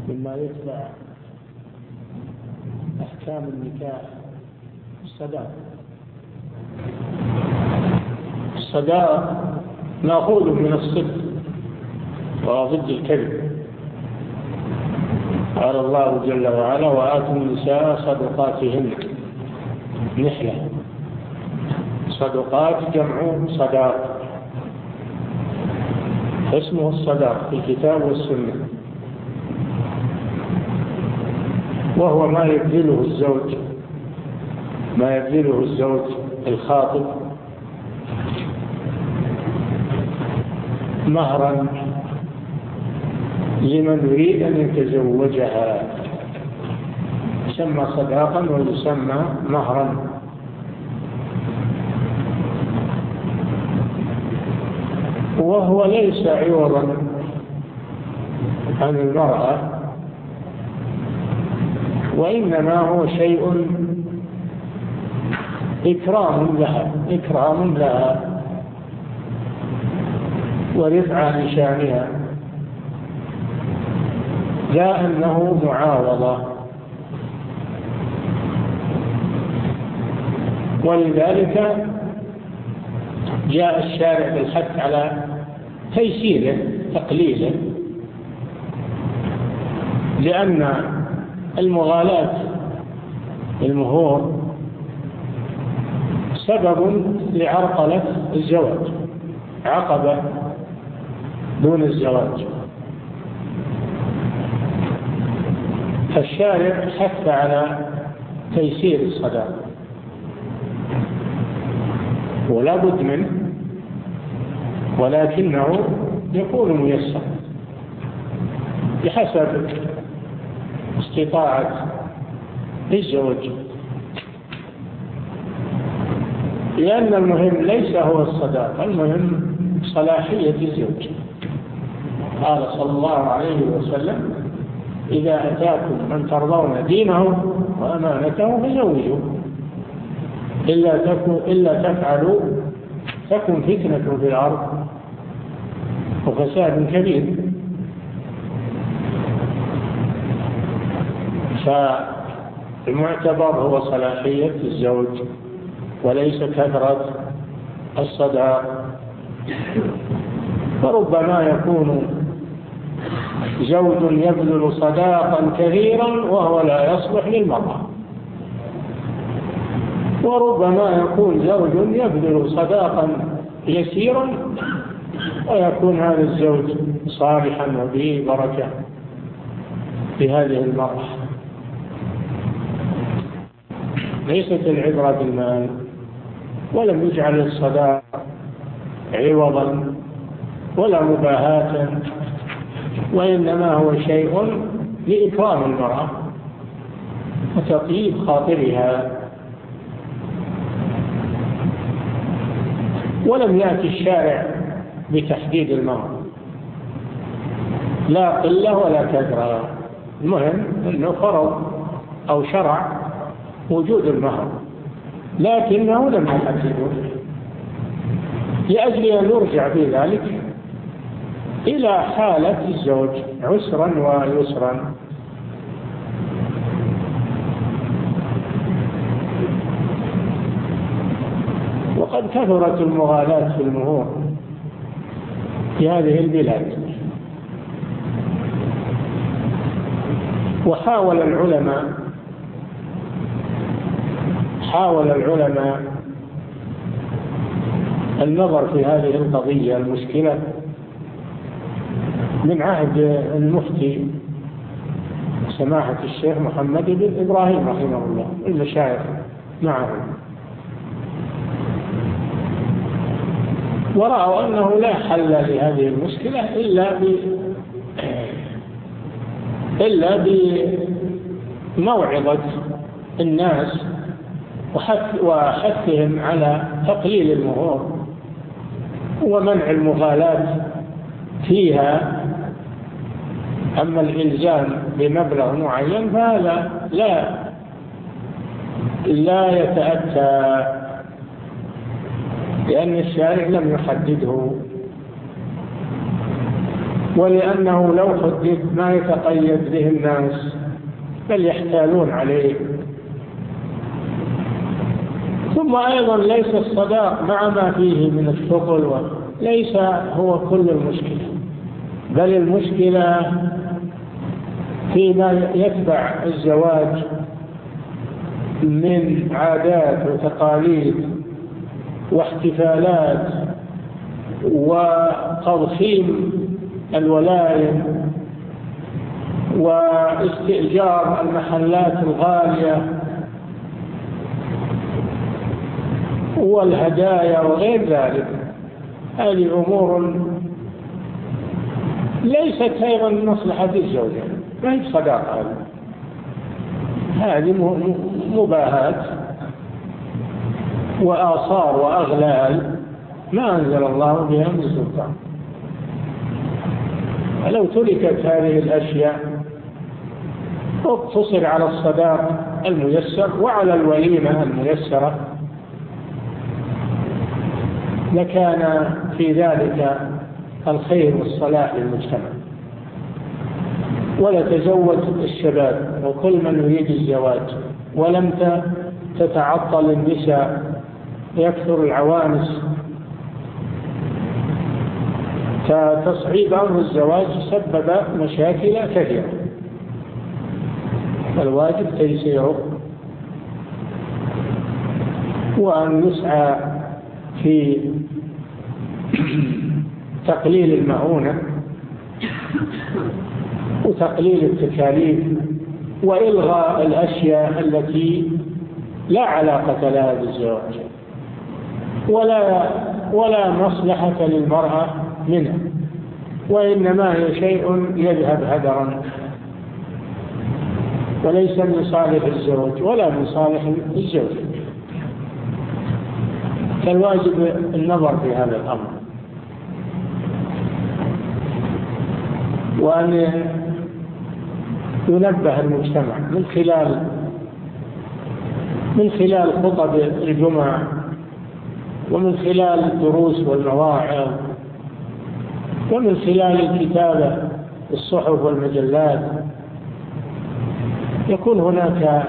مما يتبع أحكام النكاح الصداق. الصداق مأخوذ من الصدق وضد الكذب. قال الله جل وعلا: وآتوا النساء صدقاتهن نحلة. صدقات جمع صداق، اسمه الصداق في الكتاب والسنة، وهو ما يبذله الزوج الخاطب مهرا لمن يريد أن يتزوجها، يسمى صداقا ويسمى مهرا. وهو ليس عوضا عن المرأة، وإنما هو شيء إكرام لها ورفع لشانها، لا أنه معاوضة. ولذلك جاء الشارع بالحث على تيسيره تقليله، لأن المغالاة المهور سبب لعرقلة الزواج، عقبة دون الزواج. فالشارع حث على تيسير الصداق، ولا بد منه، ولكنه يكون ميسر بحسب استطاعة الزوج، لأن المهم ليس هو الصداق، المهم صلاحية الزوج. قال صلى الله عليه وسلم: إذا أتاكم من ترضون دينه وأمانته فزوجوه، إلا تفعلوا تكن فتنة في الأرض وفساد كبير. فالمعتبر هو صلاحية الزوج وليس كثرة الصداق. فربما يكون زوج يبذل صداقا كثيرا وهو لا يصلح للمرأة، وربما يكون زوج يبذل صداقا يسيرا ويكون هذا الزوج صالحا وبه بركة بهذه المرأة. ليست العبرة بالمال، ولم يجعل الصداق عوضا ولا مباهاة، وإنما هو شيء لإكرام المرأة وتطيب خاطرها. ولم يأتي الشارع بتحديد المهر، لا قلة ولا كثرة، المهم أنه فرض أو شرع وجود المهر، لكنه لم يحدده، لأجل أن يرجع في ذلك إلى حالة الزوج عسرا ويسرا. وقد كثرت المغالاة في المهور في هذه البلاد، وحاول العلماء النظر في هذه القضية المشكلة من عهد المفتي سماحة الشيخ محمد بن إبراهيم رحمه الله، المشايخ معه، ورأوا أنه لا حل لهذه المشكلة إلا بموعظة الناس وحثهم على تقليل المهور ومنع المغالاة فيها. أما الإلزام بمبلغ معين فهذا لا يتأتى، لأن الشارع لم يحدده. ولأنه لو حدد ما يتقيد به الناس بل يحتالون عليه. ثم أيضا ليس الصداق مع ما فيه من الثقل ليس هو كل المشكلة، بل المشكلة فيما يتبع الزواج من عادات وتقاليد واحتفالات وتضخيم الولايم واستئجار المحلات الغالية والهدايا وغير ذلك. هذه أمور ليست أيضا من مصلحة الزوجة، ما هي صداقة، هذه مباهات وآثار وأغلال ما أنزل الله بها من سلطان. ولو تركت هذه الأشياء واقتصر على الصداق الميسر وعلى الوليمة الميسرة لكان في ذلك الخير والصلاح للمجتمع. ولا تزوج الشباب وكل من يريد الزواج، ولم تتعطل النساء يكثر العوانس، فتصعيد أمر الزواج سبب مشاكل كثيرة، فالواجب تيسيره وأن يسعى في تقليل المعونة وتقليل التكاليف وإلغاء الأشياء التي لا علاقة لها بالزواج ولا مصلحة للمرأة منها، وإنما هي شيء يذهب هدرا وليس من صالح الزوج ولا من صالح الزوج. فالواجب النظر في هذا الأمر، وأن ينبه المجتمع من خلال خطب الجمعة ومن خلال الدروس والمواعظ ومن خلال الكتابة الصحف والمجلات، يكون هناك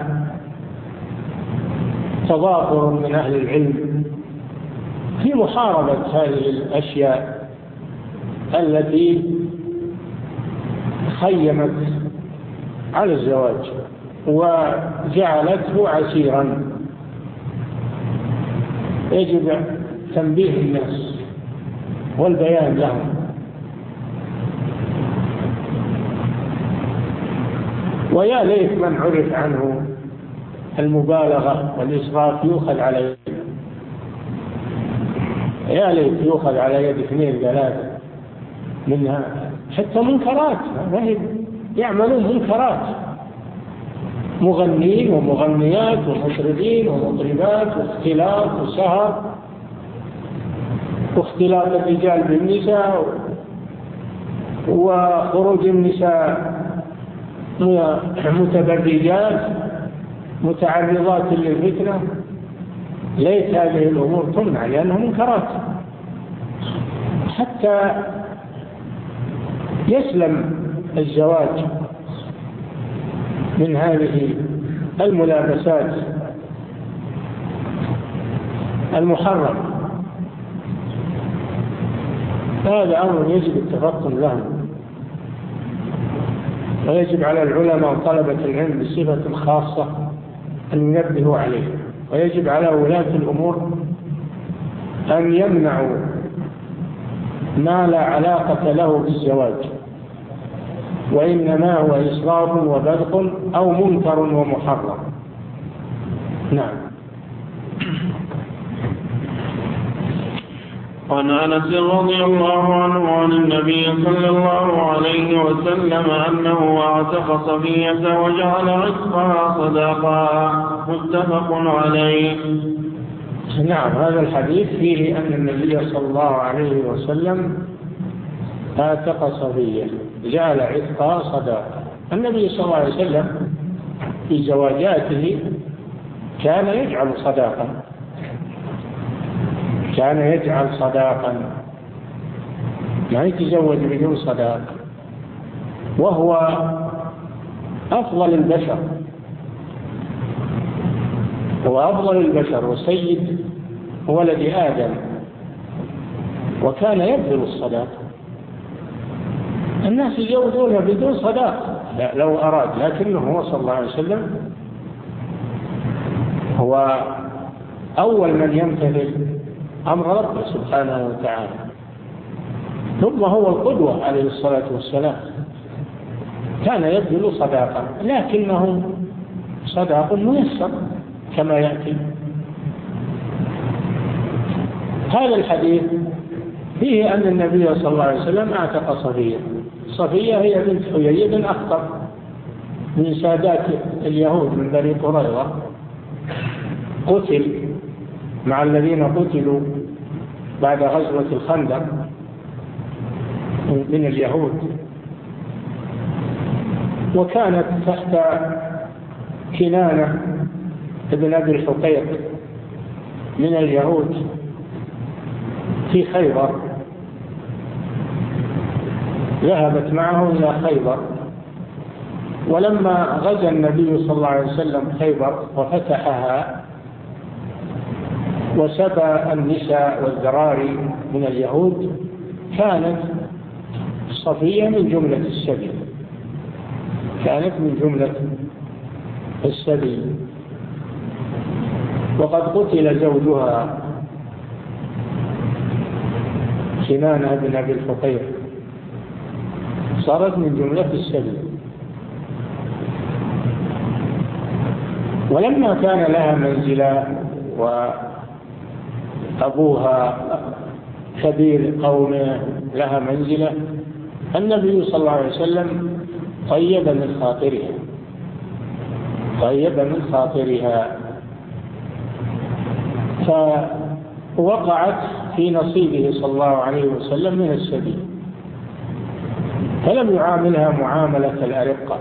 تضافر من أهل العلم في محاربة هذه الأشياء التي خيمت على الزواج وجعلته عسيرا. يجب تنبيه الناس والبيان لهم. ويا ليت من عرف عنه المبالغة والإسراف يؤخذ على يد، يا ليت يؤخذ على يد 2-3 منها، حتى منكرات يعملون منكرات، مغنين ومغنيات ومطربين ومطربات واختلاط وسهر واختلاط الرجال بالنساء وخروج النساء متبرجات متعرضات للفتنة. ليت هذه الأمور تمنع لأنها منكرات حتى يسلم الزواج من هذه الملابسات المحرم. هذا أمر يجب التفطن له، ويجب على العلماء وطلبة العلم بصفة خاصة أن ينبهوا عليه، ويجب على ولاة الأمور أن يمنعوا ما لا علاقة له بالزواج، وإنما هو إسراف وبذخ أو منكر ومحرم. نعم. عن أنس رضي الله عنه عن النبي صلى الله عليه وسلم أنه اعتق صفية وجعل عتقها صداقا، متفق عليه. نعم، هذا الحديث فيه أن النبي صلى الله عليه وسلم اعتق صفية جعل عتقها صداقا. النبي صلى الله عليه وسلم في زواجاته كان يجعل صداقا، ما يتزوج بدون صداق. وهو أفضل البشر، هو أفضل البشر وسيد ولد آدم، وكان يبذل الصداقة. الناس يجوزونها بدون صداقة لو أراد، لكنه هو صلى الله عليه وسلم هو أول من يمتثل أمر ربه سبحانه وتعالى، ثم هو القدوة عليه الصلاة والسلام. كان يبذل صداقة، لكنه صداق ميسر كما يأتي. هذا الحديث فيه أن النبي صلى الله عليه وسلم اعتق صفية. صفية هي بنت حيي بن أخطب من سادات اليهود من بني قريظة، قتل مع الذين قتلوا بعد غزوة الخندق من اليهود، وكانت تحت كنانة ابن أبي الحقيق من اليهود في خيبر، ذهبت معه إلى خيبر. ولما غزا النبي صلى الله عليه وسلم خيبر وفتحها وسبى النساء والذراري من اليهود، كانت صفية من جملة السبي، كانت من جملة السبي. وقد قتل زوجها كنانة بن أبي الحقيق، صارت من جملة السبي. ولما كان لها منزلة وأبوها كبير قومه لها منزلة، النبي صلى الله عليه وسلم طيب من خاطرها، فوقعت في نصيبه صلى الله عليه وسلم من السبيل، فلم يعاملها معاملة الأرقة،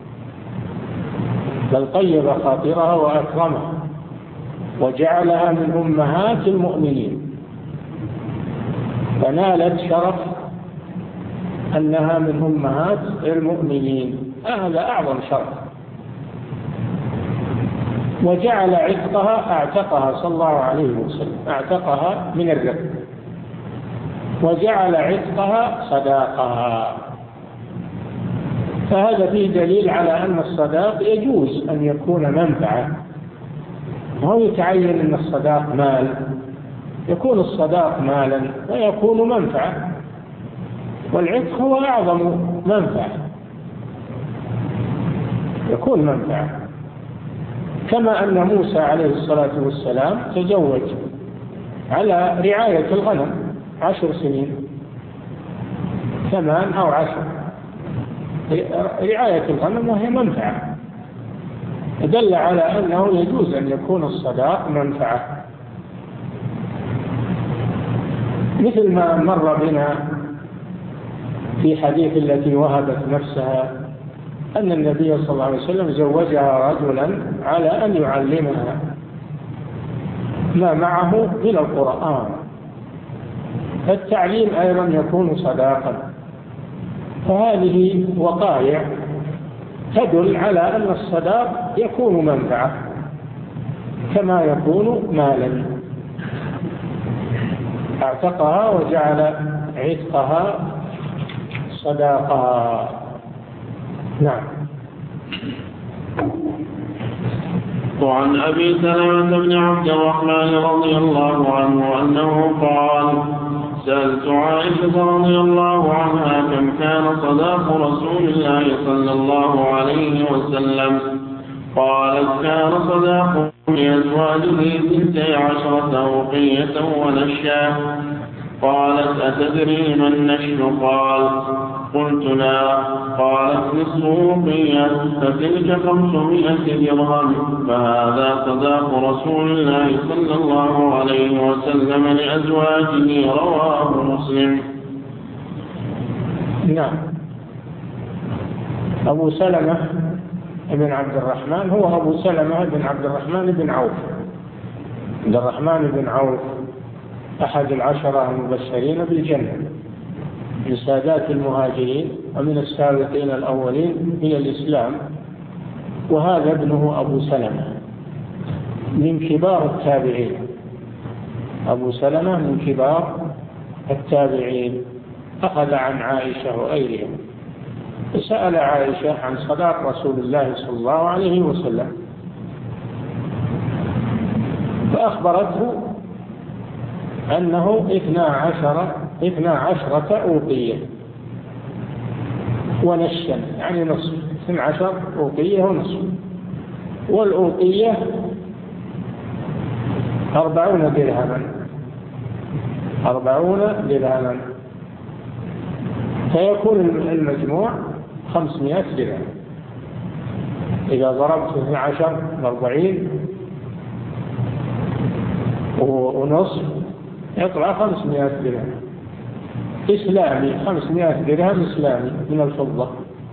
بل طيب خاطرها وأكرمها وجعلها من أمهات المؤمنين، فنالت شرف أنها من أمهات المؤمنين، هذا أعظم شرف. وجعل عتقها، أعتقها صلى الله عليه وسلم، أعتقها من الرق، وجعل عتقها صداقها. فهذا فيه دليل على أن الصداق يجوز أن يكون منفعة، وهو يتعين أن الصداق مال، يكون الصداق مالا ويكون منفعة، والعتق هو أعظم منفعة، يكون منفعة. كما أن موسى عليه الصلاة والسلام تزوج على رعاية الغنم 10 سنين، 8 أو 10، رعاية الغنم وهي منفعة، دل على أنه يجوز أن يكون الصداق منفعة. مثل ما مر بنا في حديث التي وهبت نفسها أن النبي صلى الله عليه وسلم زوجها رجلا على أن يعلمها ما معه من القرآن، فالتعليم أيضا يكون صداقا. فهذه وقائع تدل على أن الصداق يكون منفعة كما يكون مالا. اعتقها وجعل عتقها صداقا. نعم. وعن أبي سلمة بن عبد الرحمن رضي الله عنه أنه قال: سألت عائشة رضي الله عنها كم كان صداق رسول الله صلى الله عليه وسلم؟ قالت: كان صداقه لأزواجه 12 أوقية ونشا. قالت: أتدري ما النشل؟ قال: قلت: لا. قالت: نصف أوقية، فتلك 500 درهم، فهذا صداق رسول الله صلى الله عليه وسلم لأزواجه. رواه مسلم. نعم. أبو سلمة بن عبد الرحمن هو أبو سلمة بن عبد الرحمن بن عوف. عبد الرحمن بن عوف أحد 10 المبشرين بالجنة، من سادات المهاجرين ومن السابقين الأولين إلى الإسلام، وهذا ابنه أبو سلمة من كبار التابعين. أبو سلمة من كبار التابعين، أخذ عن عائشة وغيرهم. سأل عائشة عن صداق رسول الله صلى الله عليه وسلم، فأخبرته أنه 12 أوقية ونشا، يعني نصف، 12 أوقية ونصف، والأوقية 40 درهما، فيكون المجموع 500 درهم. إذا ضربت 12 ب40 ونصف يطلع 500 درهم إسلامي، 500 درهم إسلامي من الفضة.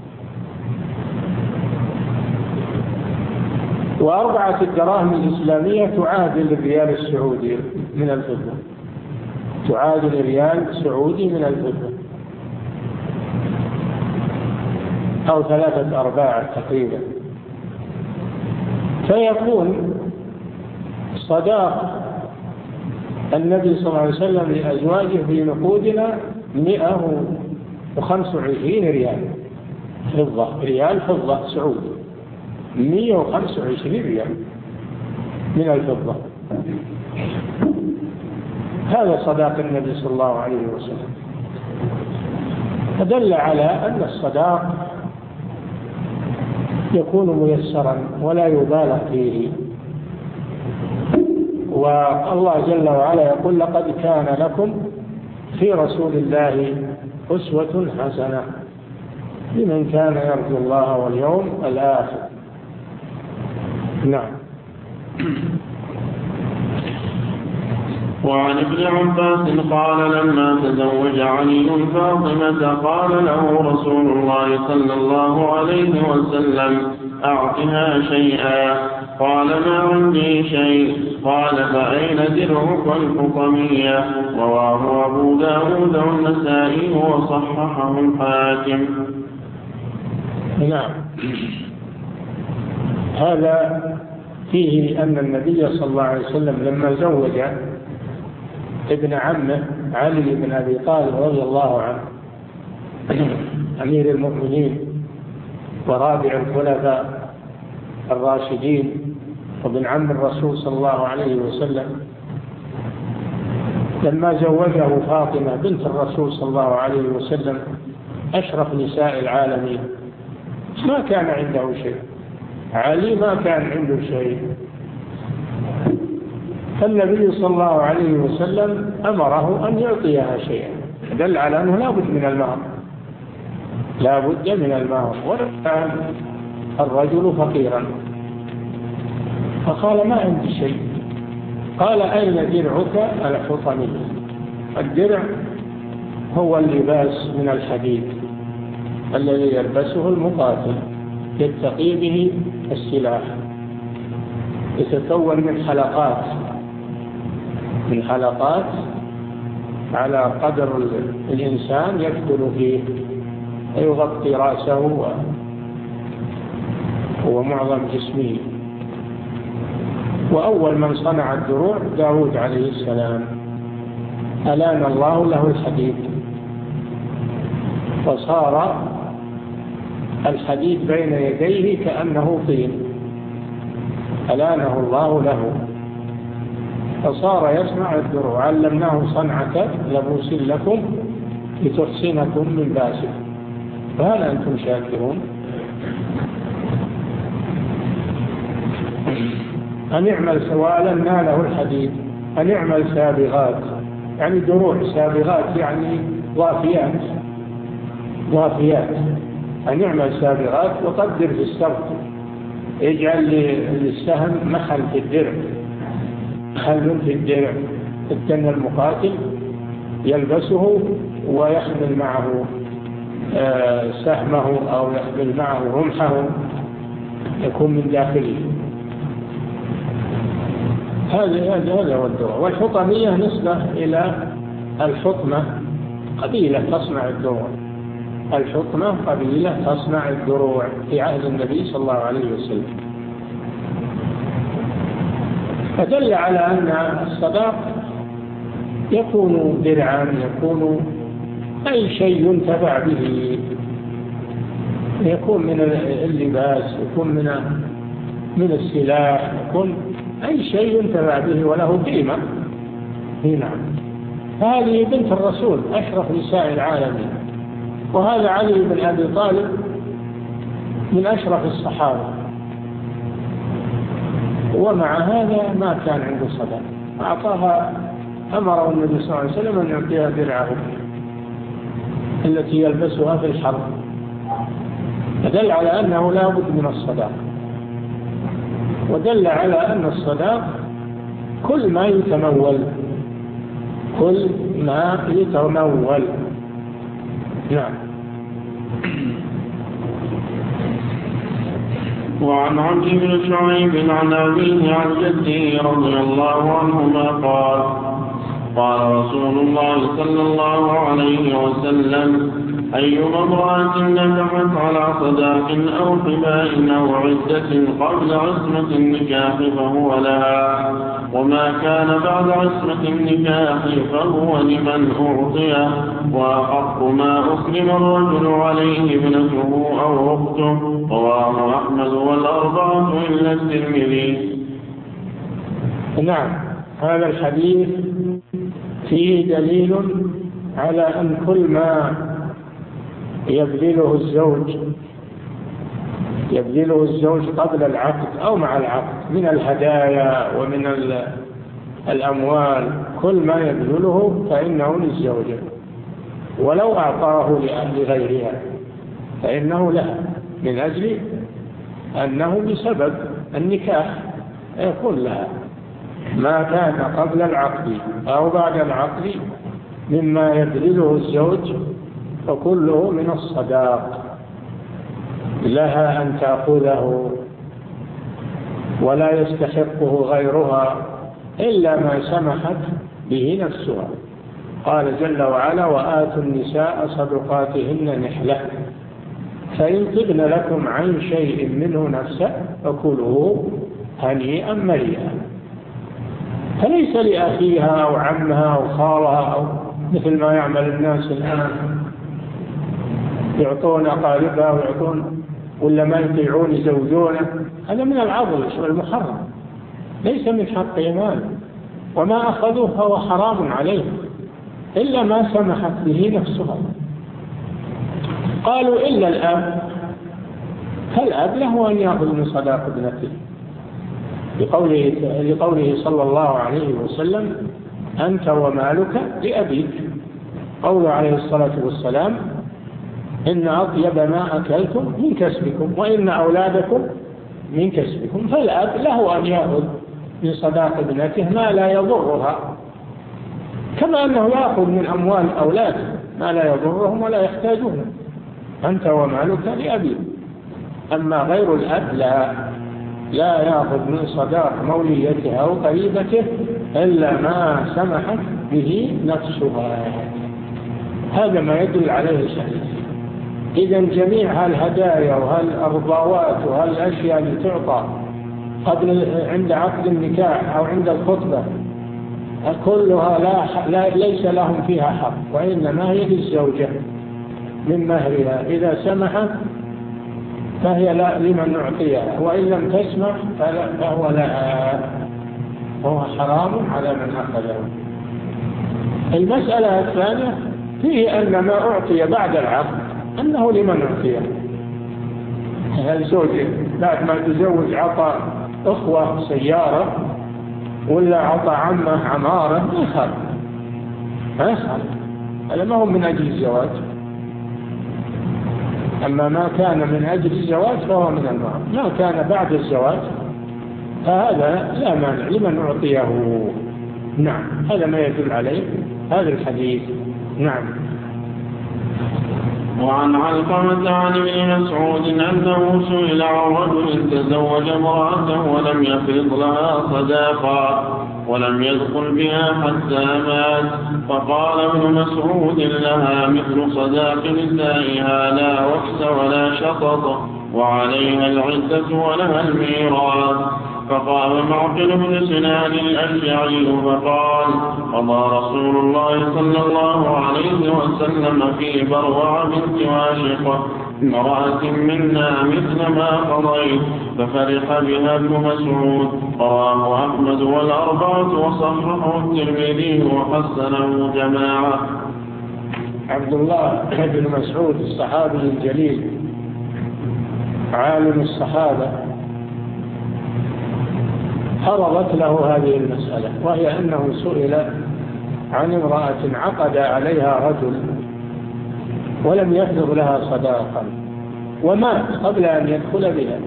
و4 الدراهم الإسلامية تعادل الريال السعودي من الفضة، تعادل ريال سعودي من الفضة، أو 3/4 تقريبا. فيكون صداق النبي صلى الله عليه وسلم لأزواجه في نقودنا 125 ريال فضة، ريال فضة سعودي، 125 ريال من الفضة. هذا صداق النبي صلى الله عليه وسلم. فدل على أن الصداق يكون ميسرا ولا يبالغ فيه. والله جل وعلا يقول: لقد كان لكم في رسول الله أسوة حسنة لمن كان يرجو الله واليوم الآخر. نعم. وعن ابن عباس قال: لما تزوج علي فاطمة قال له رسول الله صلى الله عليه وسلم: أعطها شيئا. قال: ما عندي شيء. قال: فأين درعك الحطمية؟ رواه أبو داود والنسائي وصححه الحاكم. نعم. هذا فيه أن النبي صلى الله عليه وسلم لما زوج ابن عمه علي بن أبي طالب رضي الله عنه أمير المؤمنين ورابع الخلفاء الراشدين وابن عم الرسول صلى الله عليه وسلم، لما زوجه فاطمة بنت الرسول صلى الله عليه وسلم أشرف نساء العالمين، ما كان عنده شيء، علي ما كان عنده شيء، فالنبي صلى الله عليه وسلم أمره أن يعطيها شيئا، دل على أنه لا بد من المهر، لا بد من المهر، ولو كان الرجل فقيرا. فقال: ما عندي شيء. قال: أين درعك الحطمي؟ الدرع هو اللباس من الحديد الذي يلبسه المقاتل يتقي به السلاح، يتكون من حلقات على قدر الإنسان يدخل فيه ويغطي رأسه ومعظم جسمه. وأول من صنع الدروع داود عليه السلام، ألان الله له الحديد، فصار الحديد بين يديه كأنه طين، ألانه الله له، فصار يصنع الدروع. علمناه صنعة لبوس لكم لتحصنكم من باسكم، فهل أنتم شاكرون؟ أن يعمل سوالا ناله الحديد، أن يعمل سابغات، يعني دروع سابغات، يعني ضافيات، أن يعمل سابغات وقدر في السبق، يجعل للسهم محل في الدرع، التن المقاتل يلبسه ويحمل معه سهمه أو يحمل معه رمحه يكون من داخله. هذا هو الدروع. والحطمية نسبة إلى الحطمة، قبيلة تصنع الدروع، الحكمة قبيلة تصنع الدروع في عهد النبي صلى الله عليه وسلم. فدل على أن الصداق يكون درعا، يكون أي شيء ينتفع به، يكون من اللباس، يكون من السلاح، يكون أي شيء ينتفع به وله قيمة. نعم. هذه بنت الرسول أشرف نساء العالمين، وهذا علي بن أبي طالب من أشرف الصحابة، ومع هذا ما كان عنده صداق، أعطاها، أمره النبي صلى الله عليه وسلم أن يعطيها درعه التي يلبسها في الحرب، فدل على أنه لا بد من الصداق، ودل على أن الصداق كل ما يتمول، كل ما يتمول. نعم. وعن عبد بن شعيب عن أبيه عن جده رضي الله عنهما قال قال رسول الله صلى الله عليه وسلم: أيما امرأة نكحت على صداق أو حباء أو عدة قبل عصمة النكاح فهو لها، وما كان بعد عصمة النكاح فهو لمن أعطيه، وأحق ما أسلم الرجل عليه ابنته أو أخته. رواه أحمد والأربعة إلا الترمذي. نعم. هذا الحديث فيه دليل على أن كل ما يبذله الزوج قبل العقد أو مع العقد من الهدايا ومن الأموال، كل ما يبذله فإنه للزوجة، ولو أعطاه لغيرها فإنه لها، من أجل أنه بسبب النكاح يكون لها. ما كان قبل العقد أو بعد العقد مما يبذله الزوج فكله من الصداق، لها أن تأخذه ولا يستحقه غيرها إلا ما سمحت به نفسها. قال جل وعلا: وآتوا النساء صدقاتهن نحلة، فإن طبن لكم عن شيء منه نفسا فكلوه هنيئا مريئا. فليس لأخيها أو عمها أو خالها أو مثل ما يعمل الناس الآن، يعطون أقاربها ويعطون ولا ما يطيعون يزوجونه، هذا من العضل والمحرم، ليس من حق إيمان، وما أخذوه فهو حرام عليه إلا ما سمحت به نفسها. قالوا إلا الأب، فالأب له أن يأخذ من صداق ابنته، لقوله صلى الله عليه وسلم: أنت ومالك لأبيك. قوله عليه الصلاة والسلام: إن أطيب ما أكلتم من كسبكم وإن أولادكم من كسبكم. فالأب له أن يأخذ من صداق ابنته ما لا يضرها، كما أنه يأخذ من أموال أولاده ما لا يضرهم ولا يحتاجون. أنت ومالك لأبيك. أما غير الأب لا يأخذ من صداق موليته أو قريبته إلا ما سمحت به نفسها. هذا ما يدل عليه الحديث. إذن جميع هالهدايا وهالأرضاوات وهالأشياء اللي تعطى قبل عند عقد النكاح أو عند الخطبة كلها ليس لهم فيها حق، وإنما هي للزوجة من مهرها، إذا سمحت فهي لمن نعطيها، وإن لم تسمح فهو لها، وهو حرام على من أخذه. المسألة الثانية فيه أن ما أعطي بعد العقد أنه لمن أعطيه. الزوج بعد ما تزوج عطى أخوة سيارة ولا عطى عمه عمارة ما يخالف، هذا ما هو من أجل الزواج. أما ما كان من أجل الزواج فهو من المهر، ما كان بعد الزواج فهذا لا مانع لمن أعطيه. نعم. هذا ما يدل عليه هذا الحديث. نعم. وعن علقمة عن ابن مسعود أنه سئل عن رجل تزوج امرأة ولم يفرض لها صداقا ولم يدخل بها حتى مات، فقال ابن مسعود لها مثل صداق نسائها لا وكس ولا شطط، وعليها العدة ولها الميراث. فقام معقل بن سنان الأشجعي فقال: قضى رسول الله صلى الله عليه وسلم في بروع بنت واشقة امرأة منا مثل ما قضيت، ففرح بها ابن مسعود. رواه أحمد والأربعة وصححه الترمذي وحسنه جماعة. عبد الله بن مسعود الصحابي الجليل عالم الصحابة عرضت له هذه المسألة، وهي أنه سئل عن امرأة عقد عليها رجل ولم يفرض لها صداقا ومات قبل أن يدخل بها،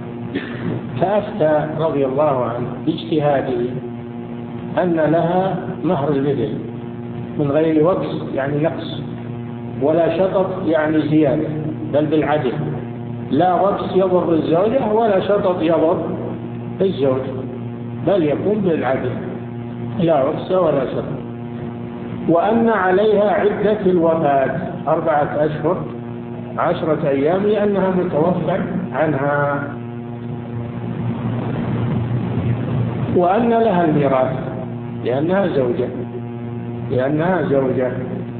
فأفتى رضي الله عنه باجتهاده أن لها مهر المثل من غير وكس يعني نقص، ولا شطط يعني زيادة، بل بالعدل، لا وكس يضر الزوجة ولا شطط يضر الزوج، بل يكون بالعدل، لا وكس ولا شطط. وأن عليها عدة الوفاة 4 أشهر 10 أيام لأنها متوفى عنها، وأن لها الميراث لأنها زوجة.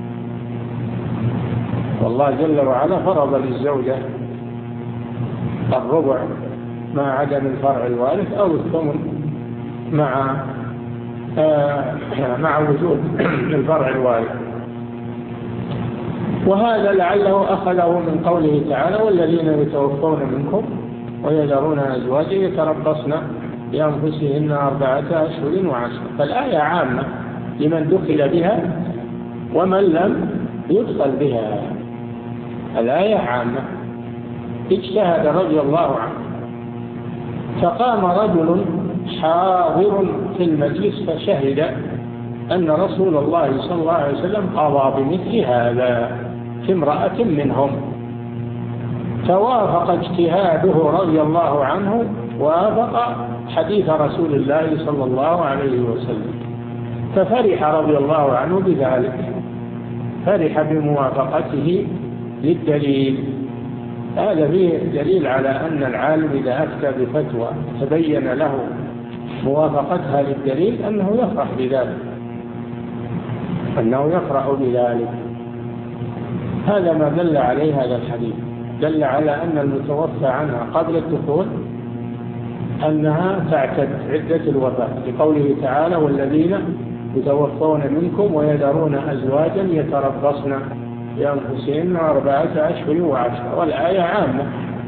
والله جل وعلا فرض للزوجة الربع مع عدم الفرع الوارث أو الثمن مع وجود الفرع الوارث. وهذا لعله أخذه من قوله تعالى: والذين يتوفون منكم ويذرون أزواجا يتربصن بأنفسهن 4 أشهر و10. فالآية عامة لمن دخل بها ومن لم يدخل بها، الآية عامة. اجتهد رضي الله عنه، فقام رجل حاضر في المجلس فشهد أن رسول الله صلى الله عليه وسلم قضى بمثل هذا في امرأة منهم، فوافق اجتهاده رضي الله عنه ووافق حديث رسول الله صلى الله عليه وسلم، ففرح رضي الله عنه بذلك، فرح بموافقته للدليل. هذا فيه دليل على أن العالم إذا أفتى بفتوى تبين له موافقتها للدليل أنه يفرح بذلك، هذا ما دل عليه هذا الحديث، دل على أن المتوفى عنها قبل الدخول أنها تعتد عدة الوفاة، لقوله تعالى: والذين يتوفون منكم ويذرون أزواجا يتربصن بأنفسهن 4 أشهر و10. والآية عامة،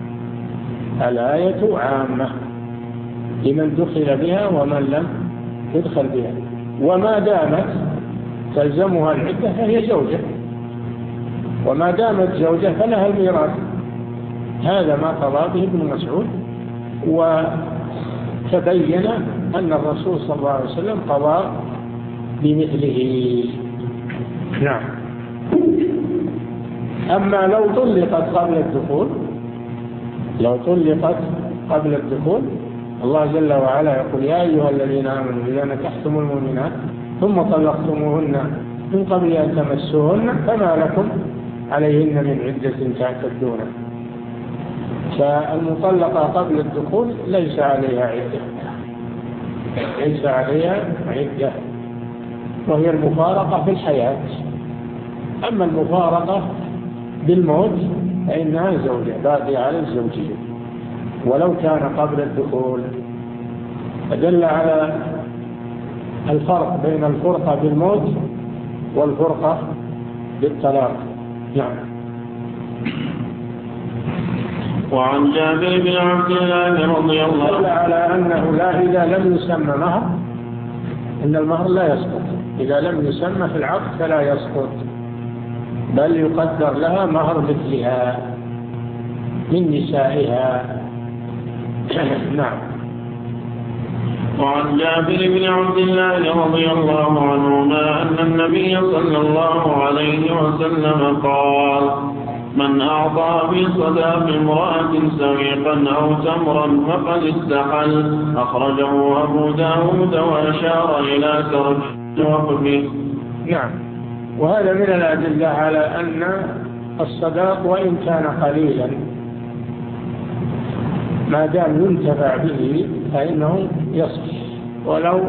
الآية عامة لمن دخل بها ومن لم يدخل بها، وما دامت تلزمها العدة فهي زوجة، وما دامت زوجة فلها الميراث. هذا ما قضى به ابن مسعود، وتبين أن الرسول صلى الله عليه وسلم قضى بمثله. نعم. أما لو طلقت قبل الدخول، الله جل وعلا يقول: يا أيها الذين آمنوا إذا نكحتم المؤمنات ثم طلقتموهن من قبل أن تمسوهن فما لكم عليهن من عدة تعتدون. فالمطلقة قبل الدخول ليس عليها عدة، وهي المفارقة في الحياة. أما المفارقة بالموت فإنها زوجة باقية على الزوجية ولو كان قبل الدخول. فدل على الفرق بين الفرقة بالموت والفرقة بالطلاق. نعم. وعن جابر بن عبد الله رضي الله عنه دل على أنه إذا لم يسمى مهر إن المهر لا يسقط، إذا لم يسمى في العقد فلا يسقط، بل يقدر لها مهر مثلها من نسائها. نعم. وعن جابر بن عبد الله رضي الله عنهما أن النبي صلى الله عليه وسلم قال: من أعطى في صداق امرأة سويقا أو تمرا فقد استحل. أخرجه أبو داود وأشار إلى ترك وقفه. نعم. وهذا من الأدلة على أن الصداق وإن كان قليلا ما دام ينتفع به فإنه يصح، ولو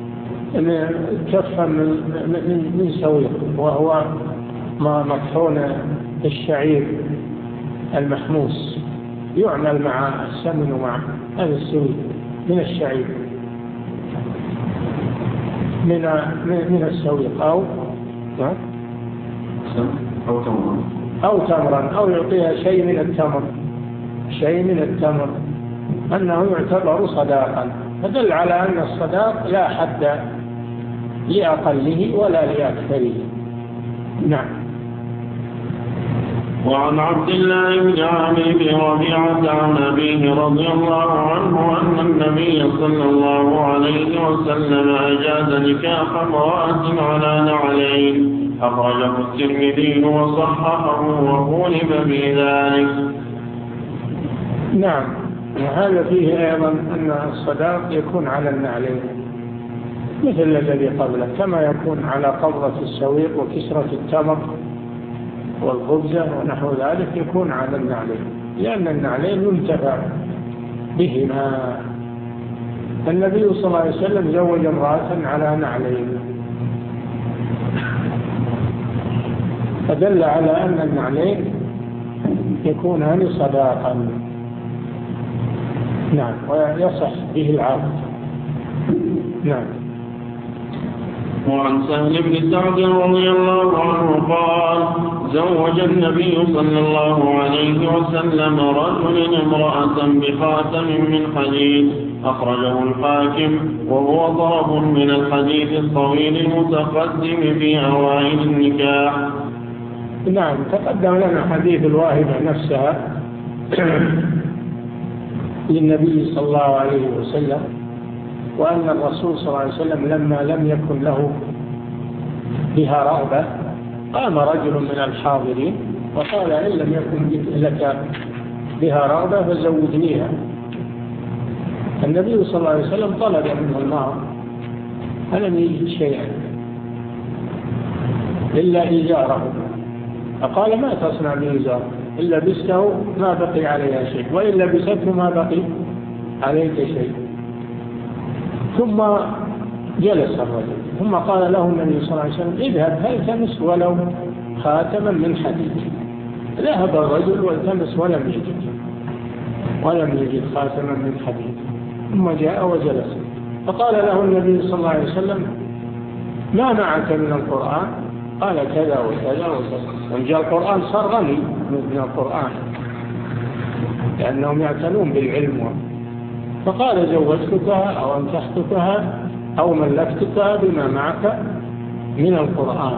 كفا من سويق وهو مطحون الشعير المحموس يعمل مع السمن ومع هذا السويق من الشعير من السويق أو تمرا أو يعطيها شيء من التمر أنه يعتبر صداقا، فدل على أن الصداق لا حد لأقله ولا لأكثره. نعم. وعن عبد الله بن عامر بن ربيعة عن أبيه رضي الله عنه أن النبي صلى الله عليه وسلم أجاز نكاح امرأة على نعلين. أخرجه الترمذي وصححه وغلب بذلك. نعم. وهذا فيه أيضا أن الصداق يكون على النعلين مثل الذي قبله، كما يكون على قبضة السويق وكسرة التمر والخبزة ونحو ذلك يكون على النعلين، لأن النعلين ينتفع بهما. النبي صلى الله عليه وسلم زوج امرأة على نعلين، فدل على أن النعلين يكونان صداقا. نعم. ويصح به العقد. نعم. وعن سهل بن سعد رضي الله عنه قال زوج النبي صلى الله عليه وسلم رجل امرأة بخاتم من حديد. أخرجه الحاكم وهو ضرب من الحديث الطويل المتقدم في أوائل النكاح. نعم. تقدم لنا حديث الواهبة نفسها للنبي صلى الله عليه وسلم، وأن الرسول صلى الله عليه وسلم لما لم يكن له بها رغبة قام رجل من الحاضرين وقال إن لم يكن لك بها رغبة فزوجنيها. النبي صلى الله عليه وسلم طلب منه المهر فلم يجد شيئا إلا إزاره، فقال ما تصنع بإزار؟ إن لبسته ما بقي عليها شيء، وإن لبسته ما بقي عليك شيء. ثم جلس الرجل ثم قال له النبي صلى الله عليه وسلم اذهب فالتمس ولو خاتما من حديد. ذهب الرجل والتمس ولم يجد خاتما من حديد، ثم جاء وجلس فقال له النبي صلى الله عليه وسلم ما معك من القرآن؟ قال كذا وكذا وكذا. وجاء القرآن صار غني من القرآن لأنهم يعتنون بالعلم. فقال زوجتكها أو أنكحتكها أو ملكتكها بما معك من القرآن.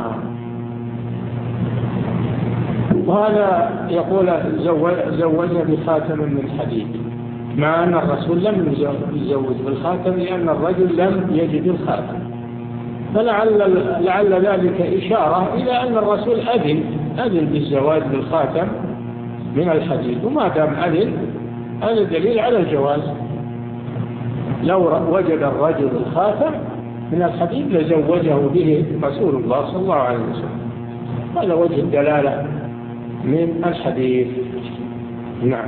وهذا يقول زوج بخاتم من حديد، مع أن الرسول لم يزوج بالخاتم لأن الرجل لم يجد الخاتم، فلعل ذلك إشارة إلى أن الرسول أذن بالزواج بالخاتم من الحديد، وما دام أذن هذا دليل على الجواز. لو وجد الرجل الخاتم من الحديد لزوجه به رسول الله صلى الله عليه وسلم. هذا وجه الدلالة من الحديث. نعم.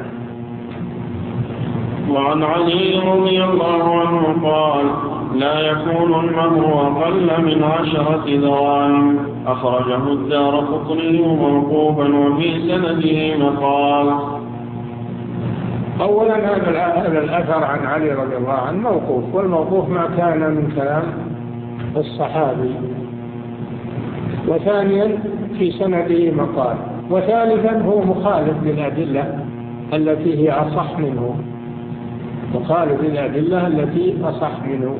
وعن علي رضي الله عنه قال لا يكون المهر أقل من 10 دراهم. أخرجه الدارقطني موقوفا وفي سنده مقال. أولا هذا الأثر عن علي رضي الله عنه موقوف، والموقوف ما كان من كلام الصحابي. وثانيا في سنده مقال. وثالثا هو مخالف للأدلة التي هي أصح منه، مخالف للأدلة التي أصح منه،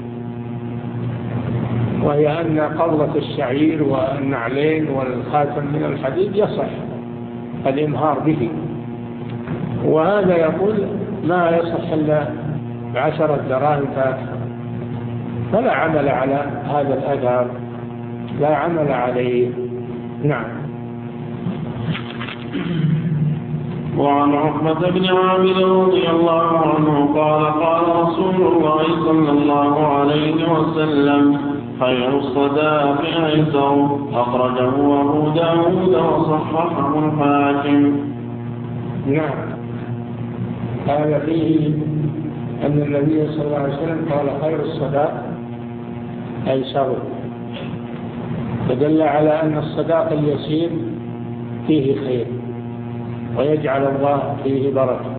وهي أن قبضة الشعير والنعلين والخاتم من الحديد يصح الإمهار به، وهذا يقول ما يصح إلا 10 دراهم فأكثر، فلا عمل على هذا الأثر، لا عمل عليه. نعم. وعن عقبة بن عامر رضي الله عنه قال قال رسول الله صلى الله عليه وسلم خير الصداق أيسر. أخرجه أبو داود وصححه الحاكم. نعم. قال فيه أن النبي صلى الله عليه وسلم قال خير الصداق أيسر، فدل على أن الصداق اليسير فيه خير ويجعل الله فيه بركة،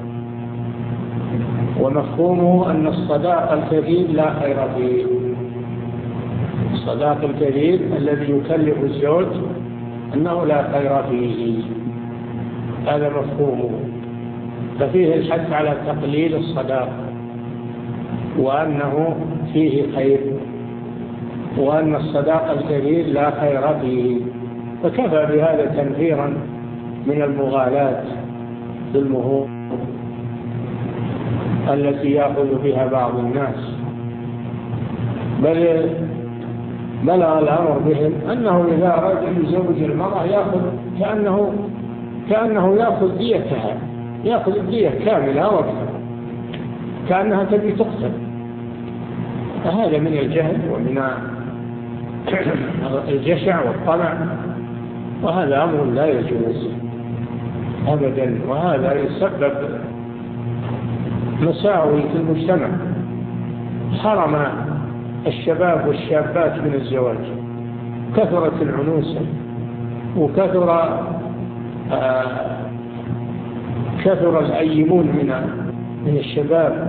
ومفهومه أن الصداق الكثير لا خير فيه. الصداق الكثير الذي يكلف الزوج أنه لا خير فيه، هذا مفهومه. ففيه الحث على تقليل الصداق وأنه فيه خير، وأن الصداق الكثير لا خير فيه، فكفى بهذا تنفيرا من المغالاة بالمهور التي يأخذ بها بعض الناس. بل بلغ الأمر بهم أنه إذا أراد أن يزوج المرأة يأخذ كأنه يأخذ ديتها، يأخذ الدية كاملة وقتها كأنها تبي تقتل. فهذا من الجهل ومن الجشع والطمع، وهذا أمر لا يجوز أبدا، وهذا يسبب مساوئ في المجتمع. حرم الشباب والشابات من الزواج، كثرت العنوسة كثر الأيمون من الشباب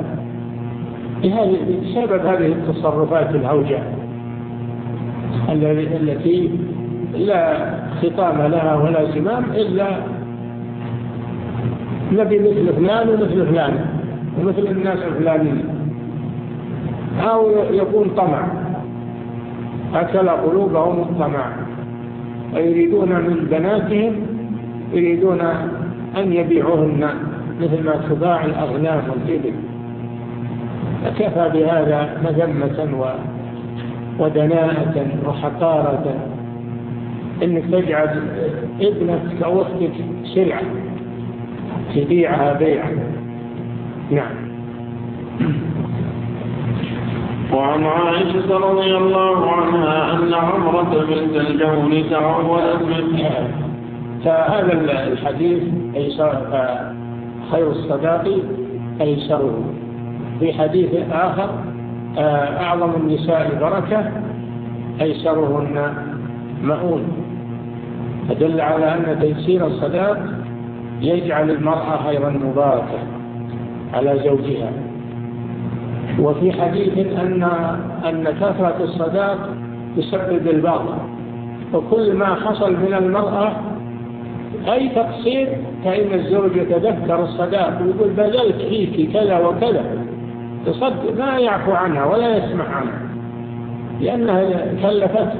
بسبب هذه التصرفات الهوجة التي لا خطام لها ولا زمام إلا نبي مثل فلان ومثل فلان ومثل الناس الفلانيين، أو يكون طمع، أكل قلوبهم الطمع، ويريدون من بناتهم يريدون أن يبيعوهن مثل ما تباع الأغنام والإبل. فكفى بهذا مذمة ودناءة وحقارة إنك تجعل ابنك أو أختك سلعة تبيعها بيعا. نعم. وعن عائشة رضي الله عنها أن عمرة بنت الجون تعوذت منه. فهذا الحديث خير الصداق أيسره. في حديث آخر أعظم النساء بركة أيسرهن مؤون، فدل على أن تيسير الصداق يجعل المرأة خيرا مباركة على زوجها. وفي حديث أن كثرة الصداق تسبب البغض، وكل ما حصل من المرأة أي تقصير فإن الزوج يتذكر الصداق ويقول بذلت فيك كذا وكذا، تصدق ما يعفو عنها ولا يسمع عنها لأنها كلفته.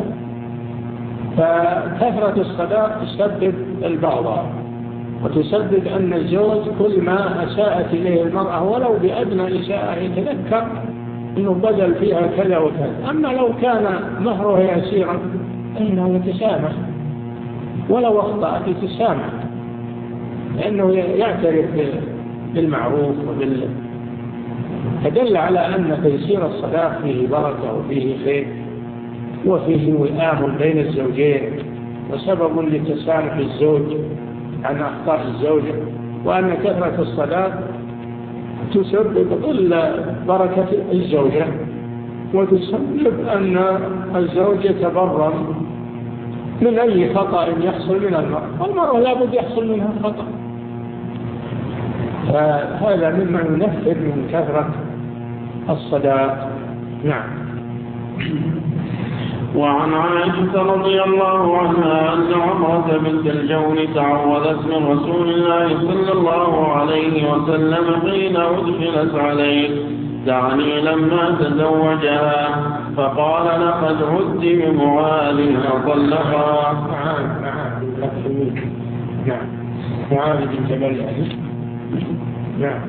فكثرة الصداق تسبب البغض، وتسبب أن الزوج كل ما أساءت إليه المرأة ولو بأدنى إساءة يتذكر أنه بدل فيها كذا وكذا. أما لو كان مهره يسيرا فإنه يتسامح، ولو أخطأت يتسامح، لأنه يعترف بالمعروف فدل على أن تيسير الصداق فيه بركة وفيه خير وفيه وئام بين الزوجين، وسبب لتسامح الزوج عن أخطاء الزوجة، وأن كثرة الصداق تسبب ظل بركة الزوجة، وتسبب أن الزوج يتبرم من أي خطأ يحصل من المرأة، والمرأة لابد يحصل منها خطأ. فهذا مما ينفر من كثرة الصداق. نعم. وعن عائشة رضي الله عنها أن عمرة بنت الجون تعوذت من رسول الله صلى الله عليه وسلم حين أدخلت عليه، تعني لما تزوجها، فقال لقد عدت بمعاذ فطلقها. نعم. معاذ بن جبل. نعم.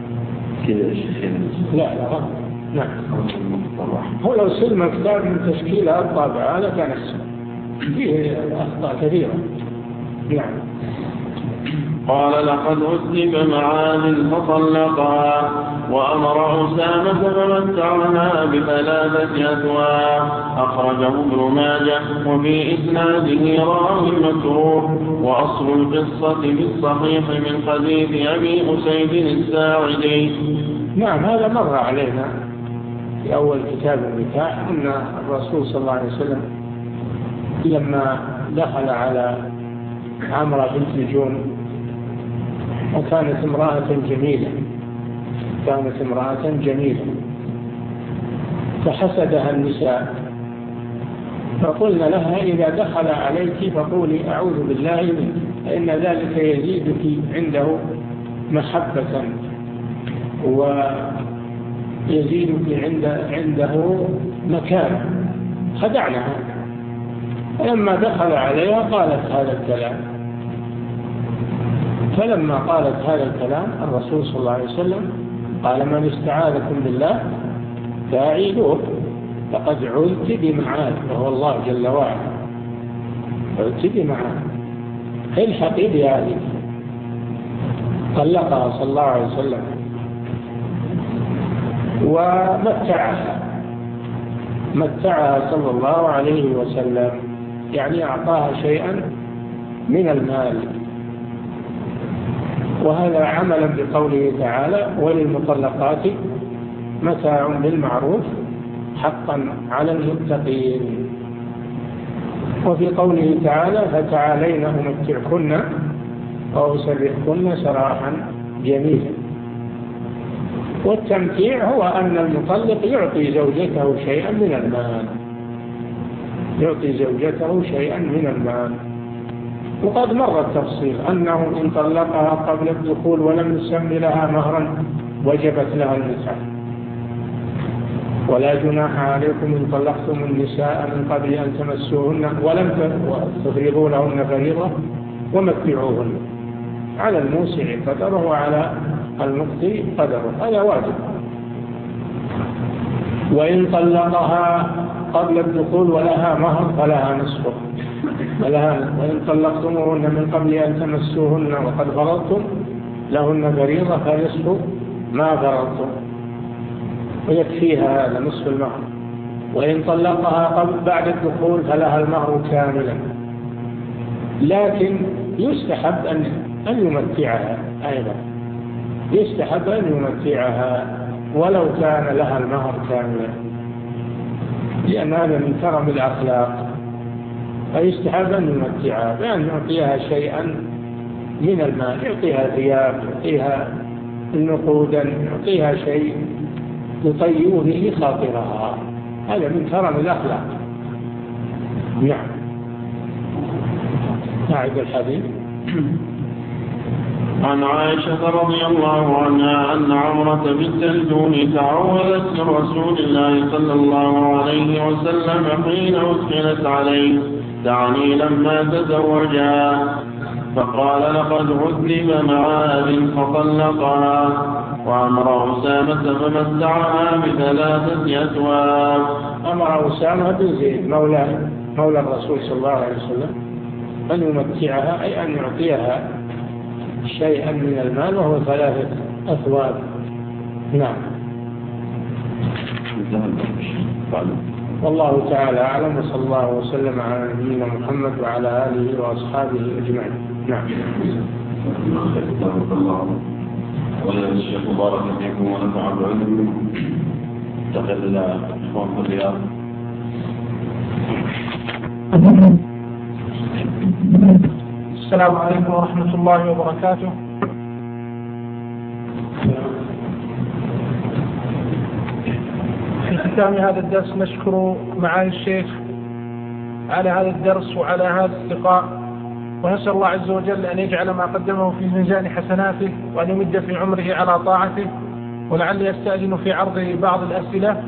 لا نعم. هو لو سلم كتاب من تشكيلها الطابع هذا كان أحسن، فيه أخطاء كثيرة. نعم. فقال لقد أذب معاذ فطلقها وأمر أسامة فمتعها ب3 أثواب. أخرجه ابن ماجه وفي إسناده راوي متروك. وأصل القصة في الصحيح من حديث أبي أسيد الساعدي. نعم، هذا مر علينا في أول كتاب النكاح أن الرسول صلى الله عليه وسلم لما دخل على عمرة بنت جون، وكانت امرأة جميلة فحسدها النساء، فقلنا لها إذا دخل عليك فقولي أعوذ بالله منه، فإن ذلك يزيدك عنده محبة ويزيدك عنده مكانة. خدعناها، فلما دخل عليها قالت هذا الكلام. فلما قالت هذا الكلام الرسول صلى الله عليه وسلم قال من استعاذكم بالله فأعيذوه فقد عذت بمعاذ، وهو الله جل وعلا، عذت بمعاذ، الحقي بهذه. طلقها صلى الله عليه وسلم ومتعها صلى الله عليه وسلم، يعني أعطاها شيئا من المال. وهذا عملا بقوله تعالى وللمطلقات متاع بالمعروف حقا على المتقين. وفي قوله تعالى فتعالين أمتعكن وأسرحكن سراحا جميلا. والتمتيع هو أن المطلق يعطي زوجته شيئا من المال، وقد مر التفصيل أنه إن طلقها قبل الدخول ولم يسمي لها مهرا وجبت لها المتعة. ولا جناح عليكم إن طلقتم النساء من قبل أن تمسوهن ولم تفرضوا لهن فريضة ومتعوهن على الموسع قدره وعلى المقتر قدره، هذا واجب. وإن طلقها قبل الدخول ولها مهر فلها نصفه. وإن طلقتموهن من قبل أن تمسوهن وقد فرضتم لهن فريضة فنصف ما فرضتم، ويكفيها هذا نصف المهر. وإن طلقها بعد الدخول فلها المهر كاملا، لكن يستحب أن يمتعها أيضا، يستحب أن يمتعها ولو كان لها المهر كاملا، لأن هذا من كرم الأخلاق. فيستحب أن يمتعها بأن يعطيها شيئا من المال، يعطيها ثياب، يعطيها نقودا، يعطيها شيء يطيب به خاطرها، هذا من كرم الأخلاق. نعم. أعد الحديث. عن عائشة رضي الله عنها أن عمرة بنت الجون تعوذت من رسول الله صلى الله عليه وسلم حين أدخلت عليه، تعني لما تزوجا، فقال لقد عذب معاذ فطلقها وأمر أسامة فمتعها ب3 أثواب. أمر أسامة بن زيد مولى الرسول صلى الله عليه وسلم أن يمتعها، أي أن يعطيها شيئا من المال، وهو 3 أثواب. نعم. والله تعالى أعلم، وصلى الله وسلم على نبينا محمد وعلى آله وأصحابه أجمعين. نعم. الشيخ بارك فيكم ونفع بعلمكم. انتقل إلى إخوان في الرياض. السلام عليكم ورحمة الله وبركاته. في ختام هذا الدرس نشكر معالي الشيخ على هذا الدرس وعلى هذا اللقاء، ونسأل الله عز وجل أن يجعل ما قدمه في ميزان حسناته، وأن يمد في عمره على طاعته. ولعلي أستأذن في عرض بعض الأسئلة.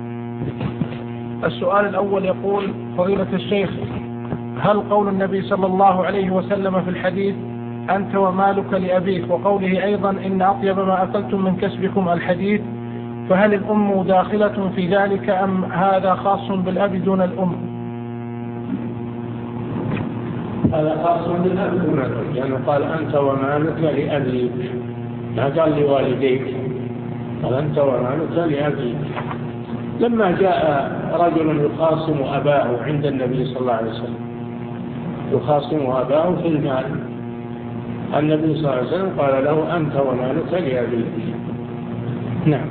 السؤال الأول يقول: فضيلة الشيخ، هل قول النبي صلى الله عليه وسلم في الحديث أنت ومالك لأبيك، وقوله أيضا إن أطيب ما أكلتم من كسبكم الحديث، فهل الأم داخلة في ذلك أم هذا خاص بالأب دون الأم؟ هذا خاص بالأب لأنه يعني قال أنت ومالك لأبيك، ما قال لوالديك، قال أنت ومالك لأبيك. لما جاء رجل يخاصم أباه عند النبي صلى الله عليه وسلم، يخاصم أباه في المال، النبي صلى الله عليه وسلم قال له أنت ومالك لأبيك. نعم.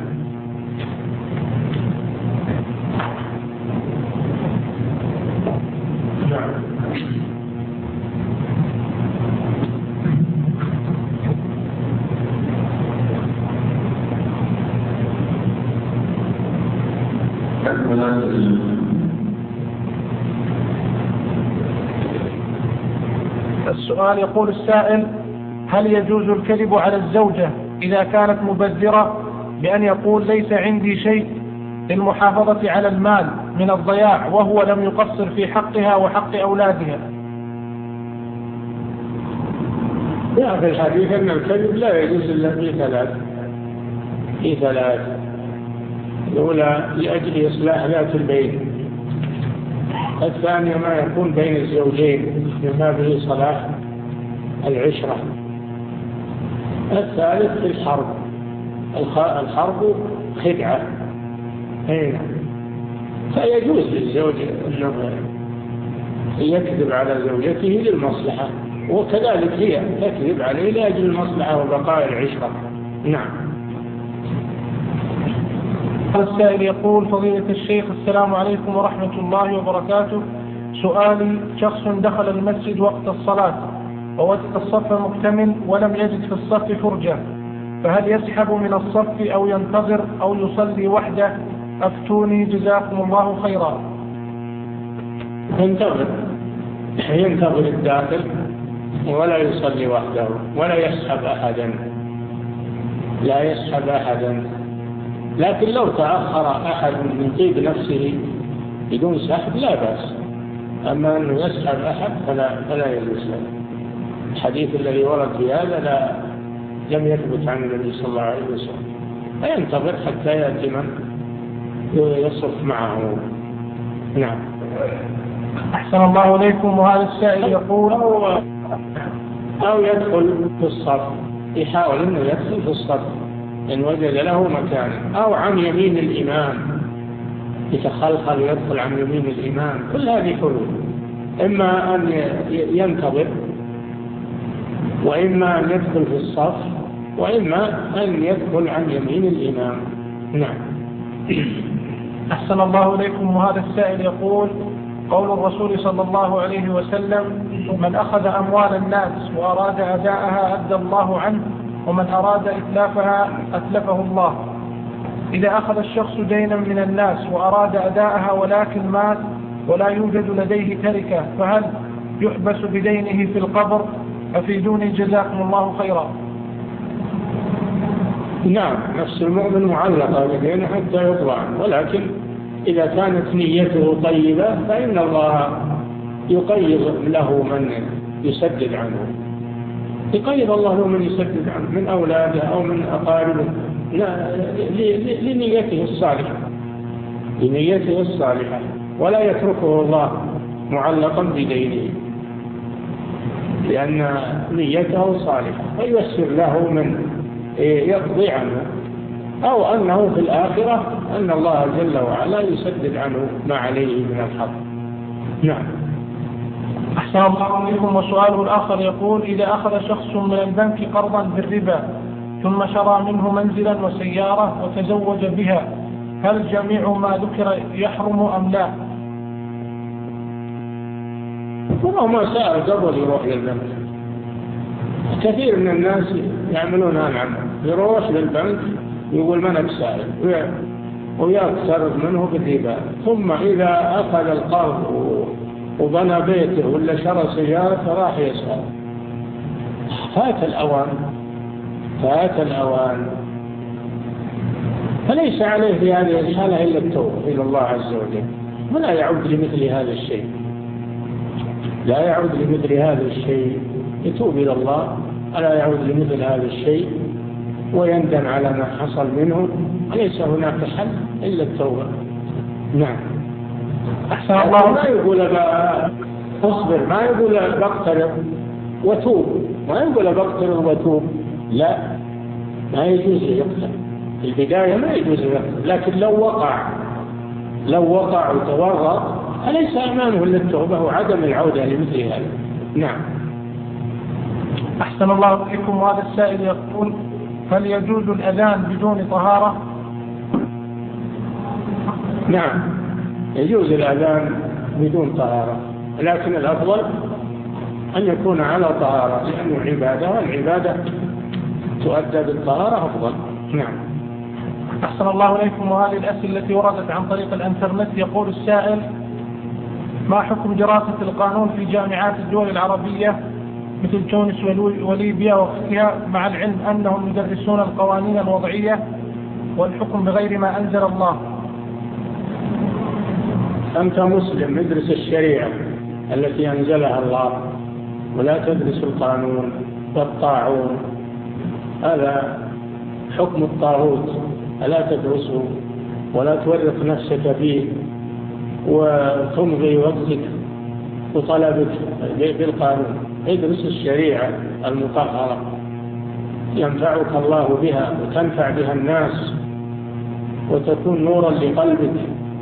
السؤال يقول السائل: هل يجوز الكذب على الزوجة إذا كانت مبذرة بأن يقول ليس عندي شيء للمحافظة على المال من الضياع وهو لم يقصر في حقها وحق أولادها؟ جاء في الحديث أن الكذب لا يجوز إلا في ثلاث. الأولى لأجل إصلاح ذات البين، الثانية ما يكون بين الزوجين مما به صلاح العشرة، الثالث في الحرب خدعة. فيجوز للزوج أنه يكذب على زوجته للمصلحة، وكذلك هي تكذب عليه لأجل المصلحة وبقاء العشرة. نعم. السائل يقول: فضيلة الشيخ، السلام عليكم ورحمة الله وبركاته. سؤالي: شخص دخل المسجد وقت الصلاة ووجد الصف مكتمل ولم يجد في الصف فرجة، فهل يسحب من الصف أو ينتظر أو يصلي وحده؟ أفتوني جزاكم الله خيرا. ينتظر الداخل ولا يصلي وحده ولا يسحب أحدا، لا يسحب أحدا. لكن لو تأخر أحد من طيب نفسه بدون سحب لا بأس، أما أنه يسحب أحد فلا يجوز له. الحديث الذي ورد في هذا لم يثبت عن النبي صلى الله عليه وسلم، فينتظر حتى يأتي من يصف معه. نعم. أحسن الله إليكم. وهذا السائل يقول: أو يدخل في الصف، يحاول أنه يدخل في الصف إن وجد له مكان، أو عن يمين الإمام، يتخلخل ويدخل عن يمين الإمام. كل هذه حلول، إما أن ينتظر، وإما أن يدخل في الصف، وإما أن يدخل عن يمين الإمام. نعم. أحسن الله إليكم. وهذا السائل يقول: قول الرسول صلى الله عليه وسلم: من أخذ أموال الناس وأراد أداءها أدى الله عنه، ومن أراد إتلافها أتلفه الله. إذا أخذ الشخص دينا من الناس وأراد أداءها ولكن مات ولا يوجد لديه تركة، فهل يحبس بدينه في القبر؟ أفيدوني جزاكم الله خيرا. نعم، نفس المؤمن معلقة بدينه حتى يقضى عنه، ولكن إذا كانت نيته طيبة فإن الله يقيض له من يسدد عنه، يقيض الله له من يسدد عنه من أولاده أو من أقاربه لنيته الصالحة، لنيته الصالحة، ولا يتركه الله معلقا بدينه لأن نيته صالحة، فييسر له من يقضي عنه، أو أنه في الآخرة أن الله جل وعلا يسدد عنه ما عليه من الحق. نعم. أحسن الله إليكم. وسؤاله الآخر يقول: إذا أخذ شخص من البنك قرضا بالربا ثم شرى منه منزلا وسيارة وتزوج بها، هل جميع ما ذكر يحرم أم لا؟ ولو ما سأل قبل يروح للبنك. كثير من الناس يعملون هذا، يروح للبنك يقول ما أنا سائل ويقترض منه بالربا، ثم إذا أخذ القرض وبنى بيته ولا شرى سيارة فراح يسأل. فات الأوان. فليس عليه في هذه الحالة إلا التوبة إلى الله عز وجل، ولا يعود لمثل هذا الشيء، لا يعود لمثل هذا الشيء، يتوب إلى الله ولا يعود لمثل هذا الشيء ويندم على ما حصل منه. ليس هناك حل إلا التوبة. نعم. أحسن الله. لا يقول اصبر، ما يقول بقترب وتوب، ما يقول بقترب وتوب، لا، ما يجوز يقترب في البداية، ما يجوز يقترب. لكن لو وقع وتورط فليس أمامه إلا التوبة وعدم العودة لمثل هذا. نعم. أحسن الله إليكم. وهذا السائل يقول: هل يجوز الأذان بدون طهارة؟ نعم، يجوز الأذان بدون طهارة، لكن الأفضل أن يكون على طهارة، لأنه عبادة، والعبادة تؤدى بالطهارة أفضل. نعم. أحسن الله إليكم. وهذه الأسئلة التي وردت عن طريق الإنترنت. يقول السائل: ما حكم دراسة القانون في جامعات الدول العربية مثل تونس وليبيا وغيرها، مع العلم أنهم يدرسون القوانين الوضعية والحكم بغير ما أنزل الله؟ أنت مسلم، ادرس الشريعة التي أنزلها الله، ولا تدرس القانون والطاعون، هذا حكم الطاغوت، ألا تدرسه ولا تورط نفسك فيه وتمضي وقتك وطلبك بالقانون. ادرس الشريعة المطهرة ينفعك الله بها وتنفع بها الناس وتكون نورا لقلبك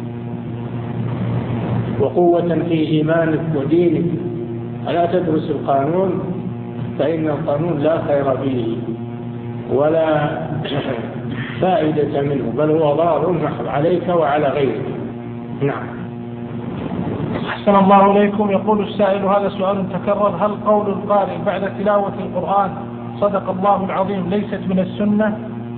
وقوة في إيمانك ودينك. ألا تدرس القانون، فإن القانون لا خير فيه ولا فائدة منه، بل هو ضار محض عليك وعلى غيرك. نعم. أحسن الله إليكم. يقول السائل: هذا سؤال تكرر: هل قول القارئ بعد تلاوة القرآن صدق الله العظيم ليست من السنة؟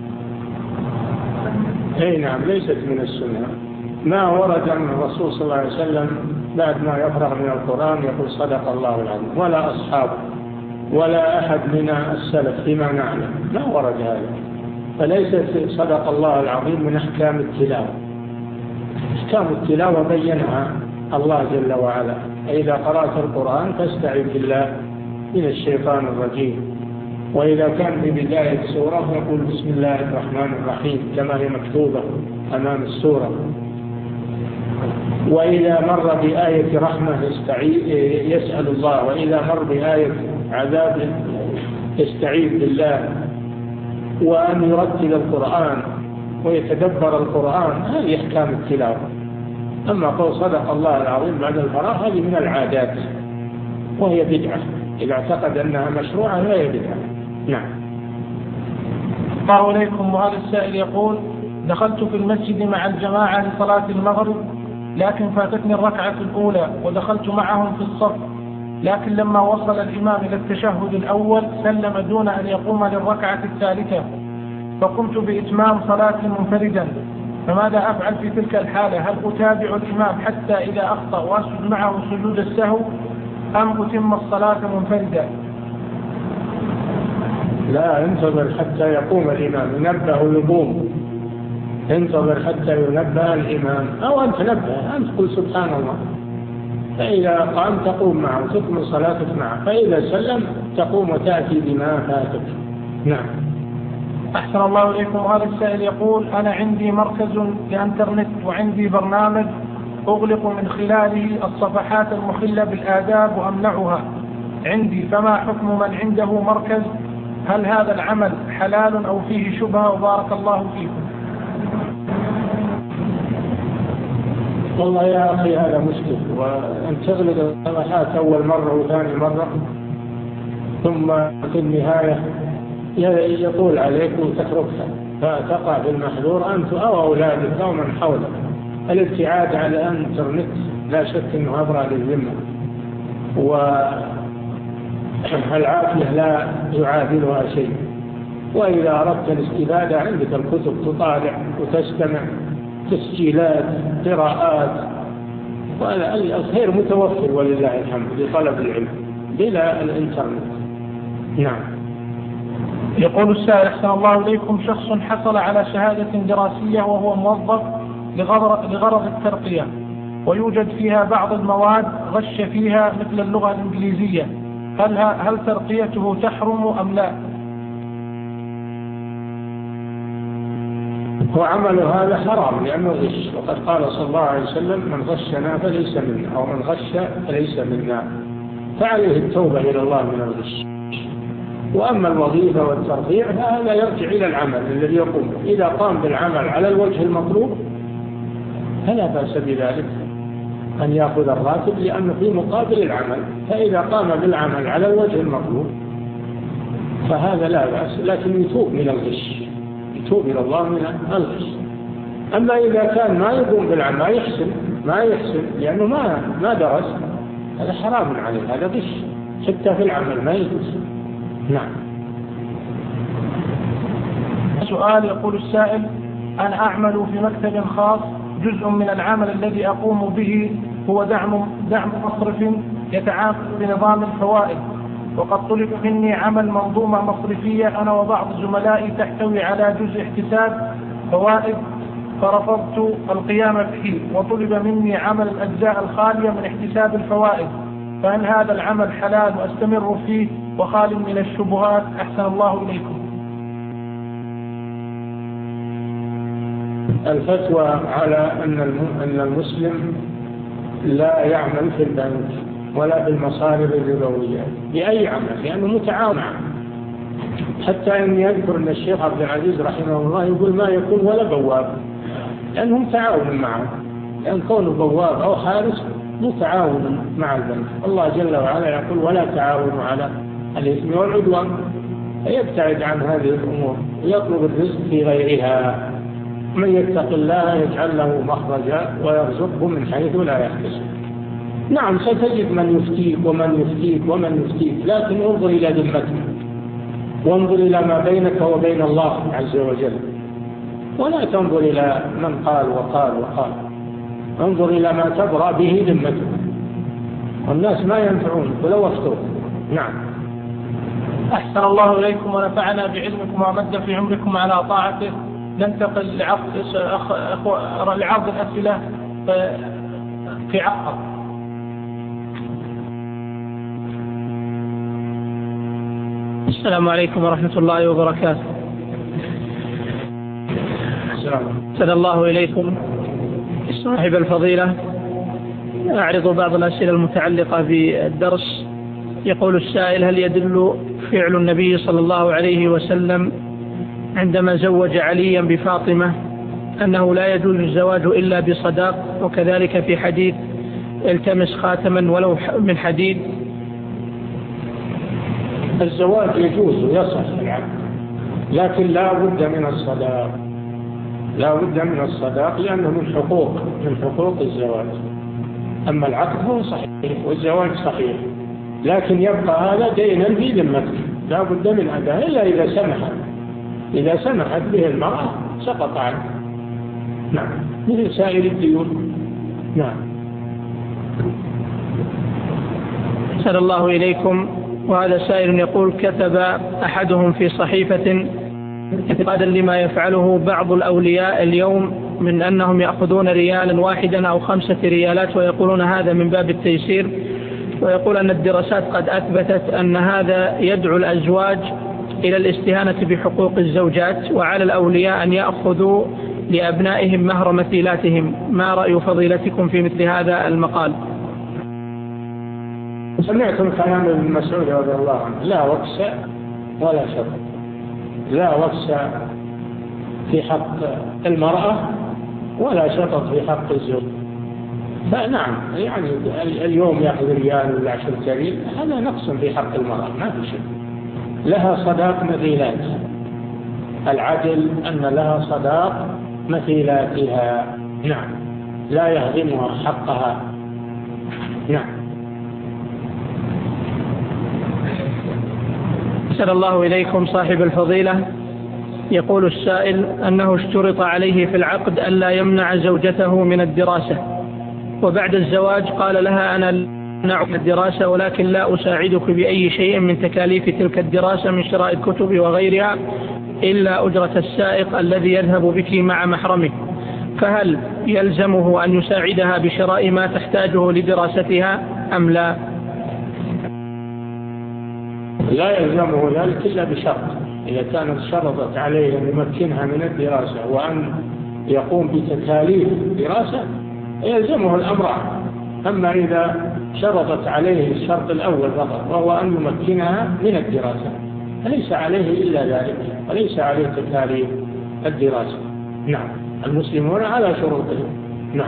أي نعم، ليست من السنة. ما ورد عن الرسول صلى الله عليه وسلم بعد ما يفرغ من القرآن يقول صدق الله العظيم، ولا أصحابه ولا أحد من السلف فيما نعلم، ما ورد هذا. فليست صدق الله العظيم من أحكام التلاوة. أحكام التلاوة بينها الله جل وعلا: إذا قرأت القرآن فاستعذ بالله من الشيطان الرجيم. وإذا كان في بداية السورة يقول بسم الله الرحمن الرحيم كما هي مكتوبة أمام السورة. وإذا مر بآية رحمة يسأل الله، وإذا مر بآية عذاب يستعيذ بالله. وأن يرتل القرآن ويتدبر القرآن، هذه أحكام التلاوة. أما قول صدق الله العظيم بعد الفراغ هذه من العادات وهي بدعة، إذا اعتقد أنها مشروعة فهي بدعة. نعم. الله إليكم. وهذا السائل يقول: دخلت في المسجد مع الجماعة لصلاة المغرب، لكن فاتتني الركعة الأولى ودخلت معهم في الصف، لكن لما وصل الإمام إلى التشهد الأول سلم دون أن يقوم للركعة الثالثة، فقمت بإتمام صلاتي منفردا، فماذا أفعل في تلك الحالة؟ هل أتابع الإمام حتى إذا أخطأ وأسجد معه سجود السهو، أم أتم الصلاة منفردا؟ لا، انتظر حتى يقوم الإمام، ينبه ويقوم، انتظر حتى ينبه الإمام، أو أن تنبه، أنت قل سبحان الله، فإذا قام تقوم معه تكمل صلاتك معه، فإذا سلم تقوم وتأتي بما فاتك. نعم. أحسن الله إليكم. هذا السائل يقول: أنا عندي مركز لإنترنت وعندي برنامج أغلق من خلاله الصفحات المخلة بالآداب وأمنعها عندي، فما حكم من عنده مركز؟ هل هذا العمل حلال أو فيه شبهة؟ وبارك الله فيكم. والله يا أخي هذا مشكل، وأن تغلق الصفحات أول مرة وثاني مرة ثم في النهاية يطول عليك وتتركها فتقع في المحذور أنت أو أولادك أو من حولك. الابتعاد عن الإنترنت لا شك أنه أبرأ للذمة، والعافية لا يعادلها شيء. وإذا أردت الاستفادة عندك الكتب تطالع وتستمع، تسجيلات، قراءات، والخير متوفر ولله الحمد لطلب العلم بلا الإنترنت. نعم. يقول السائل: أحسن الله إليكم، شخص حصل على شهادة دراسية وهو موظف لغرض الترقية، ويوجد فيها بعض المواد غش فيها مثل اللغة الإنجليزية، هل ترقيته تحرم أم لا؟ وعمل هذا حرام لأنه غش، وقد قال صلى الله عليه وسلم: من غشنا فليس منا، أو من غش فليس منا، فعليه التوبة إلى الله من الغش. وأما الوظيفة والترفيع فهذا يرجع إلى العمل الذي يقوم. إذا قام بالعمل على الوجه المطلوب فلا بأس بذلك أن يأخذ الراتب، لأنه في مقابل العمل. فإذا قام بالعمل على الوجه المطلوب فهذا لا بأس، لكن يتوب من الغش، يتوب إلى الله من الغش. أما إذا كان ما يقوم بالعمل، ما يحسن لأنه ما درس، هذا حرام عليه، هذا غش حتى في العمل ما يجوز. نعم. سؤال يقول السائل: أنا أعمل في مكتب خاص، جزء من العمل الذي أقوم به هو دعم مصرف يتعامل بنظام الفوائد، وقد طلب مني عمل منظومة مصرفية أنا وبعض زملائي تحتوي على جزء احتساب فوائد، فرفضت القيام به، وطلب مني عمل الأجزاء الخالية من احتساب الفوائد، فهل هذا العمل حلال وأستمر فيه وخال من الشبهات؟ أحسن الله إليكم. الفتوى على أن المسلم لا يعمل في البنك ولا بالمصارف الربوية بأي عمل، لأنه متعاون. حتى أن يذكر أن الشيخ عبد العزيز رحمه الله يقول: ما يكون ولا بواب، لأنهم تعاون معه، لأن كونه بواب أو حارس متعاون مع البنك. الله جل وعلا يقول: ولا تعاونوا على الإثم والعدوان. فيبتعد عن هذه الأمور ويطلب الرزق في غيرها. من يتق الله يجعل له مخرجا ويرزقه من حيث لا يحتسب. نعم، ستجد من يفتيك ومن يفتيك ومن يفتيك، لكن انظر إلى ذمتك، وانظر إلى ما بينك وبين الله عز وجل، ولا تنظر إلى من قال وقال. انظر إلى ما تبرأ به ذمتك، والناس ما ينفعون ولو افتوك. نعم. أحسن الله إليكم ونفعنا بعلمكم ومد في عمركم على طاعته. ننتقل لعرض الأسئلة في عقب. السلام عليكم ورحمة الله وبركاته. سلام الله إليكم. صاحب الفضيلة، أعرض بعض الأسئلة المتعلقة بالدرس. يقول السائل: هل يدل فعل النبي صلى الله عليه وسلم عندما زوج عليا بفاطمة أنه لا يجوز الزواج إلا بصداق، وكذلك في حديث التمس خاتما ولو من حديد؟ الزواج يجوز ويصح العقد، لكن لا بد من الصداق، لا بد من الصداق، لأنه من حقوق الزواج. أما العقد هو صحيح والزواج صحيح، لكن يبقى هذا دينا في ذمتك، لا بد من أداء إلا إذا سمحت به المرأة سقط عنه. نعم، مثل سائر الديون. نعم. أحسن الله إليكم. وهذا سائل يقول: كتب أحدهم في صحيفة اعتقادا لما يفعله بعض الأولياء اليوم من أنهم يأخذون ريالا واحدا أو 5 ريالات ويقولون هذا من باب التيسير، ويقول أن الدراسات قد أثبتت أن هذا يدعو الأزواج إلى الاستهانة بحقوق الزوجات، وعلى الأولياء أن يأخذوا لأبنائهم مهر مثيلاتهم. ما رأي فضيلتكم في مثل هذا المقال؟ سمعتم كلام ابن مسعود رضي الله عنه: لا وكس ولا شطط، لا وكس في حق المرأة ولا شطط في حق الزوج. فنعم، يعني اليوم يأخذ ريال ولا 10 ريال، هذا نقص في حق المرأة، ما في شيء. لها صداق مثيلات، العدل أن لها صداق مثيلاتها. نعم، لا يهضمها حقها. نعم. أحسن الله إليكم. صاحب الفضيلة، يقول السائل أنه اشترط عليه في العقد ألا يمنع زوجته من الدراسة، وبعد الزواج قال لها: أنا أمنعك من الدراسة ولكن لا أساعدك بأي شيء من تكاليف تلك الدراسة من شراء الكتب وغيرها إلا أجرة السائق الذي يذهب بك مع محرمه، فهل يلزمه أن يساعدها بشراء ما تحتاجه لدراستها أم لا؟ لا يلزمه ذلك إلا بشرط، إذا كانت شرطت عليه أن يمكنها من الدراسة وأن يقوم بتكاليف الدراسة يلزمه الأمران. أما إذا شرطت عليه الشرط الأول فقط وهو أن يمكنها من الدراسة فليس عليه إلا ذلك، وليس عليه تكاليف الدراسة. نعم، المسلمون على شروطهم. نعم.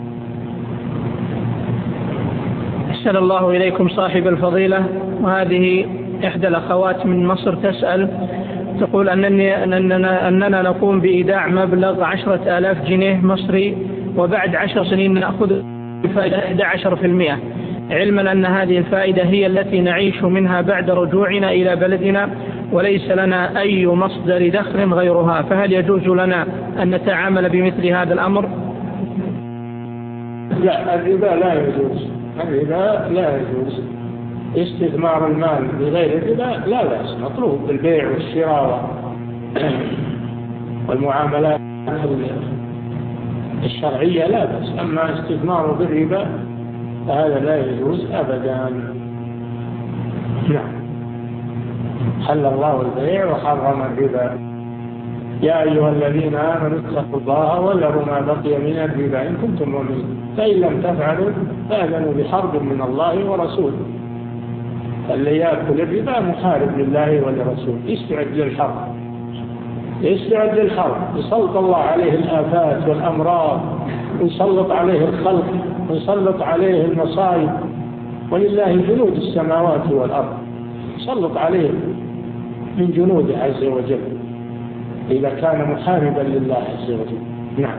أحسن الله إليكم صاحب الفضيلة. وهذه إحدى الأخوات من مصر تسأل، تقول أننا نقوم بإيداع مبلغ 10,000 جنيه مصري، وبعد 10 سنين نأخذ فائدة 11%، علما أن هذه الفائدة هي التي نعيش منها بعد رجوعنا إلى بلدنا، وليس لنا أي مصدر دخل غيرها، فهل يجوز لنا أن نتعامل بمثل هذا الأمر؟ لا، الربا لا يجوز. الربا لا يجوز. استثمار المال بغير الربا لا بأس، مطلوب بالبيع والشراء والمعاملات الشرعية لا بأس. أما استثمار بالربا فهذا لا يجوز أبدا. نعم. حل الله البيع وحرم الربا. يا أيها الذين آمنوا اتقوا الله وذروا ما بقي من الربا إن كنتم مؤمنين فإن لم تفعلوا فأذنوا بحرب من الله ورسوله. اللي يأكل الربا محارب لله ولرسوله، يستعد للحرب، يستعد للحرب، يسلط الله عليه الآفات والأمراض، ويسلط عليه الخلق، ويسلط عليه المصائب، ولله جنود السماوات والأرض، يسلط عليه من جنوده عز وجل إذا كان محاربا لله عز وجل. نعم.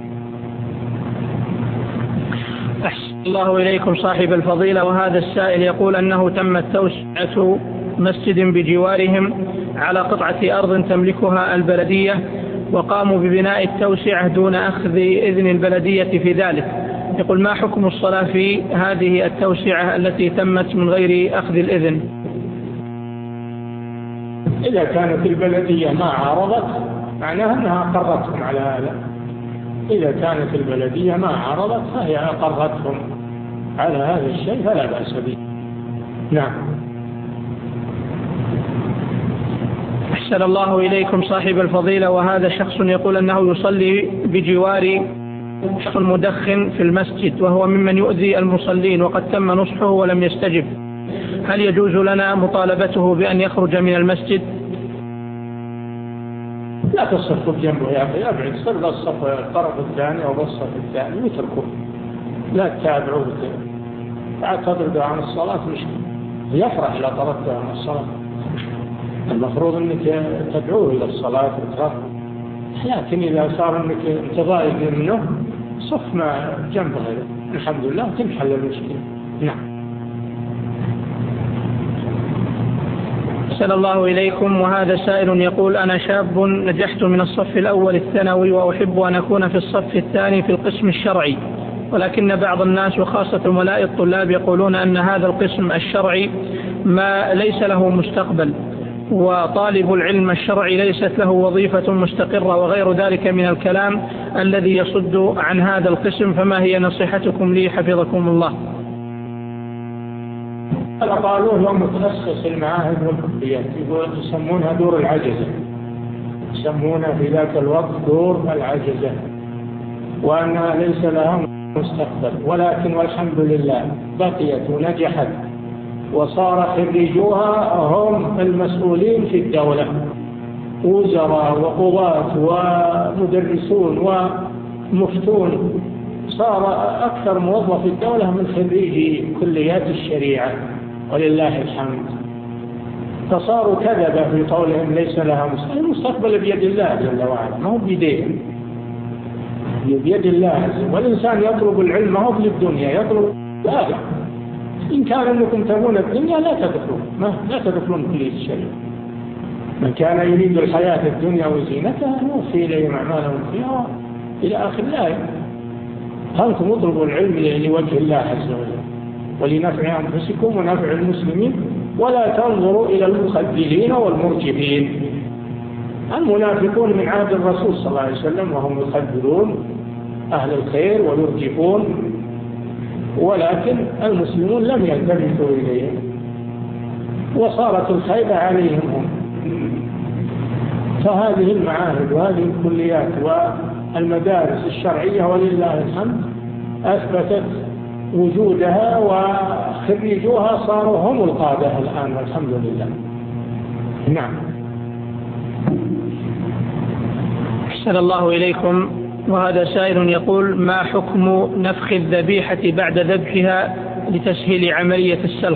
أحسن الله إليكم صاحب الفضيلة. وهذا السائل يقول أنه تمت توسعة مسجد بجوارهم على قطعة أرض تملكها البلدية، وقاموا ببناء التوسعة دون أخذ إذن البلدية في ذلك. يقول ما حكم الصلاة في هذه التوسعة التي تمت من غير أخذ الإذن؟ إذا كانت البلدية ما عارضت معناها أنها أقرتهم على هذا. إذا كانت البلدية ما عارضت فهي أقرتهم على هذا الشيء فلا بأس به. نعم. أحسن الله إليكم صاحب الفضيلة. وهذا شخص يقول أنه يصلي بجوار شخص مدخن في المسجد وهو ممن يؤذي المصلين، وقد تم نصحه ولم يستجب، هل يجوز لنا مطالبته بأن يخرج من المسجد؟ لا تصفوا جنبه يا أخي، أبعد، صر الصف الطرف الثاني أو الصف الثاني ويتركوه، لا تتابعوه. بعد تضربه عن الصلاة مش يفرح إذا طردته عن الصلاة. المفروض أنك تدعوه إلى الصلاة وتراه، لكن إذا صار أنك تضايق منه صف ما جنبه الحمد لله تنحل المشكلة. نعم. أحسن الله إليكم. وهذا سائل يقول أنا شاب نجحت من الصف الأول الثانوي وأحب أن أكون في الصف الثاني في القسم الشرعي، ولكن بعض الناس وخاصة ولاء الطلاب يقولون أن هذا القسم الشرعي ما ليس له مستقبل، وطالب العلم الشرعي ليست له وظيفة مستقرة وغير ذلك من الكلام الذي يصد عن هذا القسم، فما هي نصيحتكم لي حفظكم الله؟ قالوا لهم متخصص المعاهد والكليات يسمونها دور العجزة، يسمونها في ذاك الوقت دور العجزة، وأنها ليس لها مستقبل، ولكن والحمد لله بقيت ونجحت وصار خريجوها هم المسؤولين في الدولة، وزراء وقضاة ومدرسون ومفتون، صار أكثر موظف في الدولة من خريجي كليات الشريعة ولله الحمد. فصاروا كذبة في قولهم ليس لها مستقبل. المستقبل بيد الله جل وعلا، ما هو بيديهم، بيد الله. والإنسان يطلب العلم ما هو للدنيا، يطلب الآخرة. إن كان أنكم تبون الدنيا لا تدخلون كلية الشريعة. من كان يريد الحياة الدنيا وزينتها نوفي إليهم أعمالهم فيها إلى آخر الآية. أنتم اطلبوا العلم لوجه الله عز وجل ولنفع أنفسكم ونفع المسلمين، ولا تنظروا إلى المخذلين والمرجفين. المنافقون من عهد الرسول صلى الله عليه وسلم وهم يخذلون أهل الخير ويرجفون، ولكن المسلمون لم يلتفتوا إليهم وصارت الخيبة عليهم هم. فهذه المعاهد وهذه الكليات والمدارس الشرعية ولله الحمد أثبتت وجودها، وخريجوها صاروا هم القادة الآن والحمد لله. نعم. أحسن الله إليكم. وهذا سائل يقول: ما حكم نفخ الذبيحة بعد ذبحها لتسهيل عملية السلخ؟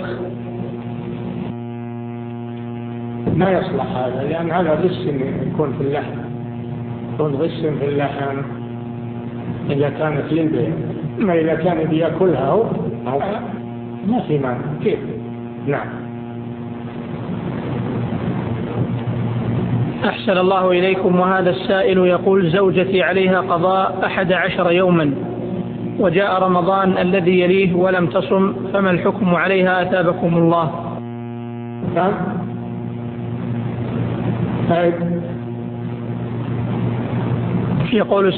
ما يصلح هذا، لأن هذا غش يكون في اللحم، يكون غش في اللحم إذا كانت للبيع. أما إذا كان بيأكلها هو ما في مانع. كيف؟ نعم. أحسن الله إليكم. وهذا السائل يقول: زوجتي عليها قضاء 11 يوما وجاء رمضان الذي يليه ولم تصم، فما الحكم عليها أثابكم الله؟ نعم. يقول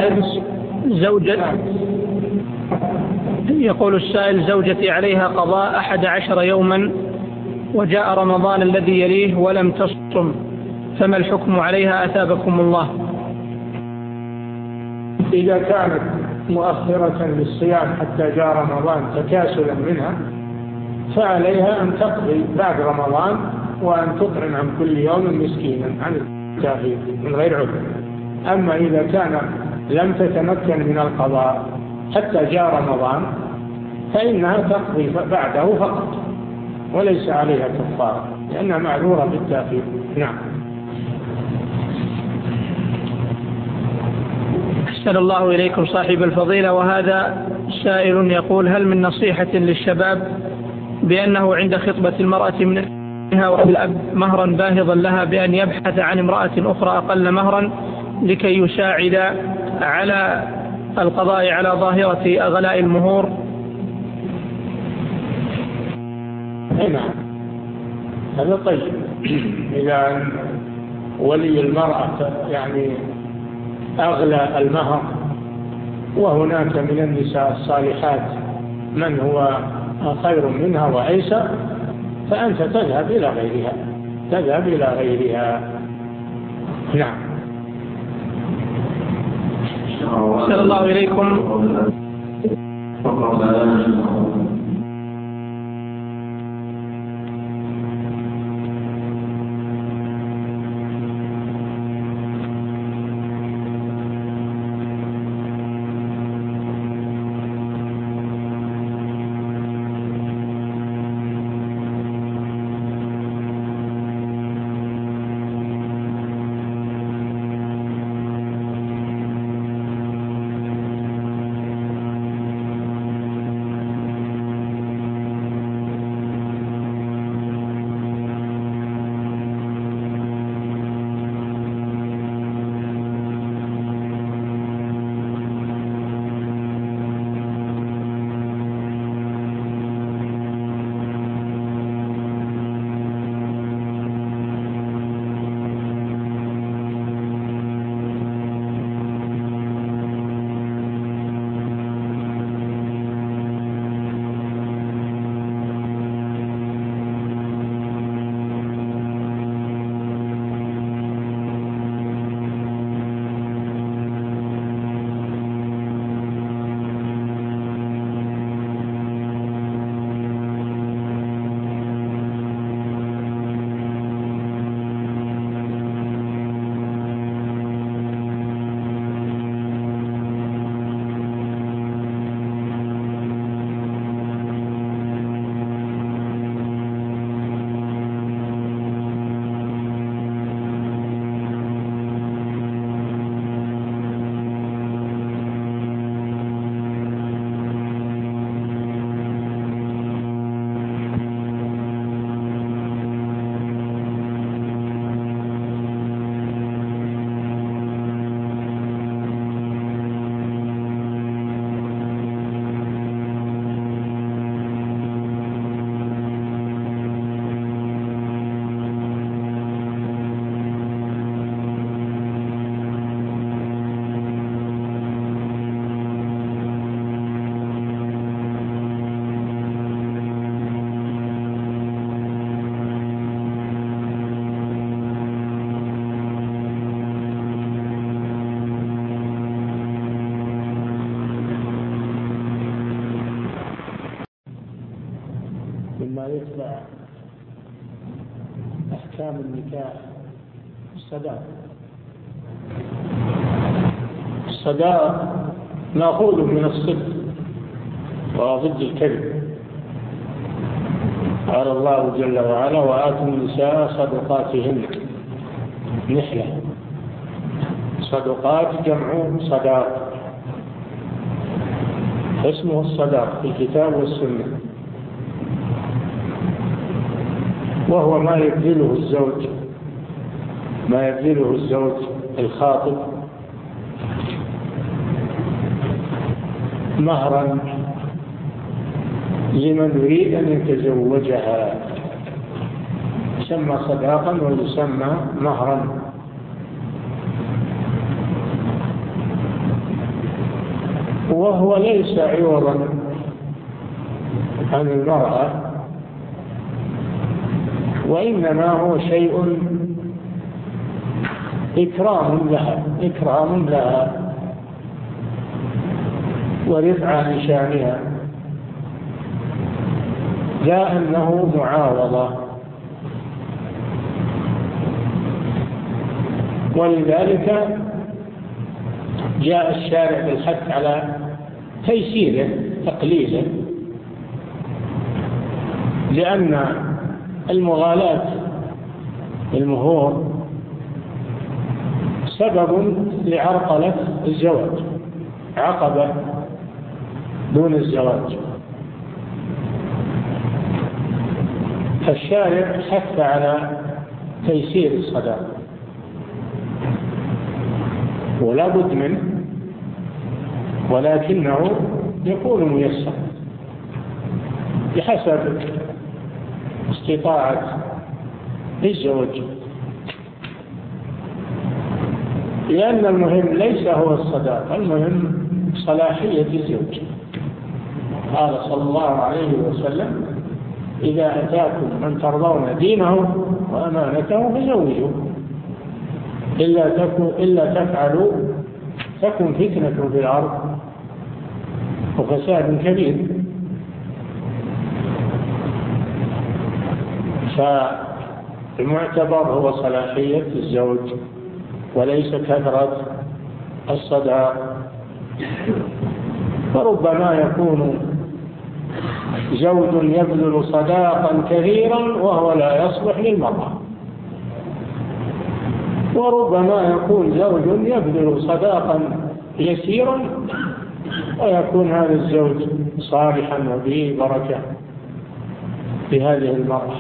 السائل: زوجتي عليها قضاء 11 يوما وجاء رمضان الذي يليه ولم تصم، فما الحكم عليها أثابكم الله؟ إذا كانت مؤخرة للصيام حتى جاء رمضان تكاسلا منها، فعليها أن تقضي بعد رمضان وأن تطعم عن كل يوم مسكينا عن التأخير من غير عذر. أما إذا كان لم تتمكن من القضاء حتى جاء رمضان فإنها تقضي بعده فقط وليس عليها كفارة، لأنها معذورة بالتأخير. نعم. أحسن الله إليكم صاحب الفضيلة. وهذا سائل يقول: هل من نصيحة للشباب بأنه عند خطبة المرأة منها والأب مهرا باهظا لها بأن يبحث عن امرأة أخرى أقل مهرا لكي يساعد على القضاء على ظاهرة غلاء المهور؟ نعم، هذا طيب. إذا ولي المرأة يعني أغلى المهر، وهناك من النساء الصالحات من هو خير منها وأيسر، فأنت تذهب إلى غيرها. نعم. أحسن الله إليكم. النكاح، أحكام النكاح. الصداق مأخوذ من الصدق وضد الكذب. قال الله جل وعلا: وآتوا النساء صدقاتهن نحلة. صدقات جمع صداق، اسمه الصداق في الكتاب والسنة، وهو ما يبذله الزوج الخاطب مهرا لمن يريد أن يتزوجها، يسمى صداقا ويسمى مهرا. وهو ليس عوضا عن المرأة، وإنما هو شيء إكرام لها ورفع لشانها، لا أنه معاوضة. ولذلك جاء الشارع بالحث على تيسيره تقليله، لأن المغالاة المهور سبب لعرقلة الزواج، عقبة دون الزواج. فالشارع حث على تيسير الصداق، ولا بد منه، ولكنه يكون ميسر بحسب استطاعة الزوج، لأن المهم ليس هو الصداق، المهم صلاحية الزوج. قال صلى الله عليه وسلم: إذا أتاكم من ترضون دينه وأمانته فزوجوه، إلا تفعلوا تكن فتنة في الأرض وفساد كبير. فالمعتبر هو صلاحية الزوج وليس كثرة الصداق. فربما يكون زوج يبذل صداقا كثيرا وهو لا يصلح للمرأة، وربما يكون زوج يبذل صداقا يسيرا ويكون هذا الزوج صالحا وفيه بركة بهذه المرأة.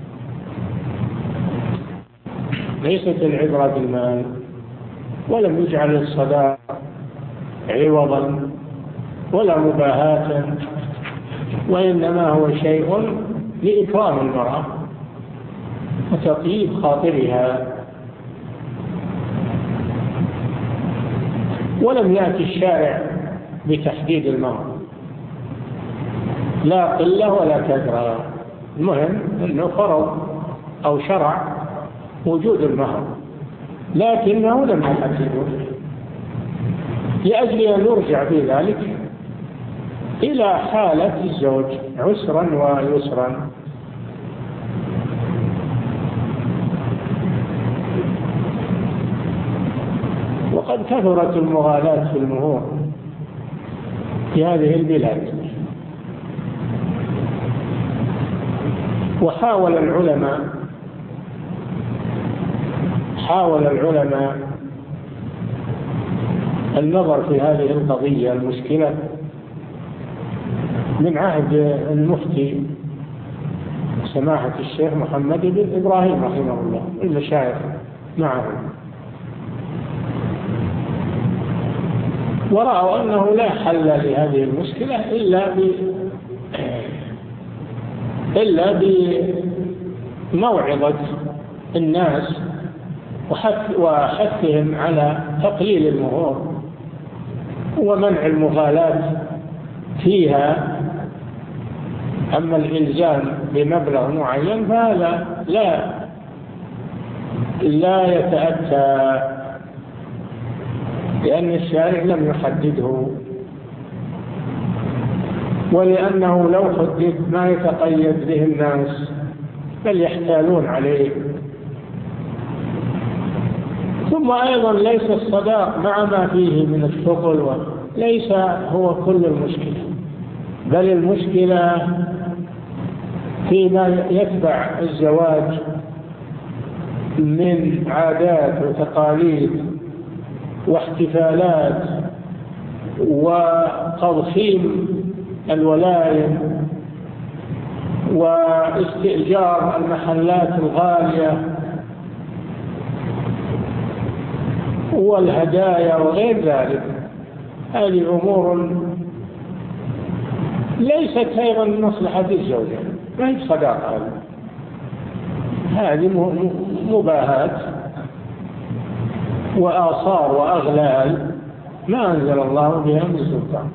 ليست العبرة بالمال، ولم يجعل الصداق عوضا ولا مباهاة، وإنما هو شيء لإكرام المرأة وتطيب خاطرها. ولم يأتي الشارع بتحديد المهر، لا قلة ولا كثرة، المهم أنه فرض أو شرع وجود المهر، لكنه لم يحدده لأجل أن يرجع في ذلك إلى حالة الزوج عسرا ويسرا. وقد كثرت المغالاة في المهور في هذه البلاد، وحاول العلماء النظر في هذه القضية المشكلة من عهد المفتي سماحة الشيخ محمد بن إبراهيم رحمه الله، المشايخ معه، ورأوا أنه لا حل لهذه المشكلة إلا بموعظة الناس وحثهم على تقليل المهور ومنع المغالاة فيها. أما الإلزام بمبلغ معين فهذا لا يتأتى، لأن الشارع لم يحدده، ولأنه لو حدد ما يتقيد به الناس بل يحتالون عليه. ثم أيضا ليس الصداق مع ما فيه من الثقل ليس هو كل المشكلة، بل المشكلة فيما يتبع الزواج من عادات وتقاليد واحتفالات وتضخيم الولائم واستئجار المحلات الغالية والهدايا وغير ذلك. هذه أمور ليست أيضا من مصلحة الزوجة، ما هي صداقة، هذه مباهات وآثار وأغلال ما أنزل الله بها من سلطان.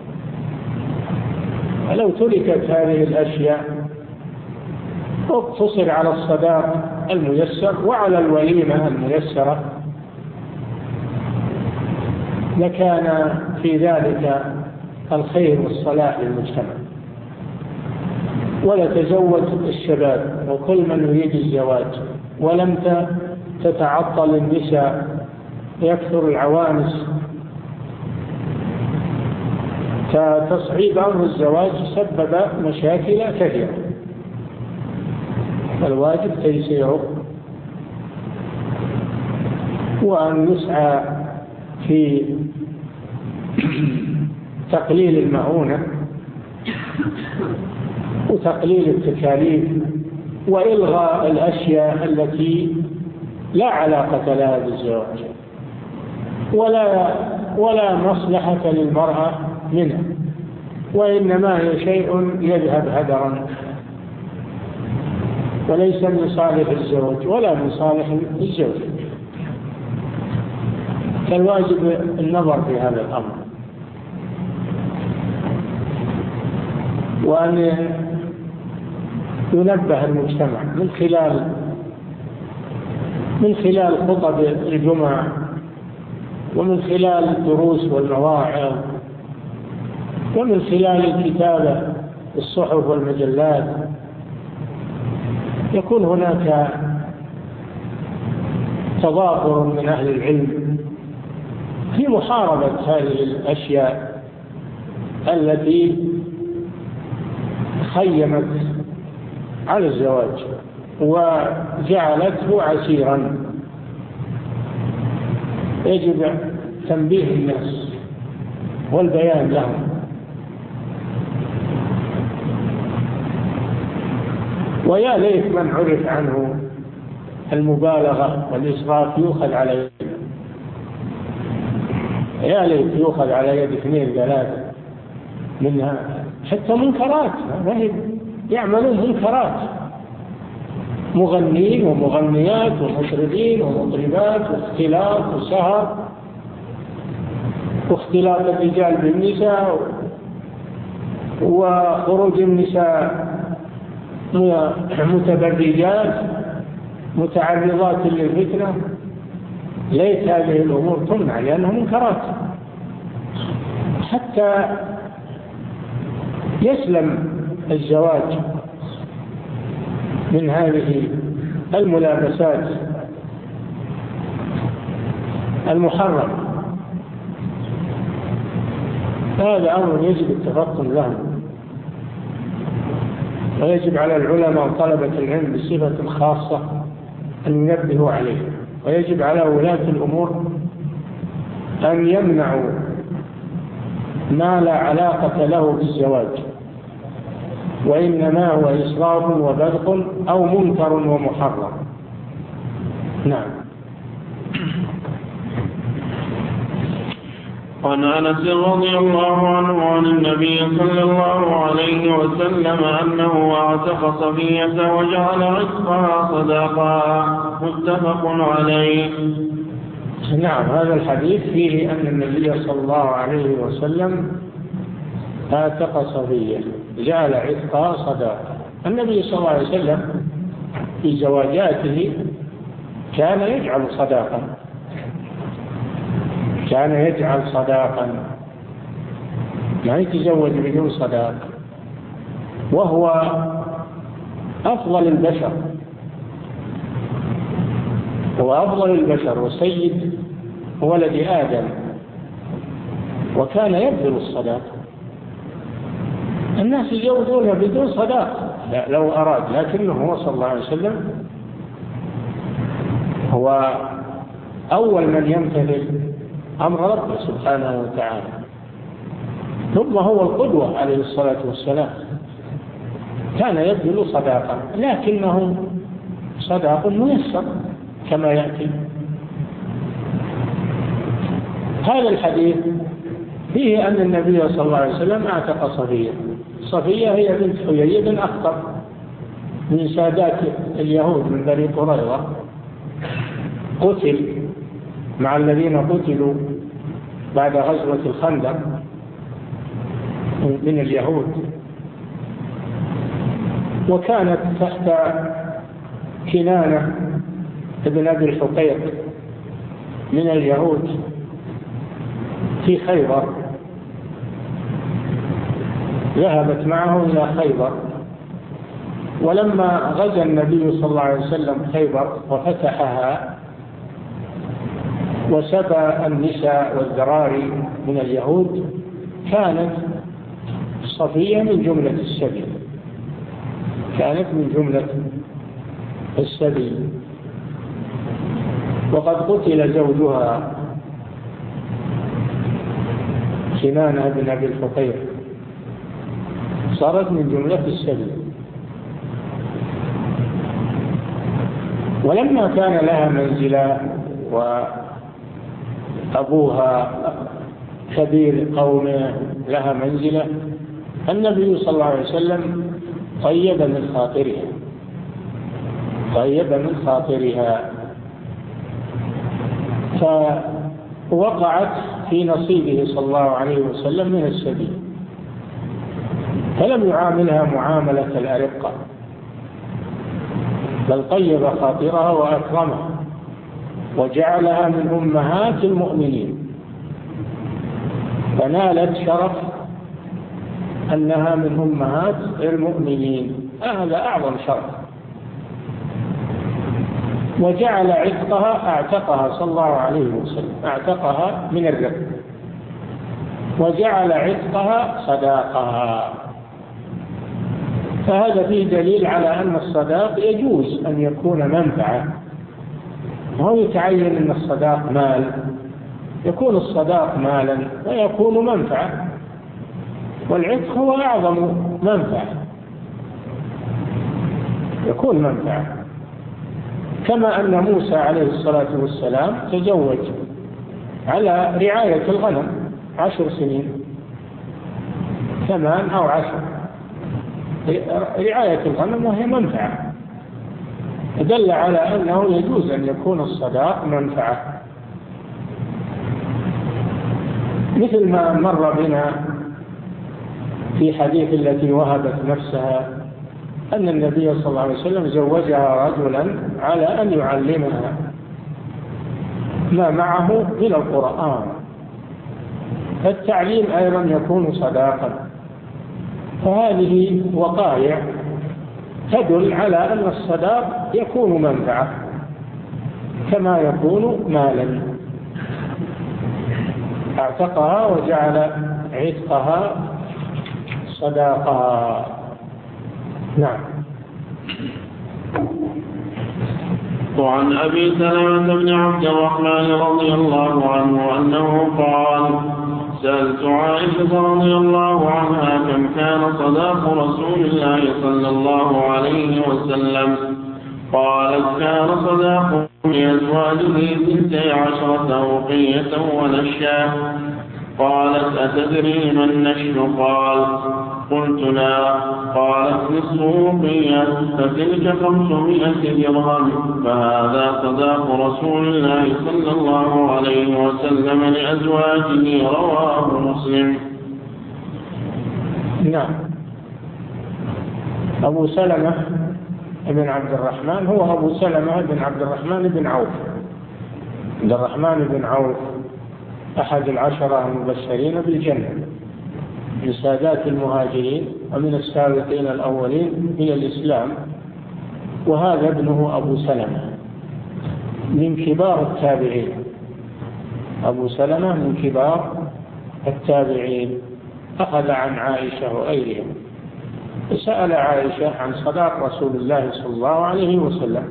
لو تركت هذه الأشياء واقتصر على الصداق الميسر وعلى الوليمة الميسرة لكان في ذلك الخير والصلاح للمجتمع. ولا تزوج الشباب وكل من يريد الزواج، ولم تتعطل النساء، يكثر العوانس، فتصعيب أمر الزواج سبب مشاكل كثيرة، فالواجب تيسيره وأن يسعى في تقليل المعونة وتقليل التكاليف وإلغاء الأشياء التي لا علاقة لها بالزواج ولا مصلحة للمرأة منها، وإنما هي شيء يذهب هدرا وليس من صالح الزوج ولا من صالح الزوج. فالواجب النظر في هذا الأمر، وأن ينبه المجتمع من خلال خطب الجمعة ومن خلال الدروس والمواعظ ومن خلال الكتابة الصحف والمجلات، يكون هناك تضافر من أهل العلم في محاربة هذه الأشياء التي خيمت على الزواج وجعلته عسيرا. يجب تنبيه الناس والبيان لهم. ويا ليت من عرف عنه المبالغة والإسراف يؤخذ على يده، يا ليت يؤخذ على يد 2-3 منها، حتى منكرات يعملون منكرات، مغنين ومغنيات ومطربين ومطربات واختلاط وسهر واختلاط الرجال بالنساء وخروج النساء متبرجات متعرضات للفتنة. ليت هذه الأمور تمنع لأنها منكرات حتى يسلم الزواج من هذه الملابسات المحرم. هذا أمر يجب التفطن له، ويجب على العلماء وطلبة العلم بصفة خاصة أن ينبهوا عليه، ويجب على ولاة الأمور أن يمنعوا ما لا علاقة له بالزواج، وإنما هو إسراف وبذخ أو منكر ومحرم. نعم. وعن أنس رضي الله عنه عن النبي صلى الله عليه وسلم أنه اعتق صفية وجعل عتقها صداقا، متفق عليه. نعم، هذا الحديث فيه أن النبي صلى الله عليه وسلم اعتق صفية جعل عتقها صداقا. النبي صلى الله عليه وسلم في زواجاته كان يجعل صداقا، ما يتزوج بدون صداق، وهو أفضل البشر، هو أفضل البشر وسيد ولد آدم، وكان يبذل الصداق. الناس يجوزون بدون صداق لو أراد، لكنه هو صلى الله عليه وسلم هو أول من يمتثل أمر ربه سبحانه وتعالى، ثم هو القدوة عليه الصلاة والسلام. كان يبذل صداقا، لكنه صداق ميسر كما يأتي. هذا الحديث فيه أن النبي صلى الله عليه وسلم اعتق صفية. صفية هي بنت حيي بن أخطب من سادات اليهود من بني قريظة، قتل مع الذين قتلوا بعد غزوة الخندق من اليهود، وكانت تحت كنانة ابن أبي الحقيق من اليهود في خيبر. ذهبت معه إلى خيبر، ولما غزا النبي صلى الله عليه وسلم خيبر وفتحها وسبى النساء والذراري من اليهود، كانت صفية من جملة السبي، كانت من جملة السبي. وقد قتل زوجها كنانة بن أبي الحقيق، صارت من جملة السبي. ولما كان لها منزلة وأبوها كبير قومه لها منزلة، النبي صلى الله عليه وسلم طيب من خاطرها، فوقعت في نصيبه صلى الله عليه وسلم من السبي، فلم يعاملها معاملة الأرقة، بل طيب خاطرها وأكرمها وجعلها من أمهات المؤمنين، فنالت شرف أنها من أمهات المؤمنين، هذا أعظم شرف. وجعل عتقها، أعتقها صلى الله عليه وسلم، أعتقها من الرق، وجعل عتقها صداقها. فهذا فيه دليل على أن الصداق يجوز أن يكون منفعة، وهو يتعين أن الصداق مال، يكون الصداق مالا ويكون منفعة، والعتق هو أعظم منفعة، يكون منفعة. كما أن موسى عليه الصلاة والسلام تزوج على رعاية الغنم 10 سنين، 8 أو 10، رعاية الغنم وهي منفعة، دل على أنه يجوز أن يكون الصداق منفعة. مثل ما مر بنا في حديث التي وهبت نفسها أن النبي صلى الله عليه وسلم زوجها رجلا على أن يعلمها ما معه من القرآن، فالتعليم أيضا يكون صداقا. فهذه وقائع تدل على أن الصداق يكون منفعة كما يكون مالا. اعتقها وجعل عتقها صداقها. نعم. وعن أبي سلمة بن عبد الرحمن رضي الله عنه أنه قال: سألت عائشة رضي الله عنها كم كان صداق رسول الله صلى الله عليه وسلم؟ قالت: كان صداق لأزواجه 12 أوقية ونشا. قالت: أتدري ما النشر؟ قال: قلت: لا. قالت: نصف أوقية، فتلك 500 درهم، فهذا صداق رسول الله صلى الله عليه وسلم لأزواجه. رواه مسلم. نعم. أبو سلمة بن عبد الرحمن هو أبو سلمة بن عبد الرحمن بن عوف. عبد الرحمن بن عوف أحد 10 المبشرين بالجنة، من سادات المهاجرين ومن السابقين الأولين إلى الإسلام، وهذا ابنه أبو سلمة من كبار التابعين. أبو سلمة من كبار التابعين، أخذ عن عائشة وغيرهم. سأل عائشة عن صداق رسول الله صلى الله عليه وسلم،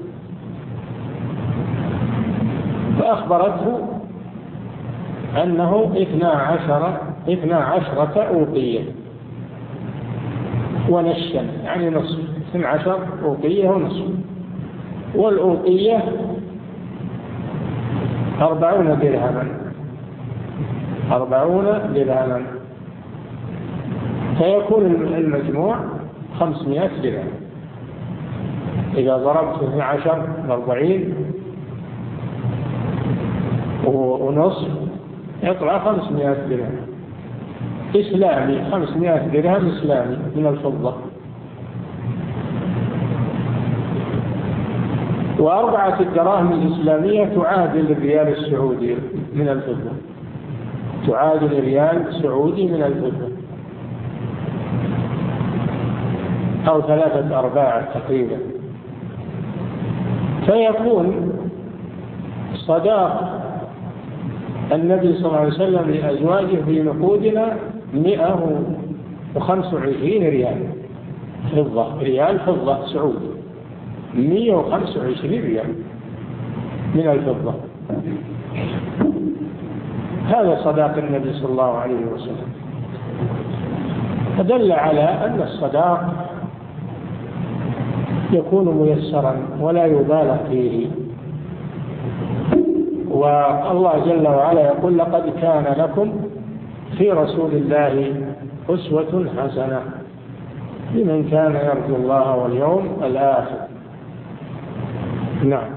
فأخبرته أنه 12 أوقية ونشا، يعني نصف، 12 أوقية ونصف، والأوقية 40 درهما، 40 درهما، فيكون المجموع 500 درهم. إذا ضربت 12 ب40 ونصف يطلع 500 درهم إسلامي، 500 درهم إسلامي من الفضة. و4 الدراهم الإسلامية تعادل الريال السعودي من الفضة، تعادل الريال السعودي من الفضة، أو 3/4 تقريبا. فيكون صداق النبي صلى الله عليه وسلم لأزواجه في نقودنا 125 ريال فضة، ريال فضة سعودي، 125 ريال من الفضة. هذا صداق النبي صلى الله عليه وسلم. فدل على أن الصداق يكون ميسرا ولا يبالغ فيه. والله جل وعلا يقول: لقد كان لكم في رسول الله أسوة حسنة لمن كان يرجو الله واليوم الآخر. نعم.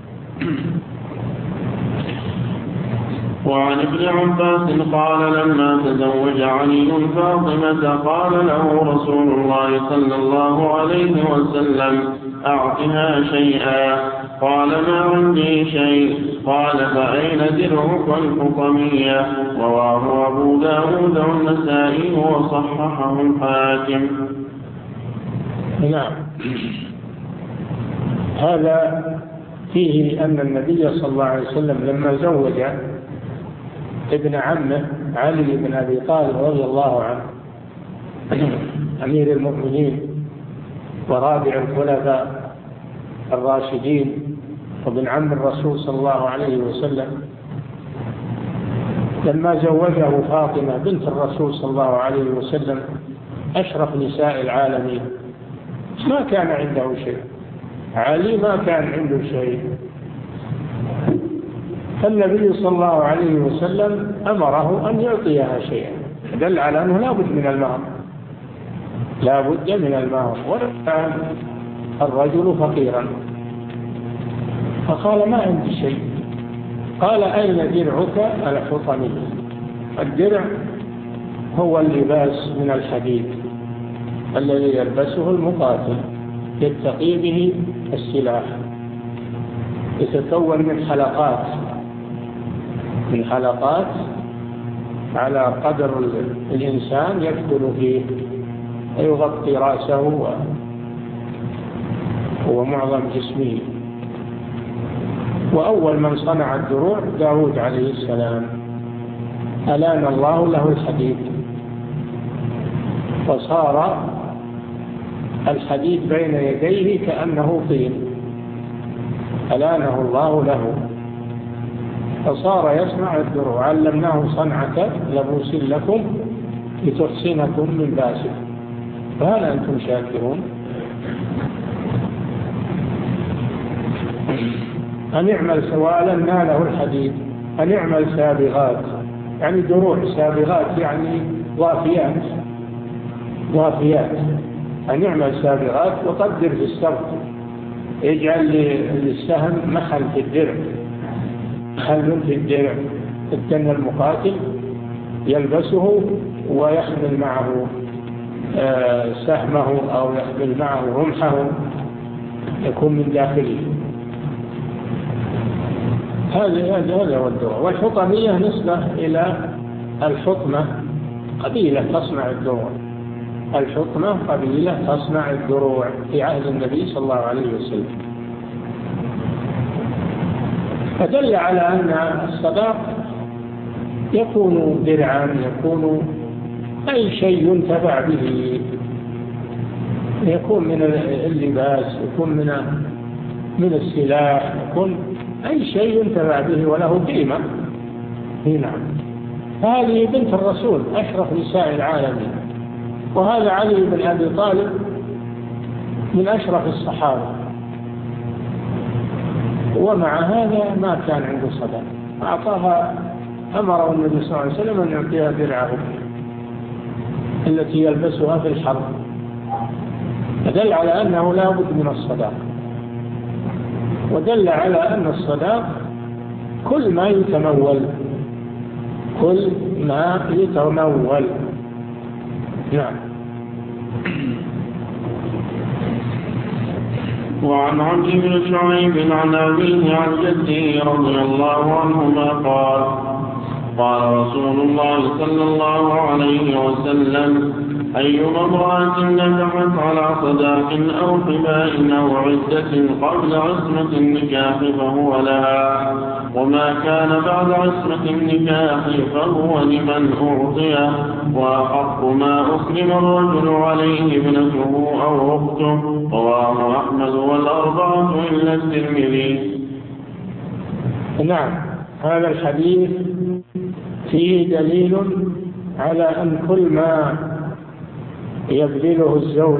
وعن ابن عباس قال: لما تزوج علي فاطمة قال له رسول الله صلى الله عليه وسلم: أعطها شيئا. قال: ما عندي شيء. قال: فأين درعك الحطمية؟ رواه أبو داود والنسائي وصححه الحاكم. نعم. هذا فيه أن النبي صلى الله عليه وسلم لما زوج ابن عمه علي بن أبي طالب رضي الله عنه أمير المؤمنين ورابع الخلفاء الراشدين وابن عم الرسول صلى الله عليه وسلم، لما زوجه فاطمة بنت الرسول صلى الله عليه وسلم أشرف نساء العالمين، ما كان عنده شيء، علي ما كان عنده شيء، فالنبي صلى الله عليه وسلم أمره أن يعطيها شيئا، دل على أنه لا بد من المهر، لا بد من المهر. وكان الرجل فقيرا فقال: ما عندي شيء. قال: أين درعك الحطمي؟ الدرع هو اللباس من الحديد الذي يلبسه المقاتل يتقي به السلاح، يتكون من حلقات على قدر الإنسان يدخل فيه ويغطي رأسه ومعظم جسمه. وأول من صنع الدروع داود عليه السلام، ألان الله له الحديد، فصار الحديد بين يديه كأنه طين، ألانه الله له، فصار يصنع الدروع. علمناه صنعة لبوس لكم لتحصنكم من باسكم، فهل أنتم شاكرون؟ أن يعمل سوالا ناله الحديد، أن يعمل سابغات، يعني دروع سابغات، يعني ضافيات، أن يعمل سابغات وقدر في السبق، يجعل للسهم محل في الدرع، محل في الدرع، التن المقاتل يلبسه ويحمل معه سهمه أو يحمل معه رمحه يكون من داخله. هذا هو الدروع. والحطمية نسبة إلى الحطمة، قبيلة تصنع الدروع، الحكمة قبيلة تصنع الدروع في عهد النبي صلى الله عليه وسلم. فدل على أن الصداق يكون درعا، يكون أي شيء ينتفع به، يكون من اللباس، يكون من السلاح، يكون أي شيء ينتفع به وله قيمة. نعم. هذه بنت الرسول أشرف نساء العالمين، وهذا علي بن أبي طالب من أشرف الصحابة، ومع هذا ما كان عنده صداق، أعطاها، أمره النبي صلى الله عليه وسلم أن يعطيها درعه التي يلبسها في الحرب، فدل على أنه لا بد من الصداق، ودل على أن الصداق كل ما يتمول، كل ما يتمول. نعم. وعن عبد بن شعيب عن أبيه عن جده رضي الله عنهما قال: قال رسول الله صلى الله عليه وسلم: أيما امرأة نكحت على صداق أو حباء أو عدة قبل عصمة النكاح فهو لها، وما كان بعد عصمة النكاح فهو لمن أعطيه، وأحق ما أكرم الرجل عليه ابنته أو أخته. رواه أحمد والأربعة إلا الترمذي. نعم. هذا الحديث فيه دليل على أن كل ما يبذله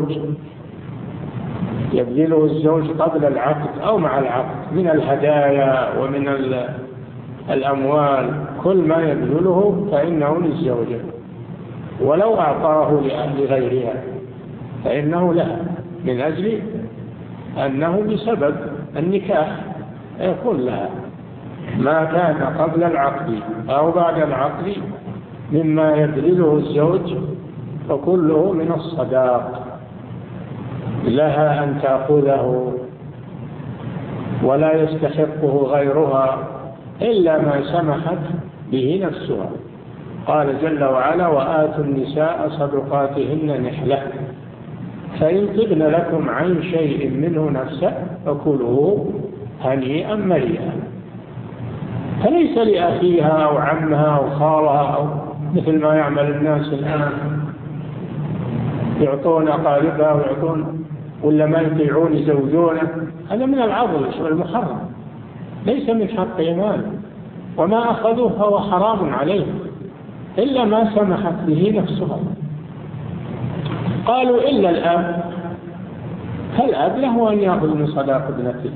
الزوج قبل العقد أو مع العقد من الهدايا ومن الأموال، كل ما يبذله فإنه للزوجة، ولو أعطاه لغيرها فإنه لها، من أجل أنه بسبب النكاح يكون لها. ما كان قبل العقد أو بعد العقد مما يبذله الزوج فكله من الصداق، لها أن تأخذه ولا يستحقه غيرها إلا ما سمحت به نفسها. قال جل وعلا: وآتوا النساء صدقاتهن نحلة فإن طبن لكم عن شيء منه نفسا فكلوه هنيئا مريئا. فليس لأخيها أو عمها أو خالها أو مثل ما يعمل الناس الآن، يعطون أقاربها ويعطون ولا ما يطيعون يزوجونه، هذا من العضل والمحرم، ليس من حقهم، وما أخذوه فهو حرام عليهم إلا ما سمحت به نفسها. قالوا إلا الأب، فالأب له أن يأخذ من صداق ابنته،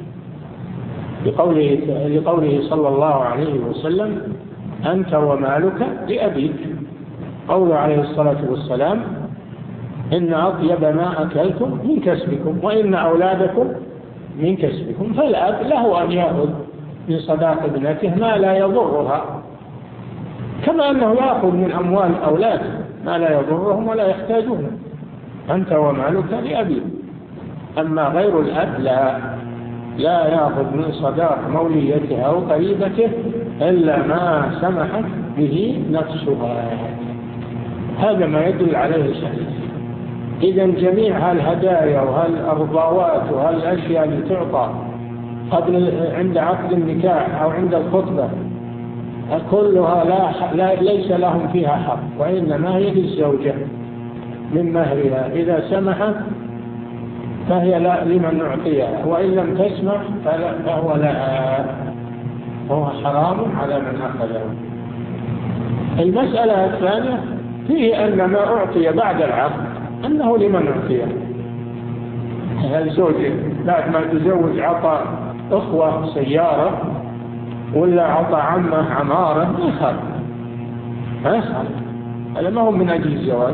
لقوله صلى الله عليه وسلم: أنت ومالك لأبيك. قوله عليه الصلاة والسلام: إن أطيب ما أكلتم من كسبكم وإن أولادكم من كسبكم. فالأب له أن يأخذ من صداق ابنته ما لا يضرها، كما أنه يأخذ من أموال أولاده ما لا يضرهم ولا يحتاجون. أنت ومالك لأبيك. أما غير الأب لا يأخذ من صداق موليته أو قريبته إلا ما سمحت به نفسها. هذا ما يدل عليه الحديث. إذن جميع هالهدايا وهالأرضاوات وهالأشياء اللي تعطى قبل عند عقد النكاح أو عند الخطبة كلها ليس لهم فيها حق، وإنما هي للزوجة من مهرها، إذا سمحت فهي لمن أعطيها، وإن لم تسمح فهو لها، هو حرام على من أخذه. المسألة الثانية فيه أن ما أعطي بعد العقد أنه لمن أعطيه. الزوج بعد ما تزوج عطى أخوة سيارة ولا عطى عمه عمارة ما يخالف، هذا ما هو من أجل الزواج.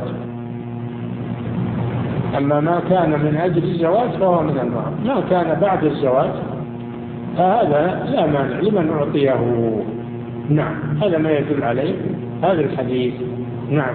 أما ما كان من أجل الزواج فهو من المهر، ما كان بعد الزواج فهذا لا مانع لمن أعطيه. نعم. هذا ما يدل عليه هذا الحديث. نعم.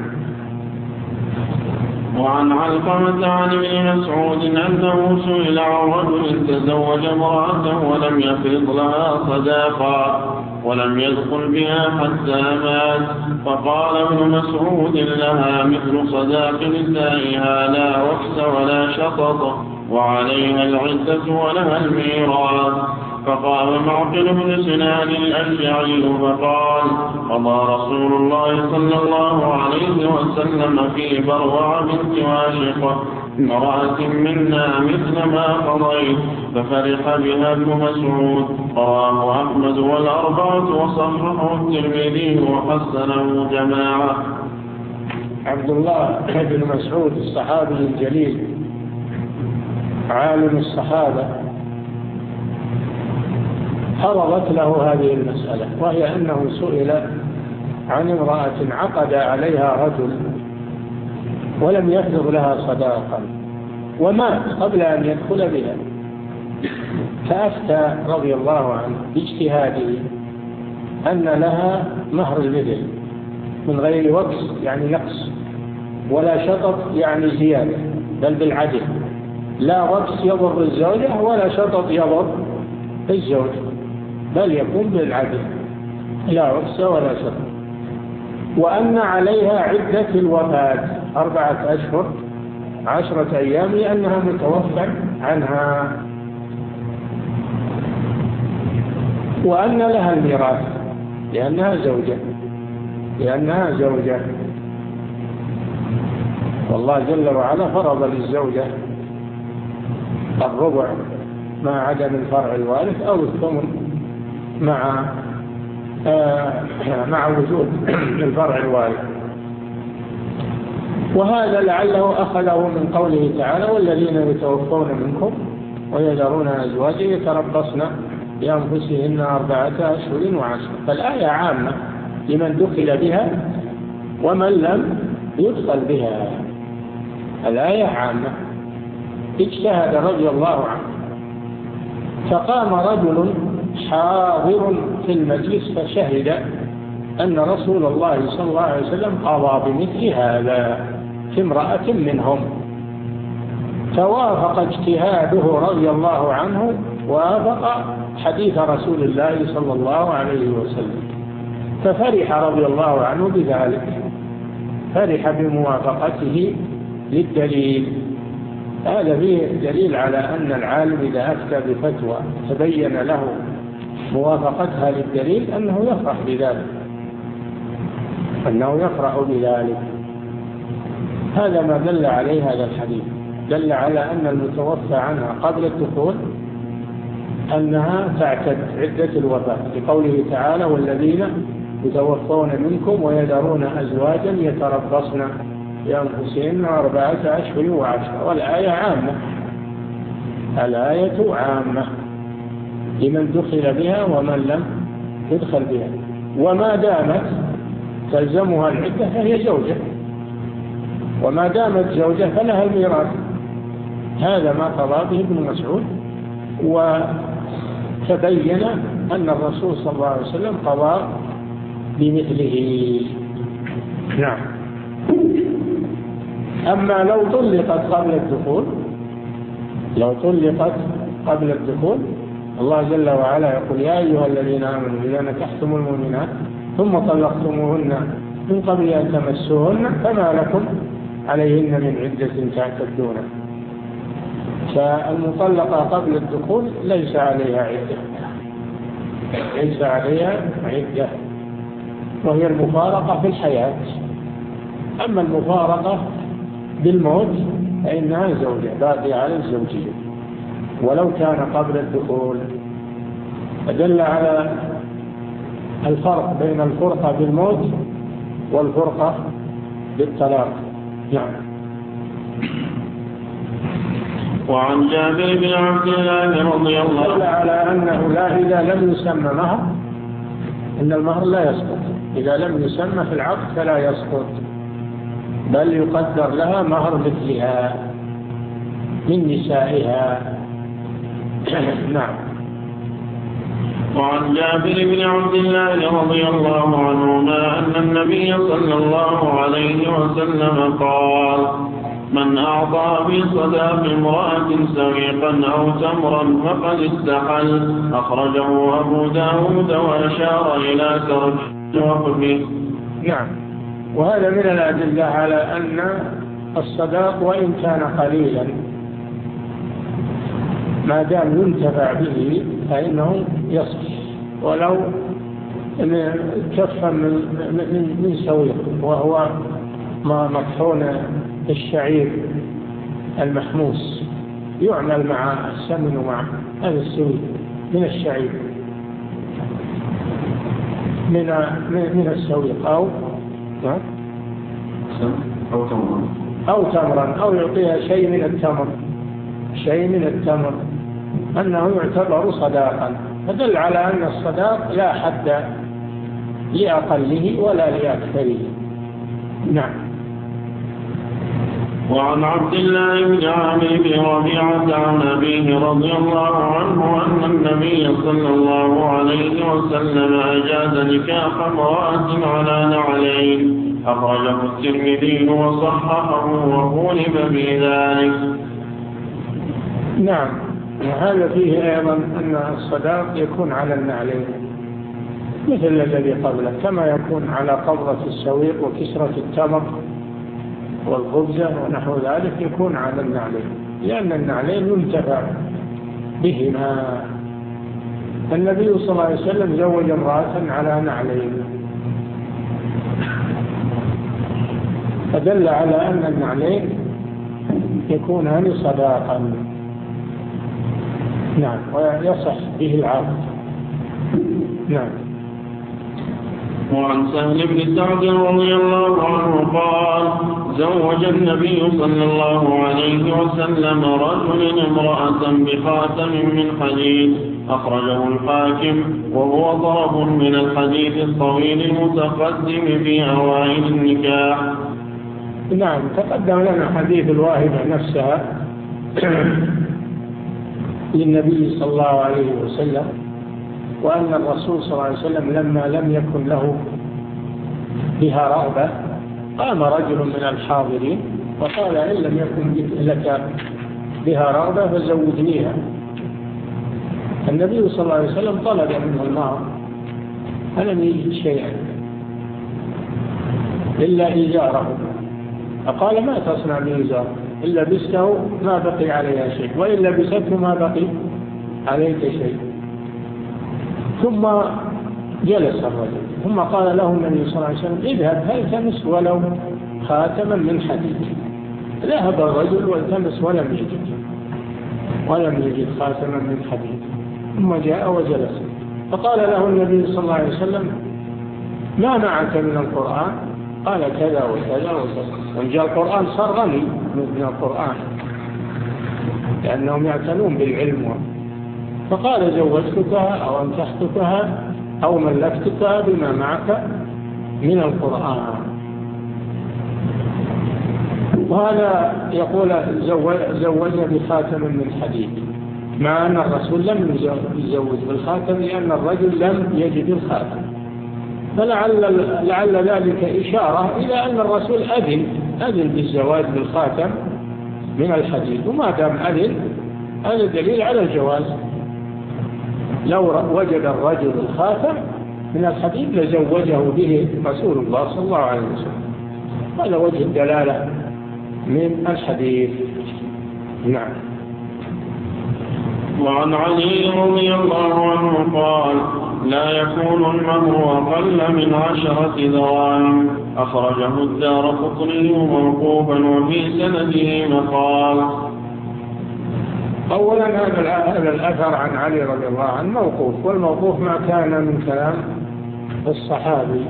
وعن علقمة عن ابن مسعود أنه سئل عن رجل تزوج امرأته ولم يفرض لها صداقا ولم يدخل بها حتى مات. فقال ابن مسعود لها مثل صداق نسائها لا وكس ولا شطط، وعليها العدة ولها الميراث. فقام معقل بن سنان الأشعري فقال قضى رسول الله صلى الله عليه وسلم في بروع بنت واشقة امرأة منا مثل ما قضيت، ففرح بها ابن مسعود. رواه أحمد والأربعة وصححه الترمذي وحسنه جماعة. عبد الله بن مسعود الصحابي الجليل عالم الصحابة حرضت له هذه المسألة، وهي أنه سئل عن امرأة عقد عليها رجل ولم يفرض لها صداقا ومات قبل أن يدخل بها، فأفتى رضي الله عنه باجتهاده أن لها مهر المثل من غير وكس يعني نقص، ولا شطط يعني زيادة، بل بالعدل، لا وكس يضر الزوجة ولا شطط يضر الزوج، بل يكون بالعدل، لا وكس ولا شطط. وأن عليها عدة الوفاة 4 أشهر 10 أيام لأنها متوفى عنها، وأن لها الميراث لأنها زوجة. والله جل وعلا فرض للزوجة الربع مع عدم الفرع الوارث أو الثمن مع وجود الفرع الوارث. وهذا لعله أخذه من قوله تعالى والذين يتوفون منكم ويذرون أزواجا يتربصن بأنفسهن 4 أشهر و10. فالآية عامة لمن دخل بها ومن لم يدخل بها، الآية عامة. اجتهد رضي الله عنه، فقام رجل حاضر في المجلس فشهد أن رسول الله صلى الله عليه وسلم قضى بمثل هذا في امرأة منهم، فوافق اجتهاده رضي الله عنه ووافق حديث رسول الله صلى الله عليه وسلم، ففرح رضي الله عنه بذلك، فرح بموافقته للدليل. هذا فيه دليل على أن العالم إذا أفتى بفتوى تبين له موافقتها للدليل أنه يفرح بذلك، هذا ما دل عليه هذا الحديث، دل على أن المتوفى عنها قبل الدخول أنها تعتد عدة الوفاة، لقوله تعالى والذين يتوفون منكم ويذرون أزواجا يتربصن بأنفسهن 4 أشهر و10. والآية عامة، الآية عامة لمن دخل بها ومن لم يدخل بها، وما دامت تلزمها العدة فهي زوجة، وما دامت زوجة فلها الميراث. هذا ما قضى به ابن مسعود، وتبين أن الرسول صلى الله عليه وسلم قضى بمثله. نعم. أما لو طلقت قبل الدخول الله جل وعلا يقول يا أيها الذين آمنوا إذا نكحتم المؤمنات ثم طلقتموهن من قبل أن تمسوهن فما لكم عليهن من عدة تعتدون. فالمطلقة قبل الدخول ليس عليها عدة، وهي المفارقة في الحياة. أما المفارقة بالموت فإنها زوجة باقية على الزوجية ولو كان قبل الدخول. فدل على الفرق بين الفرقة بالموت والفرقة بالطلاق. نعم. وعن جابر بن عبد الله رضي الله عنه على أنه إذا لم يسمى مهر إن المهر لا يسقط، إذا لم يسمى في العقد فلا يسقط، بل يقدر لها مهر مثلها من نسائها. نعم. وعن جابر بن عبد الله رضي الله عنهما أن النبي صلى الله عليه وسلم قال من أعطى في صداق امرأة سويقا أو تمرا فقد استحل. أخرجه أبو داود وأشار إلى ترك وقفه. نعم. وهذا من الأدلة على أن الصداق وإن كان قليلا ما دام ينتفع به فإنه يصح، ولو كفا من سويق وهو مطحون الشعير المحموس يعمل مع السمن ومع هذا السويق من الشعير من السويق أو تمرا أو يعطيها شيء من التمر أنه يعتبر صداقا، فدل على أن الصداق لا حد لأقله ولا لأكثره. نعم. وعن عبد الله بن عامر بن ربيعة عن أبيه رضي الله عنه أن النبي صلى الله عليه وسلم أجاز نكاح امرأة على نعلين. أخرجه الترمذي وصححه وغلب بذلك. نعم. هذا فيه أيضا أن الصداق يكون على النعلين مثل الذي قبله، كما يكون على قبضة السويق وكسرة التمر والخبزة ونحو ذلك يكون على النعلين، لأن النعلين ينتفع بهما. النبي صلى الله عليه وسلم زوج امرأة على نعلين، فدل على أن النعلين يكونان صداقا. نعم. ويصح به العقد. نعم. وعن سهل بن سعد رضي الله عنه قال زوج النبي صلى الله عليه وسلم رجل امرأة بخاتم من حديد. أخرجه الحاكم وهو ضرب من الحديث الطويل المتقدم في أوائل النكاح. نعم. تقدم لنا حديث الواهبة نفسها للنبي صلى الله عليه وسلم، وأن الرسول صلى الله عليه وسلم لما لم يكن له بها رغبة قام رجل من الحاضرين وقال إن لم يكن لك بها رغبة فزوجنيها. النبي صلى الله عليه وسلم طلب منه المهر فلم يجد شيئا إلا إيجاره، فقال ما تصنع بإيجاره؟ إن لبسته ما بقي عليها شيء، وإن لبسته ما بقي عليك شيء. ثم جلس الرجل ثم قال له النبي صلى الله عليه وسلم اذهب فالتمس ولو خاتما من حديد. ذهب الرجل والتمس ولم يجد خاتما من حديد، ثم جاء وجلس فقال له النبي صلى الله عليه وسلم ما معك من القرآن؟ قال كذا وكذا وكذا. وجاء القرآن صار غني من القرآن لأنهم يعتنون بالعلم. فقال زوجتكها أو أنكحتكها أو ملكتكها بما معك من القرآن. وهذا يقول زوج بخاتم من حديد، مع أن الرسول لم يزوج بالخاتم لأن الرجل لم يجد الخاتم، فلعل ذلك إشارة إلى أن الرسول أذن بالزواج بالخاتم من الحديد، وما دام أذن هذا دليل على الجواز. لو وجد الرجل الخاتم من الحديد لزوجه به رسول الله صلى الله عليه وسلم. هذا وجه الدلالة من الحديث. نعم. وعن علي رضي الله عنه قال لا يكون المهر أقل من 10 دراهم. أخرجه الدارقطني موقوفا وفي سنده مقال. أولا هذا الأثر عن علي رضي الله عنه موقوف، والموقوف ما كان من كلام الصحابي.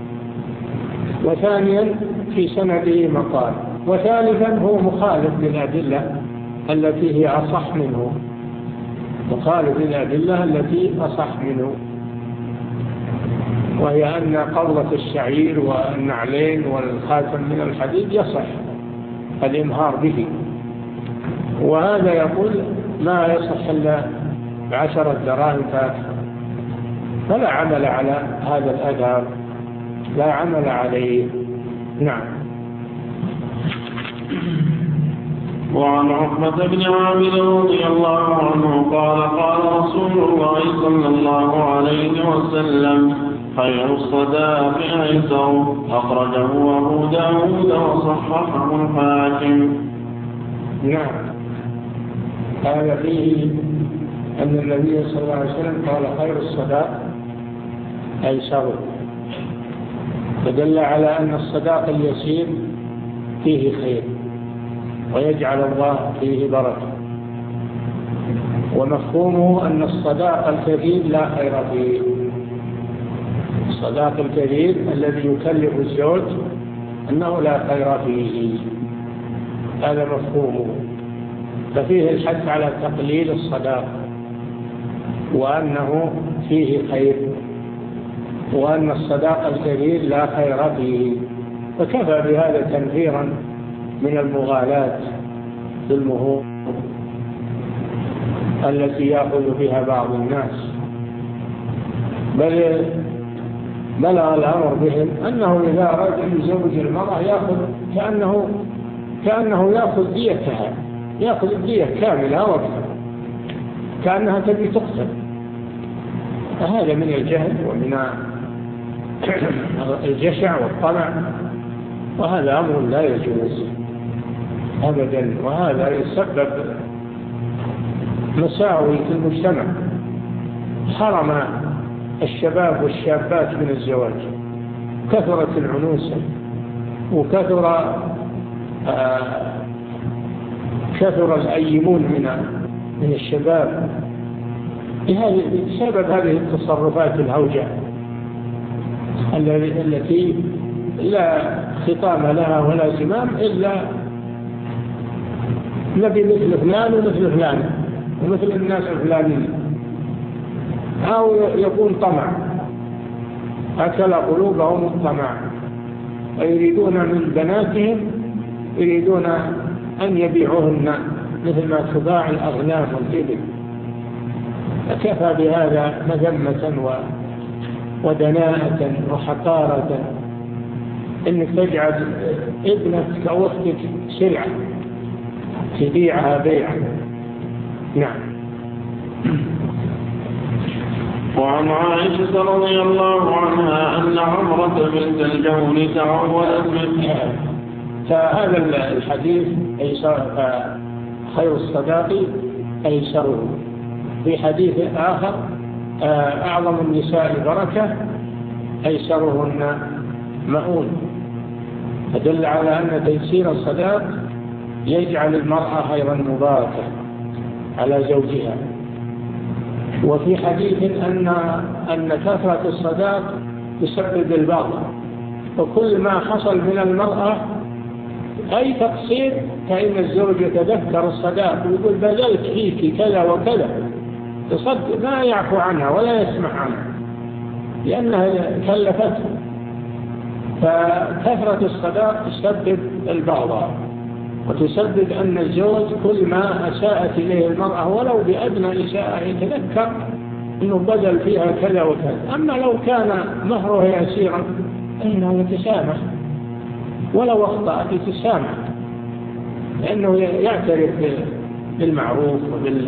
وثانيا في سنده مقال. وثالثا هو مخالف للأدلة التي هي أصح منه، مخالف للأدلة التي أصح منه، وهي أن قبضة الشعير والنعلين والخاتم من الحديد يصح الإمهار به، وهذا يقول ما يصح إلا 10 دراهم فلا عمل على هذا الأثر، لا عمل عليه. نعم. وعن عقبة بن عامر رضي الله عنه قال قال رسول الله صلى الله عليه وسلم خير الصداق أيسر. أخرجه أبو داود وصححه الحاكم. نعم. هذا فيه أن النبي صلى الله عليه وسلم قال خير الصداق أيسر، فدل على أن الصداق اليسير فيه خير ويجعل الله فيه بركة، ومفهومه أن الصداق الكثير لا خير فيه. الصداق الكثير الذي يكلف الزوج أنه لا خير فيه، هذا مفهومه. ففيه الحث على تقليل الصداق وأنه فيه خير، وأن الصداق الكثير لا خير فيه، فكفى بهذا تنفيرا من المغالاة بالمهور التي يأخذ بها بعض الناس. بل بلغ الأمر بهم أنه إذا أراد أن يزوج المرأة يأخذ كأنه يأخذ ديتها، يأخذ الدية كاملة وكذا كأنها تبي تقتل. فهذا من الجهل ومن الجشع والطمع، وهذا أمر لا يجوز أبدا، وهذا يسبب مساوي في المجتمع. حرم الشباب والشابات من الزواج، كثرت العنوسة كثر الأيمون من الشباب بسبب هذه التصرفات الهوجة التي لا خطام لها ولا زمام إلا نبي مثل فلان ومثل فلان ومثل الناس الفلانيين، أو يكون طمع، أكل قلوبهم الطمع، ويريدون من بناتهم يريدون أن يبيعوهن مثل ما تباع الأغنام والإبل. فكفى بهذا مذمة ودناءة وحقارة إنك تجعل ابنتك أو أختك سلعة تبيعها بيعا. نعم. وعن عائشة رضي الله عنها أن عمرة بنت الجون تعوذت من فهذا الحديث خير الصداق أيسره. في حديث آخر أعظم النساء بركة أيسرهن مؤون، فدل على أن تيسير الصداق يجعل المرأة خيرا مباركة على زوجها. وفي حديث أن كثرة الصداق تسبب البغض، وكل ما حصل من المرأة أي تقصير فإن الزوج يتذكر الصداق ويقول بذلت فيك كذا وكذا، تصدق ما يعفو عنها ولا يسمح عنها لأنها كلفته. فكثرة الصداق تسبب البغض، وتسبب أن الزوج كل ما أساءت إليه المرأة ولو بأدنى إساءة يتذكر أنه بدل فيها كذا وكذا. أما لو كان مهره يسيرا فإنه يتسامح، ولو أخطأت يتسامح لأنه يعترف بالمعروف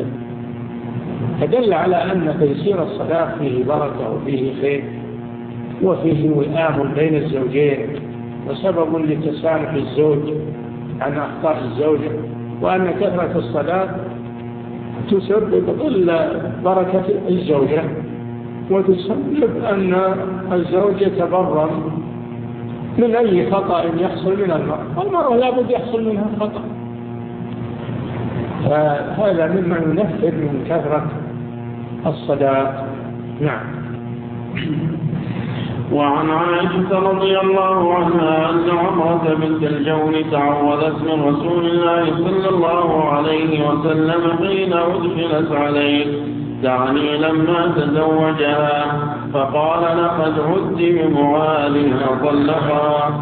فدل على أن تيسير الصداق فيه بركة وفيه خير وفيه وئام بين الزوجين وسبب لتسامح الزوج عن أخطاء الزوجة، وأن كثرة الصداق تسبب قل بركة الزوجة وتسبب أن الزوج يتبرم من أي خطأ يحصل من المرأة، والمرأة لابد يحصل منها خطأ. فهذا مما ينفر من كثرة الصداق. نعم. وعن عائشة رضي الله عنها أن عمرة بنت الجون تعوذت من رسول الله صلى الله عليه وسلم حين أدخلت عليه، تعني لما تزوجها، فقال لقد عدت بمعاذ فطلقها.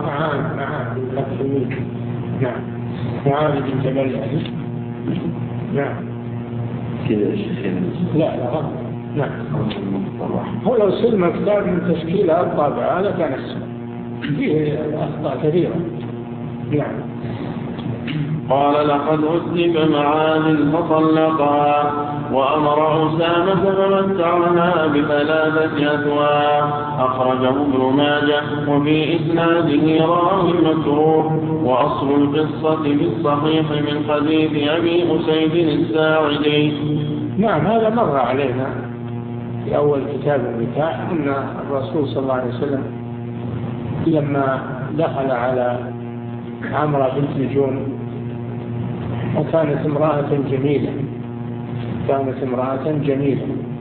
نعم. معاذ بن جبل. نعم. كذا شيخين. لا غلط. نعم. هو لو سلم كتاب من تشكيلها الطابع هذا كان السلم فيه أخطاء كثيرة. نعم. قال لقد أسلف معاذ فطلقها وأمر أسامة فمتعها ب3 أثواب. أخرجه ابن ماجه وفي إسناده راوي متروك. وأصل القصة في الصحيح من حديث أبي أسيد الساعدي. نعم، هذا مر علينا في أول كتاب النكاح أن الرسول صلى الله عليه وسلم لما دخل على عمرة بنت جون وكانت امرأة جميلة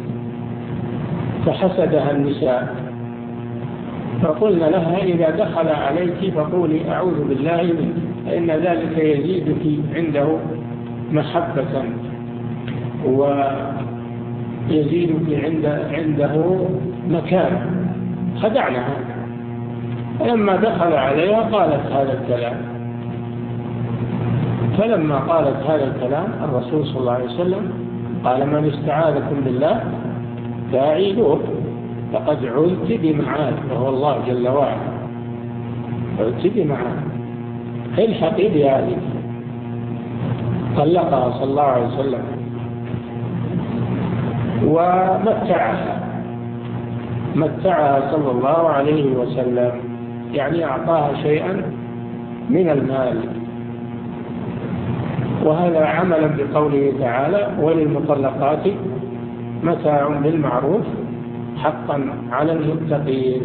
فحسدها النساء فقلنا لها إذا دخل عليك فقولي أعوذ بالله منه فإن ذلك يزيدك عنده محبة ويزيدك عنده مكانة. خدعناها فلما دخل عليها قالت هذا الكلام. فلما قالت هذا الكلام الرسول صلى الله عليه وسلم قال من استعاذكم بالله فأعيذوه فقد عذت بمعاذ وهو الله جل وعلا. عذت بمعاذ الحقي بهذه. طلقها صلى الله عليه وسلم ومتعها صلى الله عليه وسلم، يعني أعطاها شيئا من المال. وهذا عملا بقوله تعالى وللمطلقات متاع بالمعروف حقا على المتقين.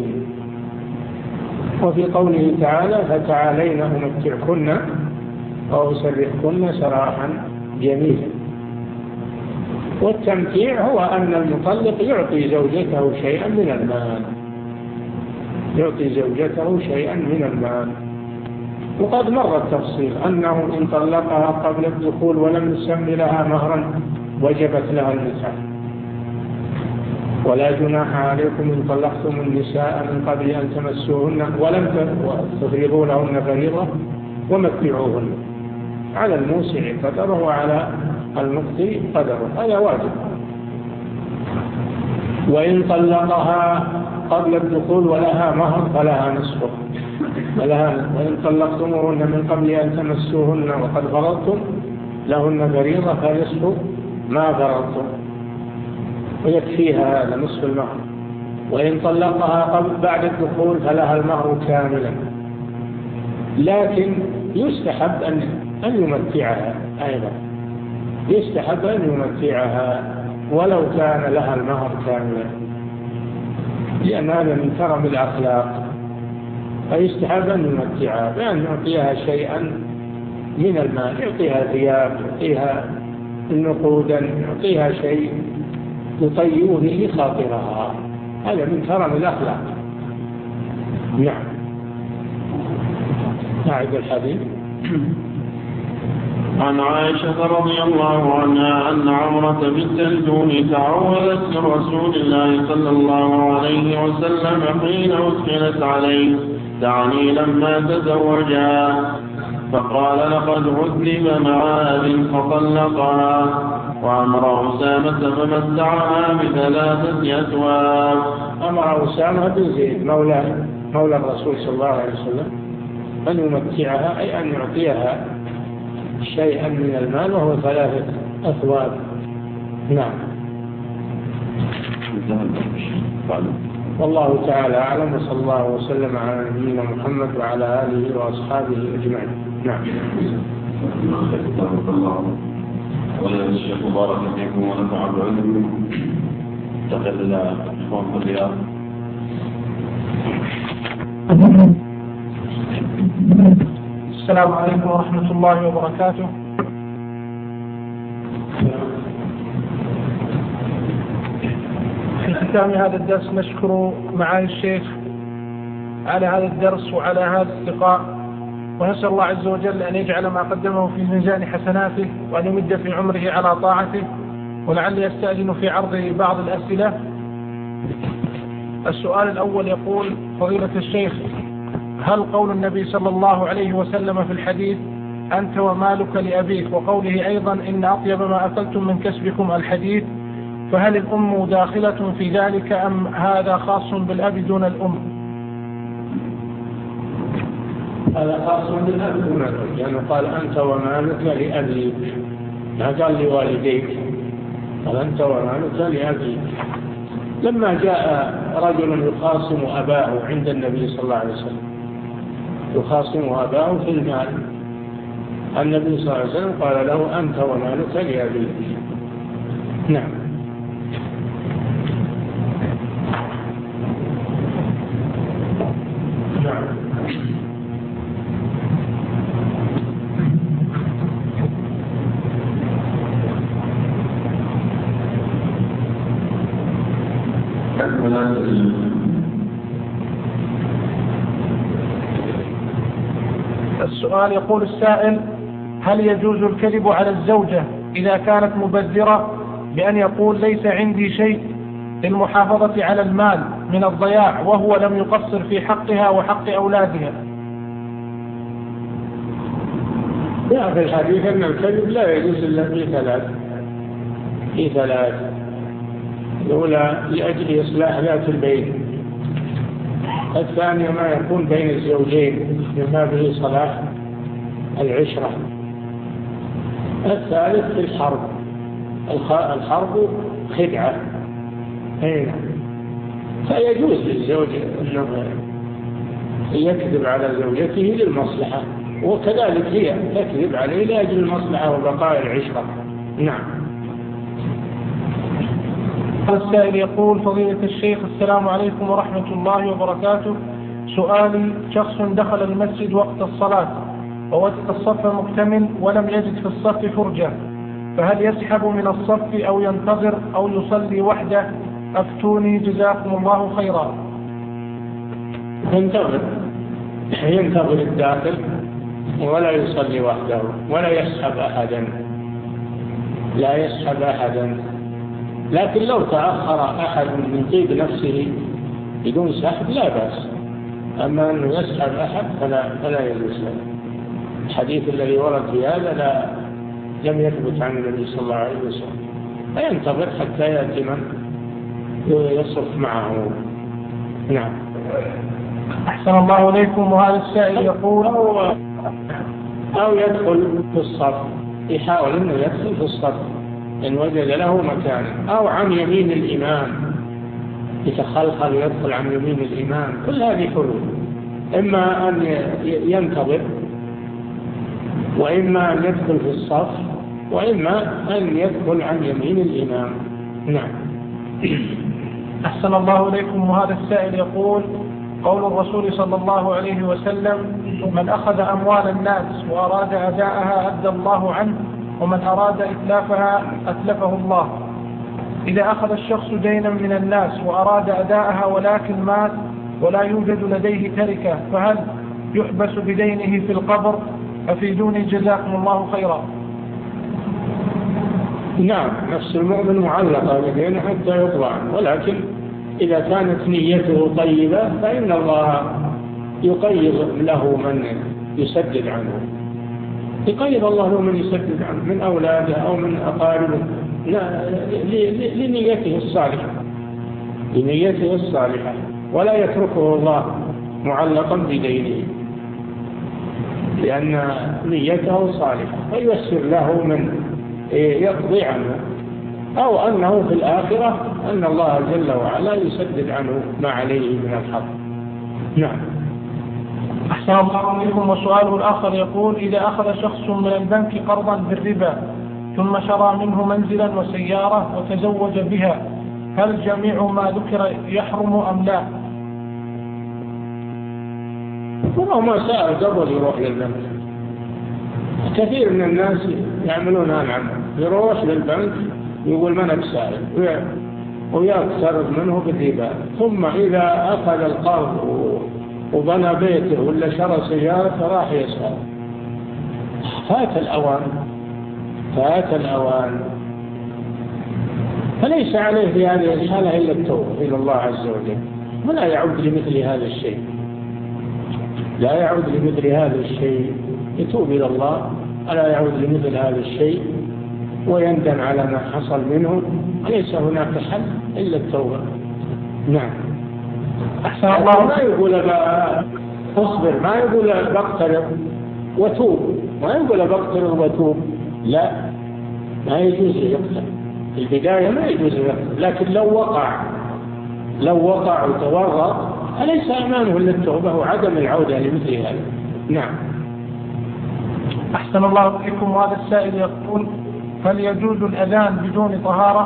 وفي قوله تعالى فتعالين أمتعكن وأسرحكن سراحا جميلا. والتمتيع هو أن المطلق يعطي زوجته شيئا من المال. وقد مر التفصيل أنه إن طلقها قبل الدخول ولم يسمي لها مهرا وجبت لها المتعة. ولا جناح عليكم إن طلقتم النساء من قبل أن تمسوهن ولم تفرضوا لهن فريضة ومتعوهن على الموسع قدره وعلى المقتر قدره، هذا واجب. وإن طلقها قبل الدخول ولها مهر فلها نصفه. وإن طلقتموهن من قبل أن تمسوهن وقد فرضتم لهن فريضة فنصف ما فرضتم ويكفيها هذا نصف المهر. وإن طلقها بعد الدخول فلها المهر كاملا، لكن يستحب أن يمتعها أيضا، يستحب أن يمتعها ولو كان لها المهر كاملا، لأن هذا من كرم الأخلاق. فيستحب أن يمتعها بأن يعطيها شيئا من المال، يعطيها ثياب، يعطيها نقودا، يعطيها شيء يطيب به خاطرها، هذا من كرم الأخلاق. نعم. أعد الحديث. عن عائشة رضي الله عنها أن عمرة بنت الجون تعوذت من رسول الله صلى الله عليه وسلم حين أدخلت عليه، تعني لما تزوجا، فقال لقد عذب معاذ فطلقها وأمر أسامة فمتعها ب3 أثواب. أمر أسامة بن زيد مولى الرسول صلى الله عليه وسلم أن يمتعها، أي أن يعطيها شيئا من المال وهو 3 أثواب. نعم. والله تعالى أعلم، وصلى الله وسلم على نبينا محمد وعلى آله وأصحابه أجمعين. نعم. ولا الشيخ بارك فيكم ونفع بعلمكم. انتقل إلى إخوان الرياض. السلام عليكم ورحمة الله وبركاته. في ختام هذا الدرس نشكر معالي الشيخ على هذا الدرس وعلى هذا اللقاء، ونسأل الله عز وجل أن يجعل ما قدمه في ميزان حسناته وأن يمد في عمره على طاعته. ولعلي أستأذن في عرض بعض الأسئلة. السؤال الأول يقول: فضيلة الشيخ، هل قول النبي صلى الله عليه وسلم في الحديث أنت ومالك لأبيك، وقوله أيضا إن أطيب ما أكلتم من كسبكم الحديث، فهل الأم داخلة في ذلك أم هذا خاص بالأب دون الأم؟ هذا خاص بالأب والمال، لأنه قال أنت ومالك لأبيك، ما قال لوالديك، قال أنت ومالك لأبيك. لما جاء رجل يخاصم أباه عند النبي صلى الله عليه وسلم، يخاصم أباه في المال، النبي صلى الله عليه وسلم قال له أنت ومالك لأبيك. نعم. نعم. السؤال يقول السائل: هل يجوز الكذب على الزوجة إذا كانت مبذرة بأن يقول ليس عندي شيء للمحافظة على المال من الضياع وهو لم يقصر في حقها وحق أولادها؟ جاء في الحديث أن الكذب لا يجوز إلا في ثلاث. الأولى لأجل إصلاح ذات البين، الثانية ما يكون بين الزوجين مما به صلاح العشرة، الثالث في الحرب. الحرب خدعة، فيجوز للزوج أنه يكذب على زوجته للمصلحة، وكذلك هي تكذب عليه لأجل المصلحة وبقاء العشرة. نعم. السائل يقول: فضيلة الشيخ، السلام عليكم ورحمة الله وبركاته. سؤالي: شخص دخل المسجد وقت الصلاة ووجد الصف مكتمل ولم يجد في الصف فرجة، فهل يسحب من الصف أو ينتظر أو يصلي وحده؟ أفتوني جزاكم الله خيرا. ينتظر الداخل ولا يصلي وحده ولا يسحب أحدا، لا يسحب أحدا. لكن لو تأخر أحد من طيب نفسه بدون سحب لا بأس، أما أنه يسحب أحد فلا يجوز له. الحديث الذي ورد في هذا لم يثبت عن النبي صلى الله عليه وسلم، فينتظر حتى يأتي من يصف معه. نعم. أحسن الله إليكم. وهذا السائل يقول: أو يدخل في الصف، يحاول أنه يدخل في الصف إن وجد له مكان، أو عن يمين الإمام يتخلخل يدخل عن يمين الإمام. كل هذه حلول، إما أن ينتظر، وإما أن يدخل في الصف، وإما أن يدخل عن يمين الإمام. نعم. أحسن الله إليكم. وهذا السائل يقول: قول الرسول صلى الله عليه وسلم: من أخذ أموال الناس وأراد أداءها أدى الله عنه، ومن أراد إتلافها أتلفه الله. إذا أخذ الشخص دينا من الناس وأراد أداءها ولكن مات ولا يوجد لديه تركة، فهل يحبس بدينه في القبر؟ أفيدوني جزاكم الله خيرا. نعم، نفس المؤمن معلقة بدينه حتى يطلع، ولكن إذا كانت نيته طيبة فإن الله يقيض له من يسدد عنه، يقيض الله له من يسدد عنه من أولاده أو من أقاربه لنيته الصالحة، لنيته الصالحة، ولا يتركه الله معلقا بدينه لأن نيته صالحة، فييسر له من يقضي عنه، أو أنه في الآخرة أن الله جل وعلا يسدد عنه ما عليه من الحق. نعم. أحسن الله إليكم. وسؤاله الآخر يقول: إذا أخذ شخص من البنك قرضا بالربا ثم شرى منه منزلا وسيارة وتزوج بها، هل جميع ما ذكر يحرم أم لا؟ ما سأل قبل يروح للبنك. كثير من الناس يعملون هذا، يروح للبنك يقول منك سائل ويقترض منه بالربا، ثم إذا أخذ القرض وبنى بيته ولا شرى سيارة راح يسأل. فات الأوان، فليس عليه في هذه الحالة إلا التوبة إلى الله عز وجل، ولا يعود لمثل هذا الشيء، لا يعود لمثل هذا الشيء، يتوب إلى الله ولا يعود لمثل هذا الشيء ويندم على ما حصل منه. ليس هناك حل إلا التوبة. نعم. أحسن الله. ما يقول اصبر، ما يقول بقترب وتوب، ما يقول بقترب وتوب، لا، ما يجوز يقترب في البداية، ما يجوز يقترب. لكن لو وقع وتورط أليس أمامه إلا التوبة وعدم العودة لمثل هذا؟ نعم. أحسن الله إليكم. وهذا السائل يقول: هل يجوز الأذان بدون طهارة؟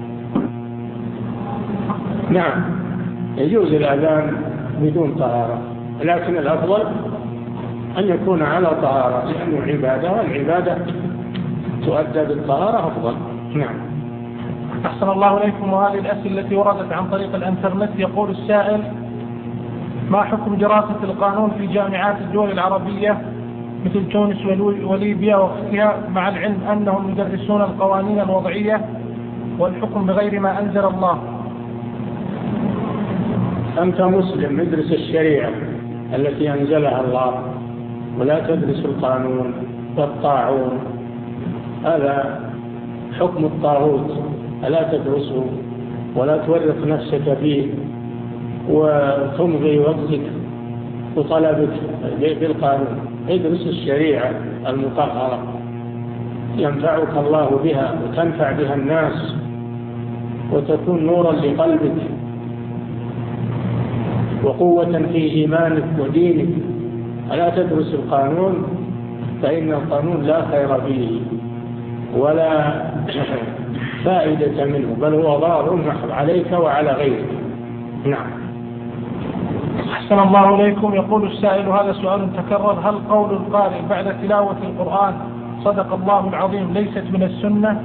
نعم، يجوز الأذان بدون طهارة، لكن الأفضل أن يكون على طهارة، لأنه عبادة، والعبادة تؤدى بالطهارة أفضل. نعم. أحسن الله إليكم. وهذه الأسئلة التي وردت عن طريق الإنترنت، يقول السائل: ما حكم دراسة القانون في جامعات الدول العربية مثل تونس وليبيا وغيرها، مع العلم أنهم يدرسون القوانين الوضعية والحكم بغير ما أنزل الله؟ أنت مسلم، ادرس الشريعة التي أنزلها الله، ولا تدرس القانون والطاعون، هذا حكم الطاغوت، ألا تدرسه ولا تورط نفسك فيه وتمضي وقتك وطلبك بالقانون. ادرس الشريعة المطهرة ينفعك الله بها وتنفع بها الناس وتكون نورا لقلبك وقوة في إيمانك ودينك. ألا تدرس القانون، فإن القانون لا خير فيه ولا فائدة منه، بل هو ضار محض عليك وعلى غيرك. نعم. أحسن الله إليكم. يقول السائل، هذا سؤال تكرر: هل قول القارئ بعد تلاوة القرآن صدق الله العظيم ليست من السنة؟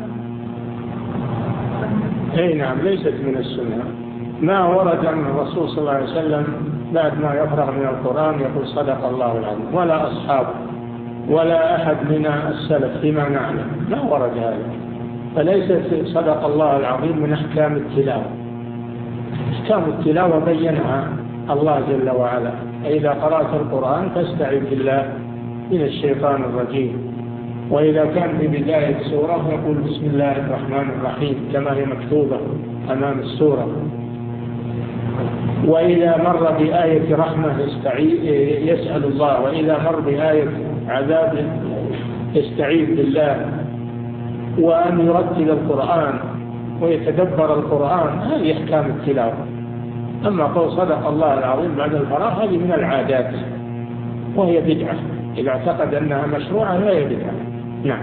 أي نعم، ليست من السنة. ما ورد عن الرسول صلى الله عليه وسلم بعد ما يفرغ من القرآن يقول صدق الله العظيم، ولا أصحاب ولا أحد من السلف فيما نعلم، ما ورد هذا. فليست صدق الله العظيم من أحكام التلاوة. أحكام التلاوة بينها الله جل وعلا: إذا قرأت القرآن فاستعذ بالله من الشيطان الرجيم. وإذا كان في بداية السورة يقول بسم الله الرحمن الرحيم كما هي مكتوبة أمام السورة. وإذا مر بآية رحمة يسأل الله، وإذا مر بآية عذاب يستعيذ بالله. وأن يرتل القرآن ويتدبر القرآن، هذه أحكام التلاوة. أما قول صدق الله العظيم بعد الفراغ هذه من العادات وهي بدعة، إذا اعتقد أنها مشروعة فهي بدعة. نعم.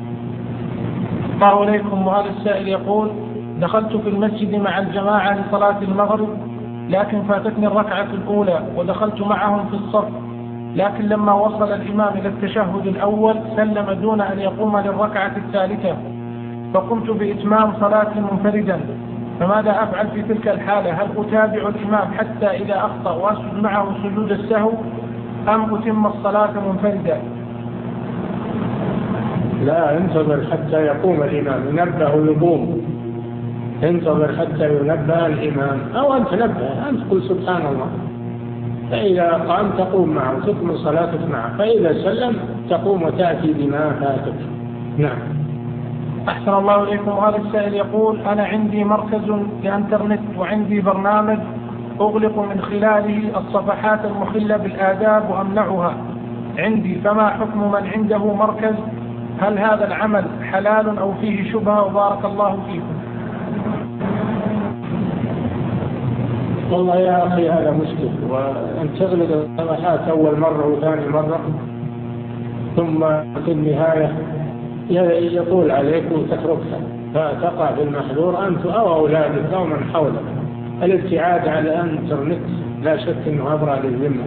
الله إليكم. وهذا السائل يقول: دخلت في المسجد مع الجماعة لصلاة المغرب، لكن فاتتني الركعة الأولى ودخلت معهم في الصف، لكن لما وصل الإمام إلى التشهد الأول سلم دون أن يقوم للركعة الثالثة، فقمت بإتمام صلاة منفردا، فماذا أفعل في تلك الحالة؟ هل أتابع الإمام حتى إذا أخطأ وأسجد معه سجود السهو، أم أتم الصلاة منفردا؟ لا، انتظر حتى يقوم الإمام، ينبه يقوم، انتظر حتى ينبه الإمام، أو أنت نبه، أنت قل سبحان الله، فإذا قام تقوم معه تكمل صلاتك معه، فإذا سلم تقوم وتأتي بما فاتك. نعم. أحسن الله إليكم. هذا السائل يقول: أنا عندي مركز لإنترنت وعندي برنامج أغلق من خلاله الصفحات المخلة بالآداب وأمنعها عندي، فما حكم من عنده مركز؟ هل هذا العمل حلال أو فيه شبهة؟ وبارك الله فيكم. والله يا أخي هذا مشكل، وأن تغلق الصفحات أول مرة وثاني مرة ثم في النهاية يطول عليك وتتركها، فتقع في المحذور أنت أو أولادك أو من حولك. الابتعاد على الإنترنت لا شك أنه أبرأ للذمة،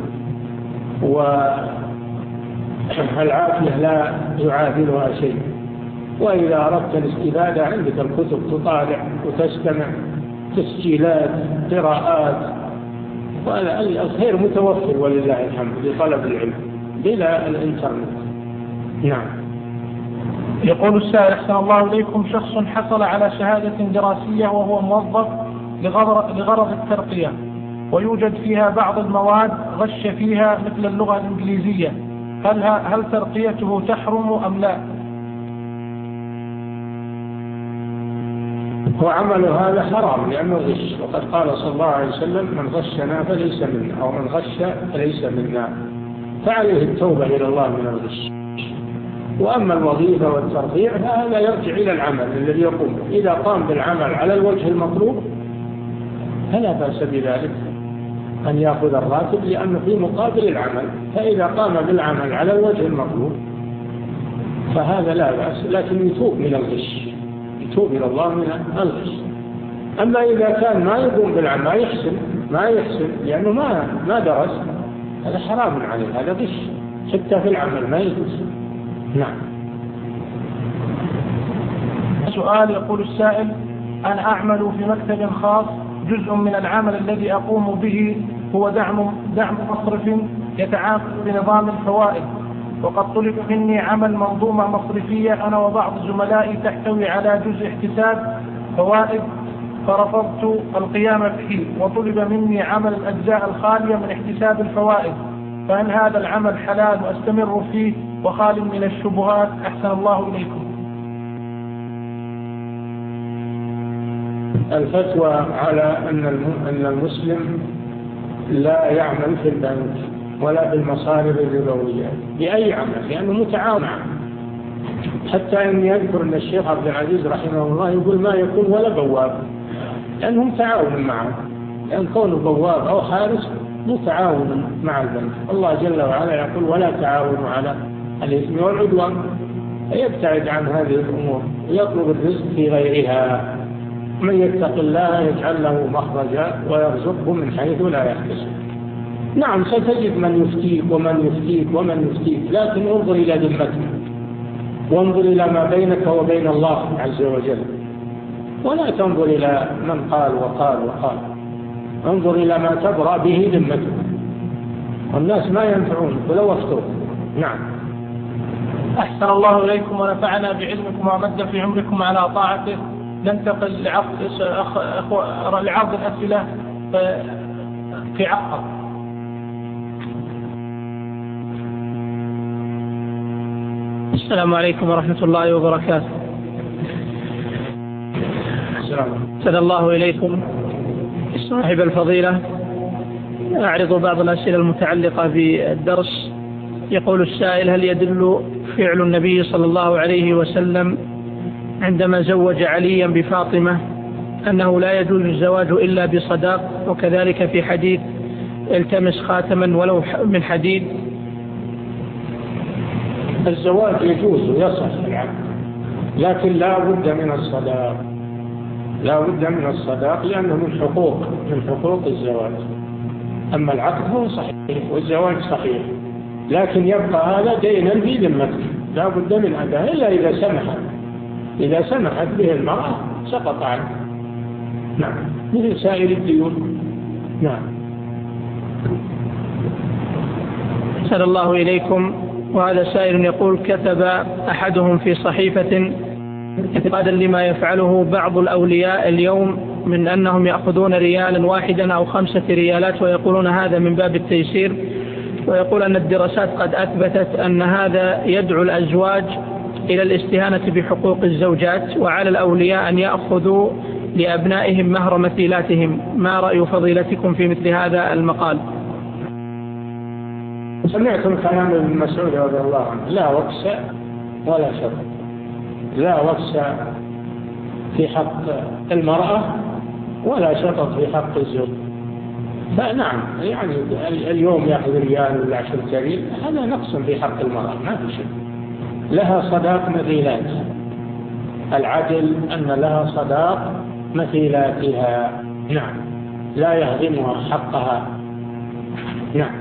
والعافية لا يعادلها شيء. وإذا أردت الاستفادة عندك الكتب تطالع وتستمع، تسجيلات، قراءات، والخير متوفر ولله الحمد لطلب العلم بلا الإنترنت. نعم. يقول السائل: أحسن الله إليكم، شخص حصل على شهادة دراسية وهو موظف لغرض الترقية، ويوجد فيها بعض المواد غش فيها مثل اللغة الإنجليزية، هل ترقيته تحرم أم لا؟ هو عمله هذا حرام لأنه غش، وقد قال صلى الله عليه وسلم من غشنا فليس منا، أو من غش فليس منا، فعليه التوبة إلى الله من الغش. وأما الوظيفة والترفيع فهذا يرجع إلى العمل الذي يقوم. إذا قام بالعمل على الوجه المطلوب فلا بأس بذلك أن يأخذ الراتب لأنه في مقابل العمل، فإذا قام بالعمل على الوجه المطلوب فهذا لا بأس، لكن يتوب من الغش، يتوب إلى الله من الغش. أما إذا كان ما يقوم بالعمل ما يحسن لأنه ما درس، هذا حرام عليه، هذا غش حتى في العمل ما يجوز. نعم. سؤال يقول السائل: أنا أعمل في مكتب خاص، جزء من العمل الذي أقوم به هو دعم مصرف يتعامل بنظام الفوائد، وقد طلب مني عمل منظومة مصرفية أنا وبعض زملائي تحتوي على جزء احتساب فوائد، فرفضت القيام به، وطلب مني عمل الأجزاء الخالية من احتساب الفوائد، فهل هذا العمل حلال وأستمر فيه وخال من الشبهات؟ أحسن الله إليكم. الفتوى على أن المسلم لا يعمل في البنك ولا في المصارف الربوية بأي عمل لأنه متعاون، حتى أن يذكر أن الشيخ عبد العزيز رحمه الله يقول ما يكون ولا بواب، لأنهم تعاون معه، لأن كونه بواب أو حارس متعاون مع البنك. الله جل وعلا يقول ولا تعاونوا على الإثم والعدوان، فيبتعد عن هذه الأمور ويطلب الرزق في غيرها. من يتق الله يجعل له مخرجا ويرزقه من حيث لا يحتسب. نعم ستجد من يفتيك ومن يفتيك ومن يفتيك، لكن انظر إلى ذمتك وانظر إلى ما بينك وبين الله عز وجل، ولا تنظر إلى من قال وقال وقال، انظر إلى ما تبرأ به ذمتك، والناس ما ينفعون ولو افتوا. نعم. أحسن الله إليكم ونفعنا بعلمكم ومد في عمركم على طاعته. ننتقل لعرض الأسئلة في عقب. السلام عليكم ورحمة الله وبركاته. أحسن الله إليكم صاحب الفضيلة. أعرض بعض الأسئلة المتعلقة بالدرس. يقول السائل: هل يدل فعل النبي صلى الله عليه وسلم عندما زوج عليا بفاطمة أنه لا يجوز الزواج إلا بصداق، وكذلك في حديث التمس خاتما ولو من حديد؟ الزواج يجوز ويصح العقد، لكن لا بد من الصداق، لا بد من الصداق لأنه من حقوق الزواج. أما العقد هو صحيح والزواج صحيح، لكن يبقى هذا دينا في ذمتك لا بد من أداء إلا إذا سمحت به المرأة سقط عنه. نعم، مثل سائر الديون. نعم. أحسن الله إليكم. وهذا سائل يقول: كتب أحدهم في صحيفة اعتقادا لما يفعله بعض الأولياء اليوم من أنهم يأخذون ريالا واحدا أو 5 ريالات ويقولون هذا من باب التيسير، ويقول أن الدراسات قد أثبتت أن هذا يدعو الأزواج إلى الاستهانة بحقوق الزوجات، وعلى الأولياء أن يأخذوا لأبنائهم مهر مثيلاتهم. ما رأي فضيلتكم في مثل هذا المقال؟ سمعتم كلام ابن مسعود رضي الله عنه: لا وكس ولا شطط، لا وكس في حق المرأة ولا شطط في حق الزوج. فنعم يعني اليوم يأخذ ريال ولا 10 ريال، هذا نقص في حق المرأة، ما في شيء. لها صداق مثيلات، العدل أن لها صداق مثيلاتها. نعم، لا يهضمها حقها. نعم.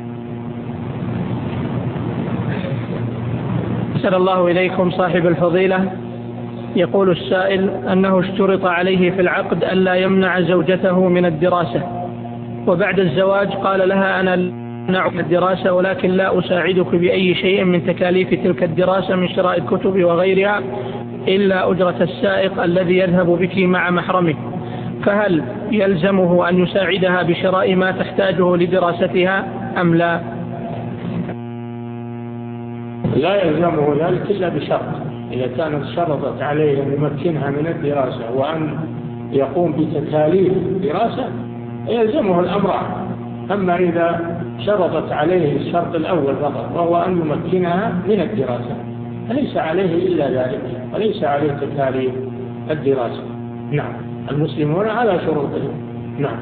أحسن الله إليكم صاحب الفضيلة. يقول السائل أنه اشترط عليه في العقد ألا يمنع زوجته من الدراسة، وبعد الزواج قال لها: أنا أمنع الدراسة ولكن لا أساعدك بأي شيء من تكاليف تلك الدراسة من شراء الكتب وغيرها إلا أجرة السائق الذي يذهب بك مع محرمك، فهل يلزمه أن يساعدها بشراء ما تحتاجه لدراستها أم لا؟ لا يلزمه ذلك إلا بشرط، إذا كانت شرطت عليه أن يمكنها من الدراسة وأن يقوم بتكاليف دراسة يلزمه الأمران. أما إذا شرطت عليه الشرط الأول فقط وهو أن يمكنها من الدراسة فليس عليه إلا ذلك وليس عليه تكاليف الدراسة. نعم، المسلمون على شروطهم. نعم.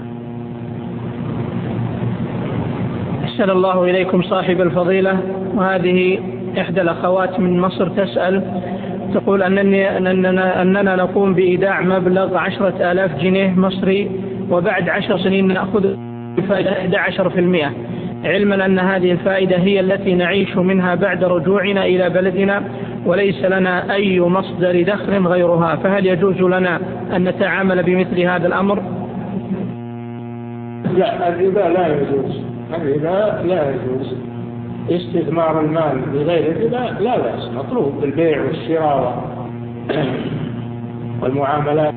أحسن الله إليكم صاحب الفضيلة، وهذه إحدى الأخوات من مصر تسأل تقول أننا نقوم بإيداع مبلغ 10,000 جنيه مصري، وبعد 10 سنين نأخذ فائدة 11%، علما أن هذه الفائدة هي التي نعيش منها بعد رجوعنا إلى بلدنا وليس لنا أي مصدر دخل غيرها، فهل يجوز لنا أن نتعامل بمثل هذا الأمر؟ لا، الربا لا يجوز. الربا لا يجوز. استثمار المال بغير الربا لا بأس، مطلوب بالبيع والشراء والمعاملات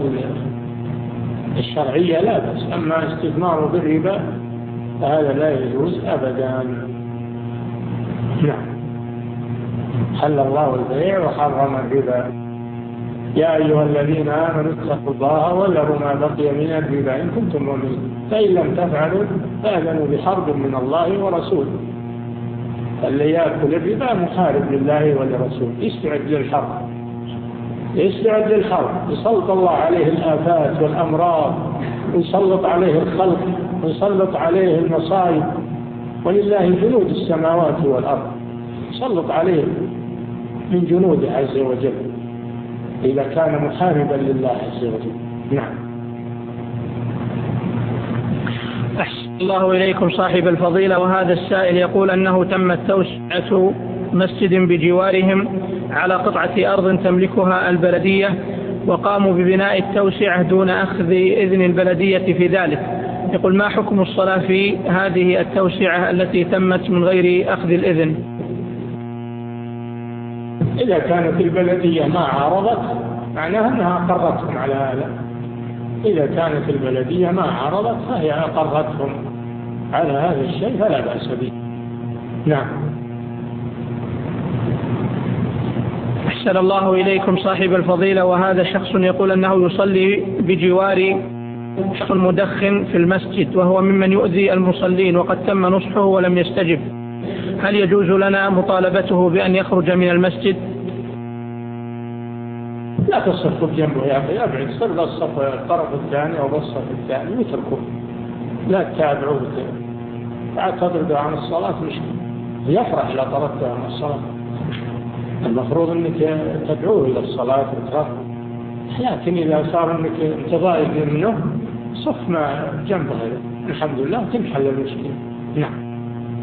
الشرعية لا بأس. أما استثماره بالربا فهذا لا يجوز أبدا. نعم. حل الله البيع وحرم الربا. يا أيها الذين آمنوا اتقوا الله وذروا ما بقي من الربا إن كنتم مؤمنين فإن لم تفعلوا فأذنوا بحرب من الله ورسوله. اللي يأكل الربا محارب لله ولرسوله، يستعد للحرب، يستعد للحرب. يسلط الله عليه الآفات والأمراض، ويسلط عليه الخلق، ويسلط عليه المصائب، ولله جنود السماوات والأرض، يسلط عليه من جنوده عز وجل إذا كان محاربا لله عز وجل. نعم. أحسن الله إليكم صاحب الفضيلة، وهذا السائل يقول أنه تمت توسعة مسجد بجوارهم على قطعة أرض تملكها البلدية، وقاموا ببناء التوسعة دون أخذ إذن البلدية في ذلك. يقول ما حكم الصلاة في هذه التوسعة التي تمت من غير أخذ الإذن؟ إذا كانت البلدية ما عارضت معناها أنها أقرتهم على هذا. إذا كانت البلدية ما عارضت فهي أقرتهم على هذا الشيء فلا بأس به. نعم. أحسن الله إليكم صاحب الفضيلة، وهذا شخص يقول أنه يصلي بجوار شخص مدخن في المسجد وهو ممن يؤذي المصلين وقد تم نصحه ولم يستجب، هل يجوز لنا مطالبته بأن يخرج من المسجد؟ لا تصفوا جنبه يا أخي، أبعد، صر الصف الطرف الثاني أو الصف الثاني وتركوه، لا تتابعوه. بعد تضرب عن الصلاة مشكلة، يفرح إذا طردته عن الصلاة. المفروض أنك تدعوه إلى الصلاة وترفض، لكن إذا صار أنك تضايق منه صف ما جنبه الحمد لله تنحل المشكلة. نعم.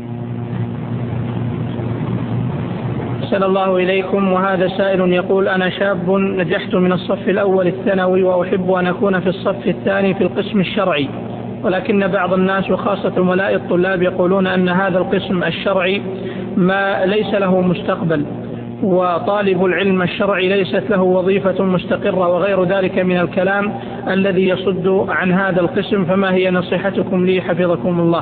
أحسن الله إليكم، وهذا سائل يقول أنا شاب نجحت من الصف الأول الثانوي وأحب أن أكون في الصف الثاني في القسم الشرعي، ولكن بعض الناس وخاصة ملاء الطلاب يقولون أن هذا القسم الشرعي ما ليس له مستقبل، وطالب العلم الشرعي ليست له وظيفة مستقرة وغير ذلك من الكلام الذي يصد عن هذا القسم، فما هي نصيحتكم لي حفظكم الله؟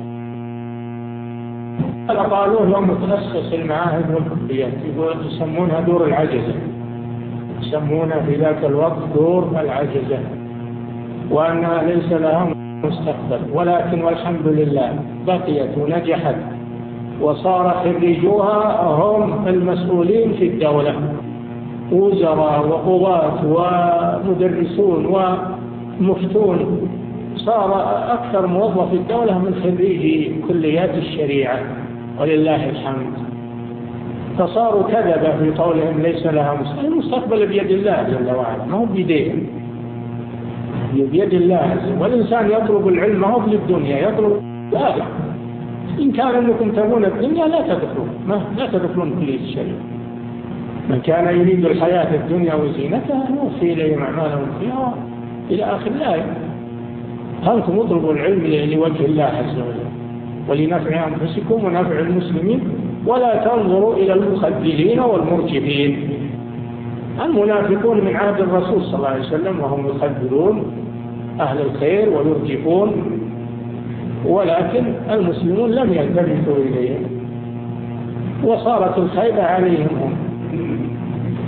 قالوا لهم متخصص المعاهد والكليات يسمونها دور العجزة، يسمونها في ذاك الوقت دور العجزة، وأنها ليس لها مستقبل، ولكن والحمد لله بقيت ونجحت وصار خريجوها هم المسؤولين في الدولة، وزراء وقضاة ومدرسون ومفتون، صار أكثر موظف في الدولة من خريجي كليات الشريعة ولله الحمد. فصاروا كذبة في قولهم ليس لها مستقبل. المستقبل بيد الله جل وعلا، ما هو بيديهم، بيد الله. والإنسان يطلب العلم ما هو للدنيا، يطلب الآخرة. إن كان أنكم تبون الدنيا لا تدخلون كلية الشريعة. من كان يريد الحياة الدنيا وزينتها نوفي إليهم أعمالهم فيها إلى آخر الآية. أنتم اطلبوا العلم لوجه الله عز وجل ولنفع أنفسكم ونفع المسلمين، ولا تنظروا إلى المخذلين والمرجفين. المنافقون من عهد الرسول صلى الله عليه وسلم وهم يخذلون أهل الخير ويرجفون، ولكن المسلمون لم يلتفتوا إليهم وصارت الخيبة عليهم هم.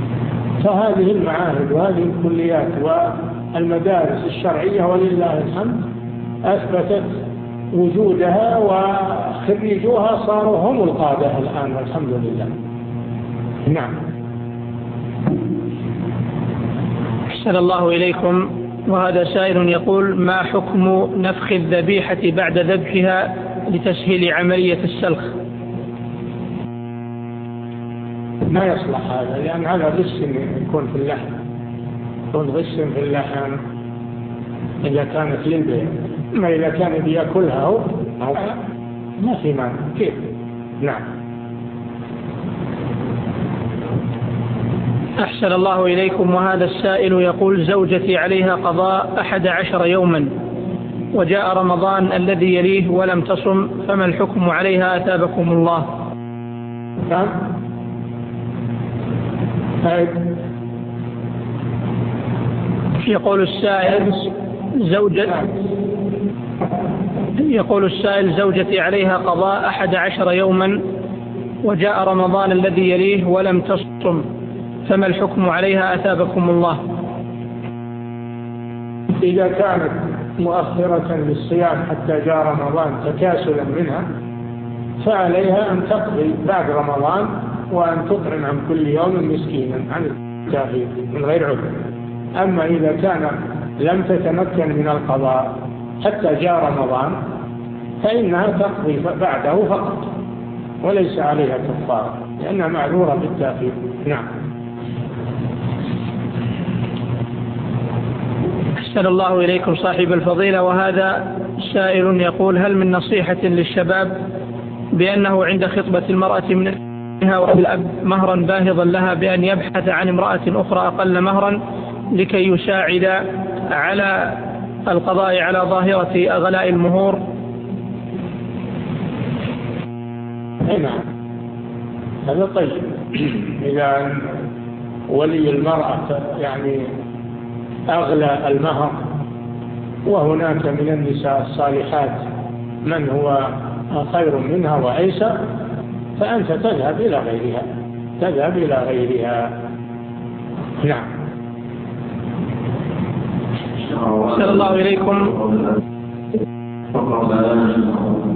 فهذه المعاهد وهذه الكليات والمدارس الشرعية ولله الحمد أثبتت وجودها، وخريجوها صاروا هم القادة الآن والحمد لله. نعم. أحسن الله إليكم. وهذا سائل يقول: ما حكم نفخ الذبيحة بعد ذبحها لتسهيل عملية السلخ؟ ما يصلح هذا، لأن هذا غش يكون في اللحم، يكون غش في اللحم إذا كانت للبيع. أما إذا كان بيأكلها هو ما في مانع. كيف؟ نعم. أحسن الله إليكم. وهذا السائل يقول: زوجتي عليها قضاء 11 يوما وجاء رمضان الذي يليه ولم تصم، فما الحكم عليها أثابكم الله؟ نعم. يقول السائل: زوجتي عليها قضاء 11 يوما وجاء رمضان الذي يليه ولم تصم، فما الحكم عليها أثابكم الله؟ إذا كانت مؤخرة للصيام حتى جاء رمضان تكاسلا منها، فعليها أن تقضي بعد رمضان وأن تطعم عن كل يوم مسكينا عن التأخير من غير عذر. أما إذا كان لم تتمكن من القضاء حتى جاء رمضان فإنها تقضي بعده فقط وليس عليها كفارة، لأنها معذورة بالتأخير. نعم. أحسن الله إليكم صاحب الفضيلة. وهذا سائل يقول: هل من نصيحة للشباب بأنه عند خطبة المرأة منها والأب مهرا باهظا لها بأن يبحث عن امرأة أخرى أقل مهرا لكي يساعد على القضاء على ظاهرة أغلاء المهور؟ نعم، هذا طيب. إذا ولي المرأة يعني أغلى المهر وهناك من النساء الصالحات من هو خير منها وأيسر، فأنت تذهب إلى غيرها. نعم. صلى الله إليكم.